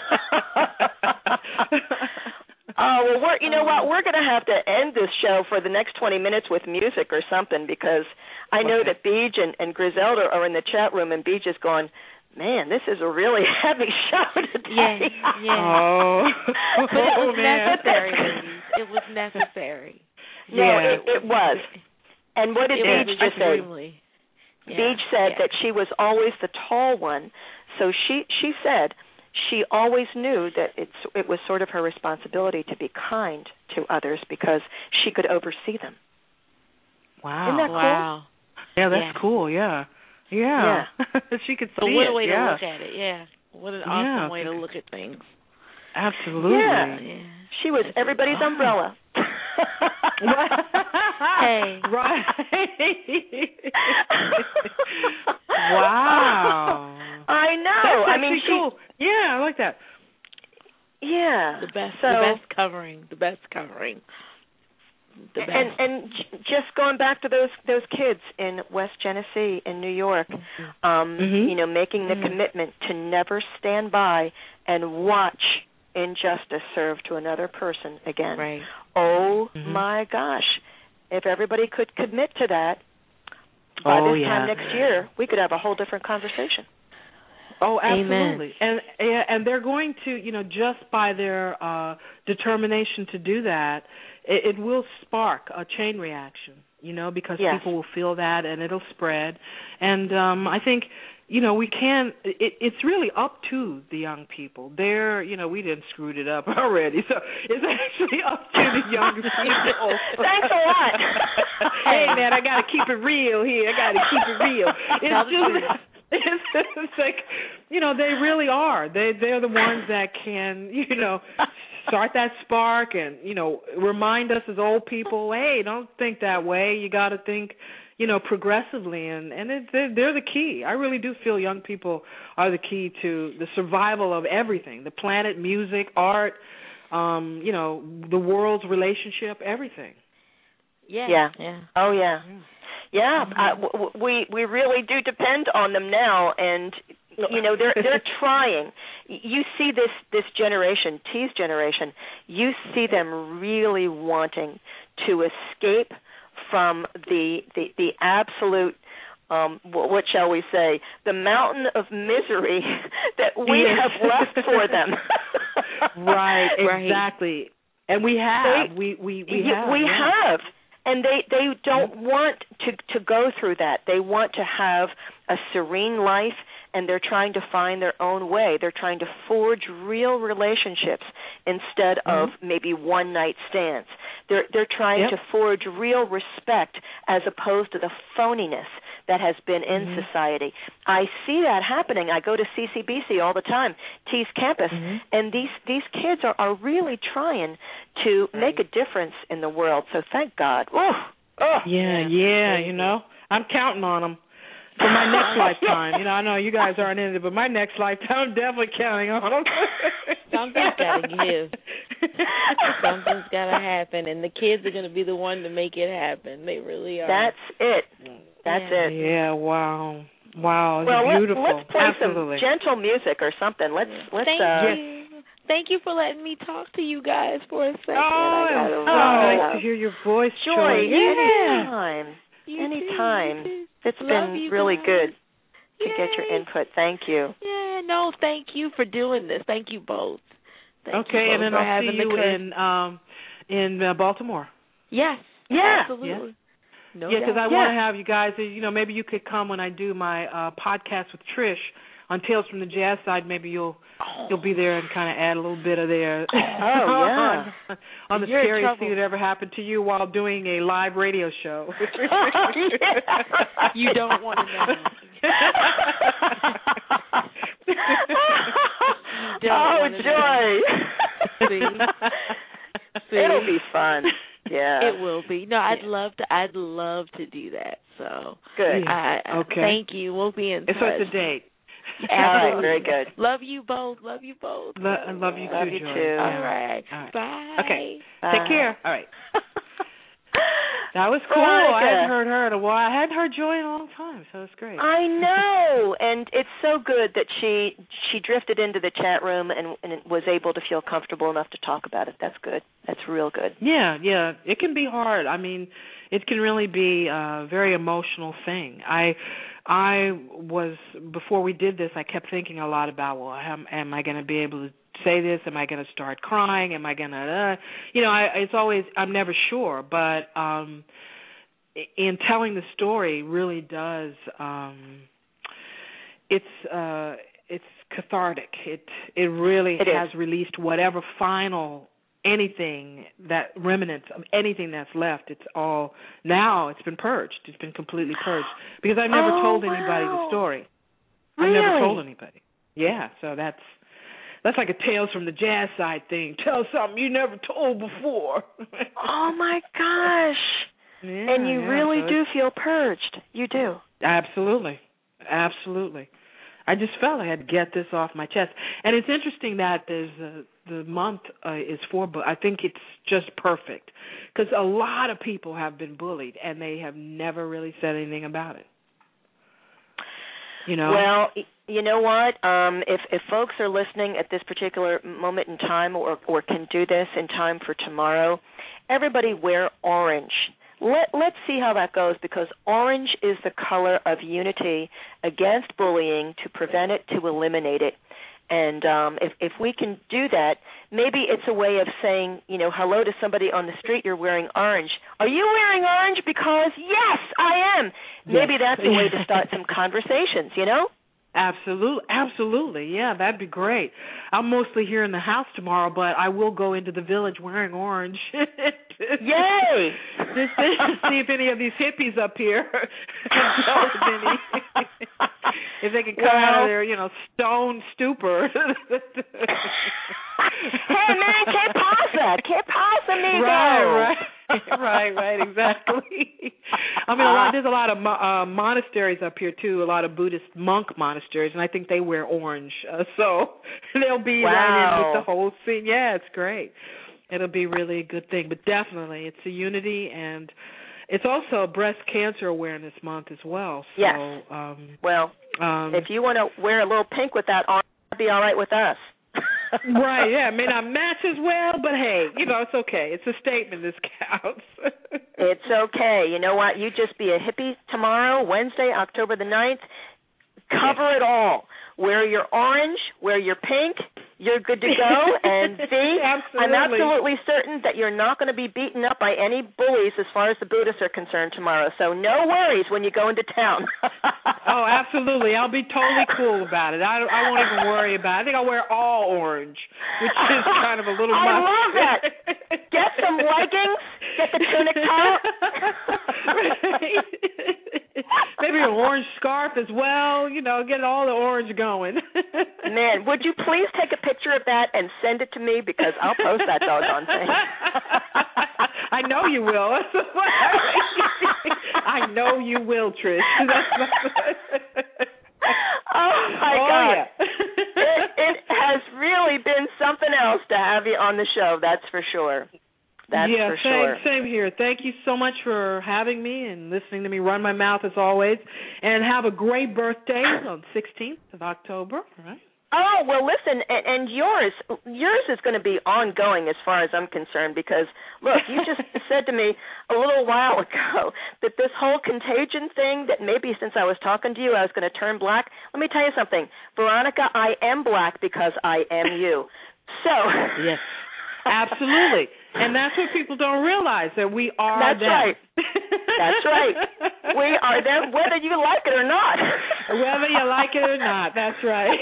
Oh, well, we're, you know what? We're going to have to end this show for the next twenty minutes with music or something, because I know okay. that Beej and, and Griselda are in the chat room, and Beej is going, man, this is a really heavy show today. Yeah, yeah. Oh, but it was oh, man. necessary, ladies. It was necessary. No, yeah. it, it was. And what did it Beej just say? Yeah. Beej said yeah. that she was always the tall one, so she she said she always knew that it's it was sort of her responsibility to be kind to others because she could oversee them. Wow. Isn't that cool? Wow. Yeah, that's yeah. cool, yeah. Yeah. yeah. She could so see what it. a way yeah. to look at it, yeah. What an awesome yeah. way to look at things. Absolutely. Yeah. yeah. She was everybody's wow. umbrella. Hey. Right. Wow. I know. That's I mean, she, cool. Yeah, I like that. Yeah. The best so, the best covering. The best covering. The best. And and just going back to those those kids in West Genesee in New York, mm-hmm. um, mm-hmm. you know, making the mm-hmm. commitment to never stand by and watch injustice serve to another person again. Right. Oh mm-hmm. my gosh. If everybody could commit to that, by oh, this yeah. time next year, we could have a whole different conversation. Oh, absolutely. Amen. And and they're going to, you know, just by their uh, determination to do that, it, it will spark a chain reaction, you know, because yes. people will feel that and it'll spread. And um, I think, you know, we can, it, it's really up to the young people. They're, you know, we didn't screwed it up already, so it's actually up to the young people. Thanks a lot. Hey, man, I got to keep it real here. I got to keep it real. It's just... It's, it's like, you know, they really are. They they're the ones that can, you know, start that spark and, you know, remind us as old people, hey, don't think that way. You got to think, you know, progressively, and and it, they're, they're the key. I really do feel young people are the key to the survival of everything: the planet, music, art, um, you know, the world's relationship, everything. Yeah. Yeah. Yeah. Oh yeah. Yeah, uh, w- we we really do depend on them now, and you know they're they're trying. You see this this generation, T's generation. You see them really wanting to escape from the the, the absolute. Um, what shall we say? The mountain of misery that we yes. have left for them. right, exactly. And we have, they, we we we yeah, have, we yeah. have. And they, they don't want to, to go through that. They want to have a serene life, and they're trying to find their own way. They're trying to forge real relationships instead of mm-hmm. maybe one-night stands. They're, they're trying yep. to forge real respect as opposed to the phoniness that has been in mm-hmm. society. I see that happening. I go to C C B C all the time, T's campus, mm-hmm. and these, these kids are, are really trying to right. make a difference in the world. So thank God. Ooh, oh. Yeah, yeah, you know, I'm counting on them for my next lifetime. You know, I know you guys aren't in it, but my next lifetime, I'm definitely counting on them. Something's got to give. Something's got to happen, and the kids are going to be the one to make it happen. They really are. That's it. That's yeah. it. Yeah, wow. Wow, it's well, beautiful. Let, let's play Absolutely. some gentle music or something. Let's let's Thank uh you. Thank you for letting me talk to you guys for a second. Oh, I it's so nice to hear your voice, Joy. Joy. Yeah. Anytime. You Anytime. too. It's Love been really guys. good to Yay. get your input. Thank you. Yeah, no, thank you for doing this. Thank you both. Thank okay, you both and then for I'll see having you the in um in uh, Baltimore. Yes. Yeah. Absolutely. Yeah. No yeah, because I yeah. want to have you guys. You know, maybe you could come when I do my uh, podcast with Trish on Tales from the Jazz Side. Maybe you'll oh. you'll be there and kind of add a little bit of their oh yeah on, on the You're scariest thing that ever happened to you while doing a live radio show. You don't want to know. you don't oh joy! See? See? It'll be fun. Yeah, it will be. No, I'd yeah. love to. I'd love to do that. So good. I, I, okay. Thank you. We'll be in touch. So it's a date. All right. Very good. Love you both. Love you both. Lo- I love you love too, you Joy. too. All right. All right. Bye. Okay. Bye. Take care. All right. That was cool. Veronica. I hadn't heard her in a while. I hadn't heard Joy in a long time, so it's great. I know, and it's so good that she she drifted into the chat room and, and was able to feel comfortable enough to talk about it. That's good. That's real good. Yeah, yeah. It can be hard. I mean, it can really be a very emotional thing. I I was, before we did this, I kept thinking a lot about, well, am, am I going to be able to say this? Am I going to start crying? Am I going to, uh, you know, I, it's always, I'm never sure. But um, in telling the story really does, um, it's uh, it's cathartic. It it really it has is. released whatever final, anything, that remnants of anything that's left. It's all, now it's been purged. It's been completely purged. Because I've never oh, told anybody wow. the story. Really? I've never told anybody. Yeah, so that's, That's like a Tales from the Jazz Side thing. Tell something you never told before. Oh, my gosh. Yeah, and you yeah, really so do feel purged. You do. Absolutely. Absolutely. I just felt I had to get this off my chest. And it's interesting that there's a, the month uh, is for, but I think it's just perfect. Because a lot of people have been bullied, and they have never really said anything about it. You know? Well, you know what? Um, if if folks are listening at this particular moment in time, or or can do this in time for tomorrow, everybody wear orange. Let let's see how that goes, because orange is the color of unity against bullying, to prevent it, to eliminate it. And um, if if we can do that, maybe it's a way of saying, you know, hello to somebody on the street. You're wearing orange. Are you wearing orange? Because yes, I am. Yes. Maybe that's a way to start some conversations. You know. Absolutely, absolutely, yeah, that'd be great. I'm mostly here in the house tomorrow, but I will go into the village wearing orange. Yay! Just to see if any of these hippies up here, if they can come well, out of their, you know, stone stupor. Hey man, que pasa? Que pasa, amigo? Right, right, right, right, exactly. I mean, a lot, there's a lot of mo- uh, monasteries up here too. A lot of Buddhist monk monasteries, and I think they wear orange, uh, so they'll be wow. right in with the whole scene. Yeah, it's great. It'll be really a good thing. But definitely, it's a unity, and it's also Breast Cancer Awareness Month as well. So, yes. Um, well, um, if you want to wear a little pink with that on, that'd be all right with us. Right, yeah. It may not match as well, but hey, you know, it's okay. It's a statement. This counts. It's okay. You know what? You just be a hippie tomorrow, Wednesday, October the ninth. Cover yes. it all. Wear your orange, wear your pink, you're good to go. And V, I'm absolutely certain that you're not going to be beaten up by any bullies as far as the Buddhists are concerned tomorrow. So no worries when you go into town. Oh, absolutely. I'll be totally cool about it. I, I won't even worry about it. I think I'll wear all orange, which is kind of a little I much. love that. Get some leggings, get the tunic top. Maybe an orange scarf as well, you know, get all the orange going. Man, would you please take a picture of that and send it to me, because I'll post that doggone thing. I know you will. I know you will, Trish. Oh, my oh, God. Yeah. it, it has really been something else to have you on the show, that's for sure. That's yeah, for same, sure. same here. Thank you so much for having me and listening to me run my mouth as always. And have a great birthday on the sixteenth of October. All right. Oh, well, listen, and, and yours yours is going to be ongoing as far as I'm concerned, because, look, you just said to me a little while ago that this whole contagion thing, that maybe since I was talking to you I was going to turn black. Let me tell you something. Veronica, I am black because I am you. So. Yes. Absolutely. And that's what people don't realize, that we are That's them. right. That's right. We are them whether you like it or not. Whether you like it or not. That's right.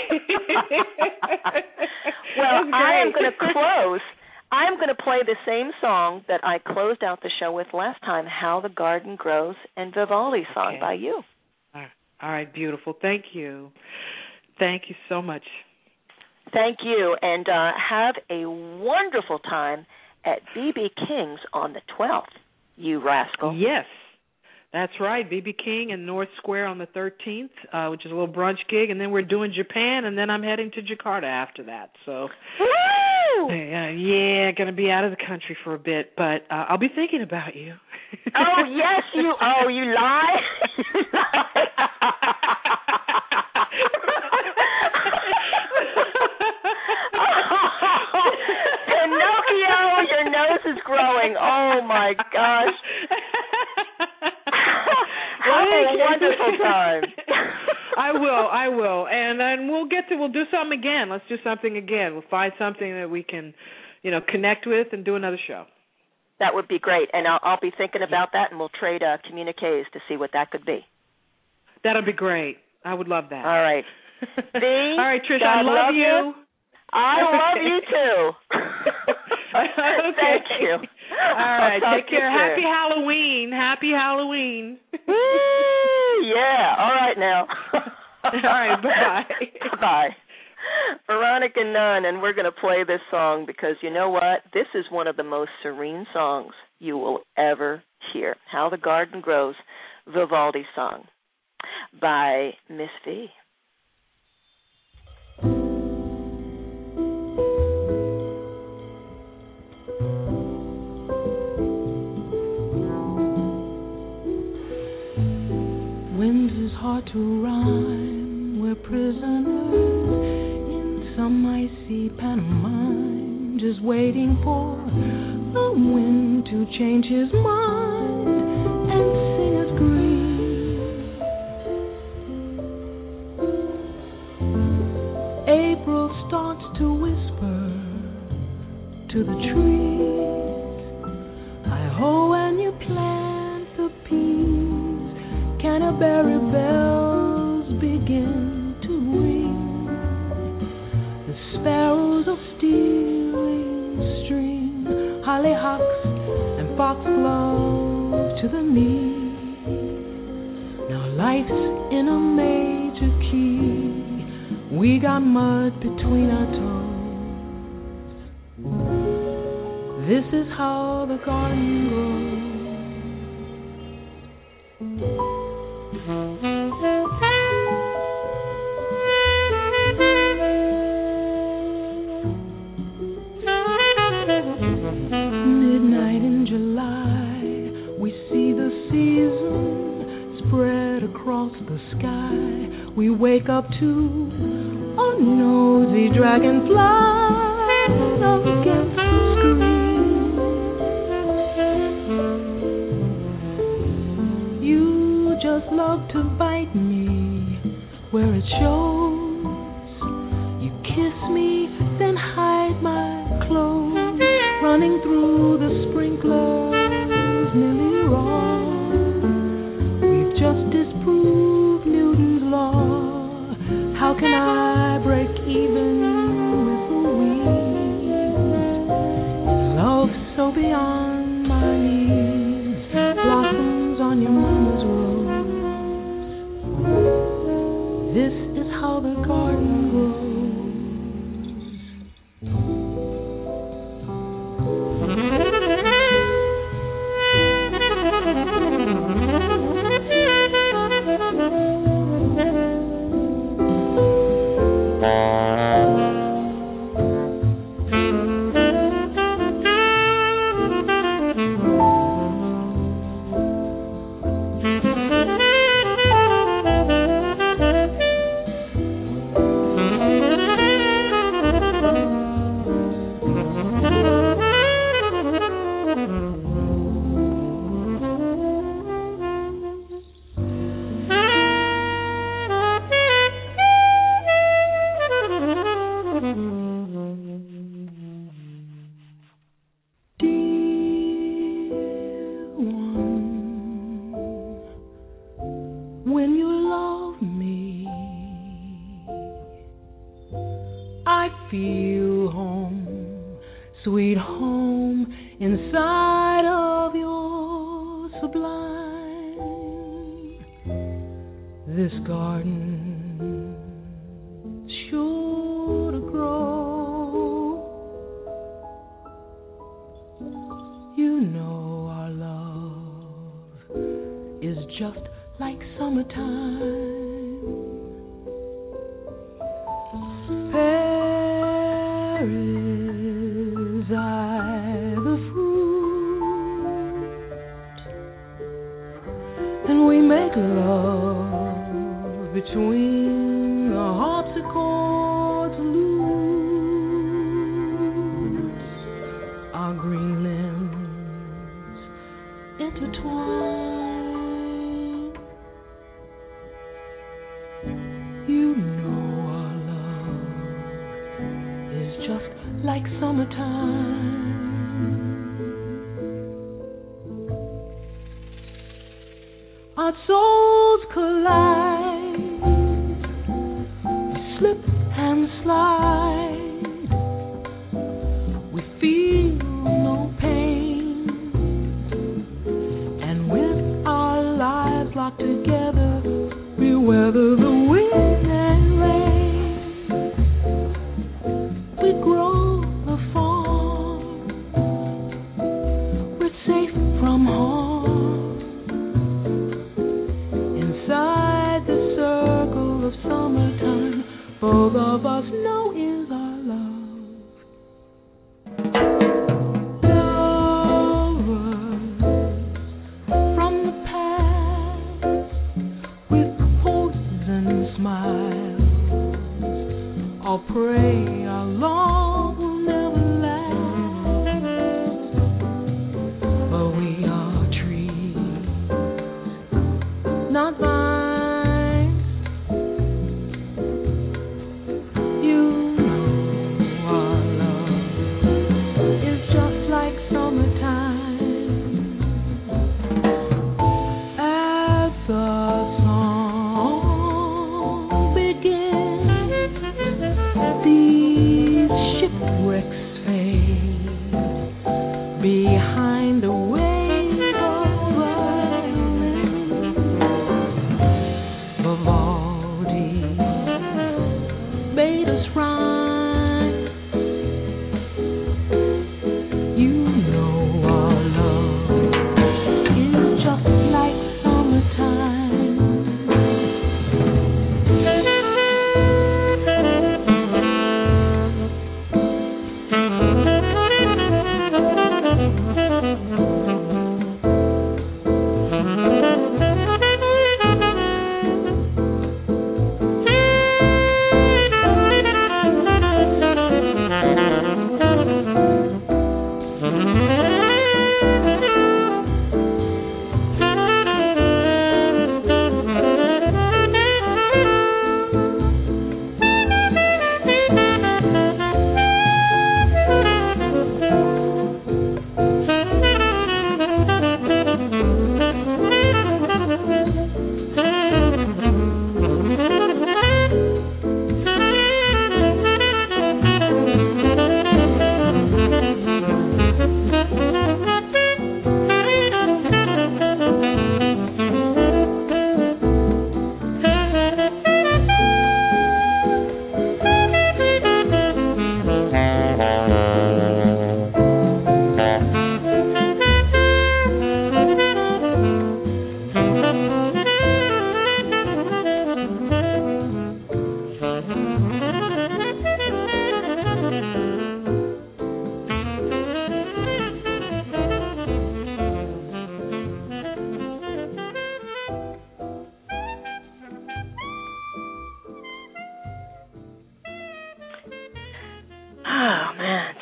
Well, I am going to close. I'm going to play the same song that I closed out the show with last time, How the Garden Grows, and Vivaldi's song okay. by you. All right. All right, beautiful. Thank you. Thank you so much. Thank you, and uh, have a wonderful time at B B King's on the twelfth, you rascal. Yes, that's right, B B King and North Square on the thirteenth, uh, which is a little brunch gig, and then we're doing Japan, and then I'm heading to Jakarta after that. So, Woo! Uh, yeah, going to be out of the country for a bit, but uh, I'll be thinking about you. Oh, yes, you, oh, you lie? You lie. Pinocchio, your nose is growing. Oh, my gosh. Have a wonderful time. I will, I will. And then we'll get to, we'll do something again. Let's do something again. We'll find something that we can, you know, connect with and do another show. That would be great. And I'll, I'll be thinking about that, and we'll trade uh, communiques to see what that could be. That'll be great. I would love that. All right. B, all right, Trish, God I love, love you. you. I love you, too. Okay. Thank you. All right, take care. Soon. Happy Halloween. Happy Halloween. Woo! Yeah, all right now. All right, bye-bye. Bye. Veronica Nunn, and we're going to play this song because you know what? This is one of the most serene songs you will ever hear. How the Garden Grows, Vivaldi's song by Miss V. Winds is hard to rhyme. We're prisoners in some icy pantomime, just waiting for the wind to change his mind and sing us green. April starts to whisper to the trees, hi-ho, when you plant the peas, Canterbury bells begin to ring. The sparrows are stealing string, hollyhocks and foxgloves to the knee. Now life's in a major key. We got mud between our toes. This is how the garden grows. Midnight in July, we see the we wake up to a nosy dragonfly against the screen. You just love to bite me where it shows. You kiss me, then hide my clothes, running through the sprinklers, nearly wrong. We've just disproved Newton's law. How can I break even with the weeds? Love so beyond my needs, blossoms on your mama's rose. This is how the garden grows. Poison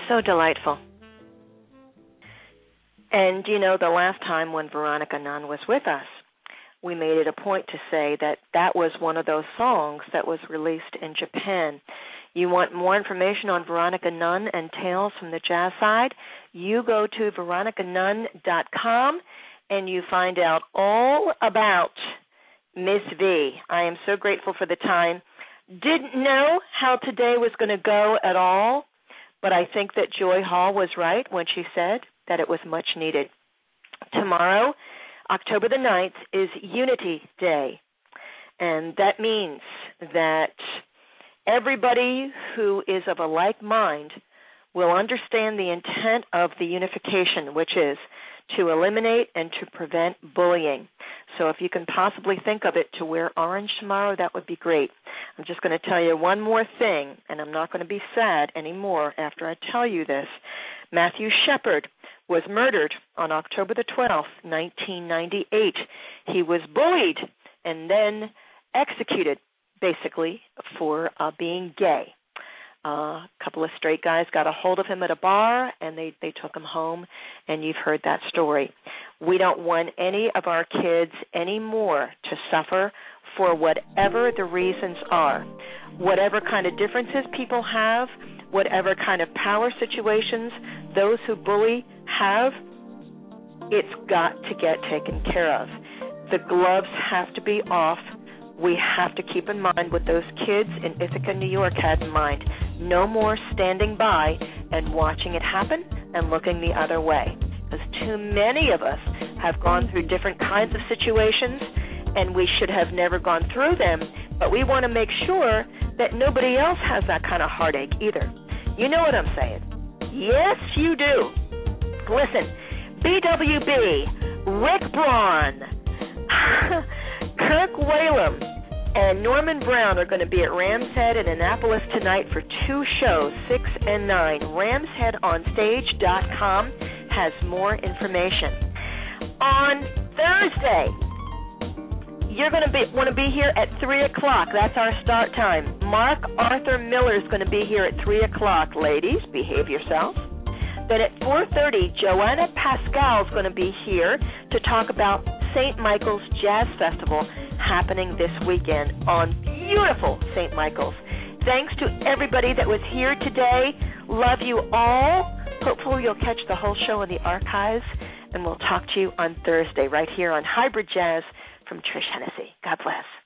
So delightful. And, you know, the last time when Veronica Nunn was with us, we made it a point to say that that was one of those songs that was released in Japan. You want more information on Veronica Nunn and Tales from the Jazz Side, you go to veronica nunn dot com and you find out all about Miss V. I am so grateful for the time. Didn't know how today was going to go at all, but I think that Joy Hall was right when she said that it was much needed. Tomorrow, October the ninth, is Unity Day, and that means that everybody who is of a like mind will understand the intent of the unification, which is to eliminate and to prevent bullying. So if you can possibly think of it to wear orange tomorrow, that would be great. I'm just going to tell you one more thing, and I'm not going to be sad anymore after I tell you this. Matthew Shepard was murdered on October the twelfth, nineteen ninety-eight. He was bullied and then executed, basically, for uh, being gay. Uh, a couple of straight guys got a hold of him at a bar, and they, they took him home, and you've heard that story. We don't want any of our kids anymore to suffer for whatever the reasons are. Whatever kind of differences people have, whatever kind of power situations those who bully have, it's got to get taken care of. The gloves have to be off. We have to keep in mind what those kids in Ithaca, New York had in mind. No more standing by and watching it happen and looking the other way. Because too many of us have gone through different kinds of situations, and we should have never gone through them, but we want to make sure that nobody else has that kind of heartache either. You know what I'm saying? Yes, you do. Listen, B W B, Rick Braun, Kirk Whalum, and Norman Brown are going to be at Ram's Head in Annapolis tonight for two shows, six and nine. rams head on stage dot com has more information. On Thursday, you're going to be, want to be here at three o'clock. That's our start time. Mark Arthur Miller is going to be here at three o'clock. Ladies, behave yourselves. Then at four thirty, Joanna Pascal is going to be here to talk about Saint Michael's Jazz Festival happening this weekend on beautiful Saint Michael's. Thanks to everybody that was here today. Love you all. Hopefully you'll catch the whole show in the archives, and we'll talk to you on Thursday right here on Hybrid Jazz from Trish Hennessy. God bless.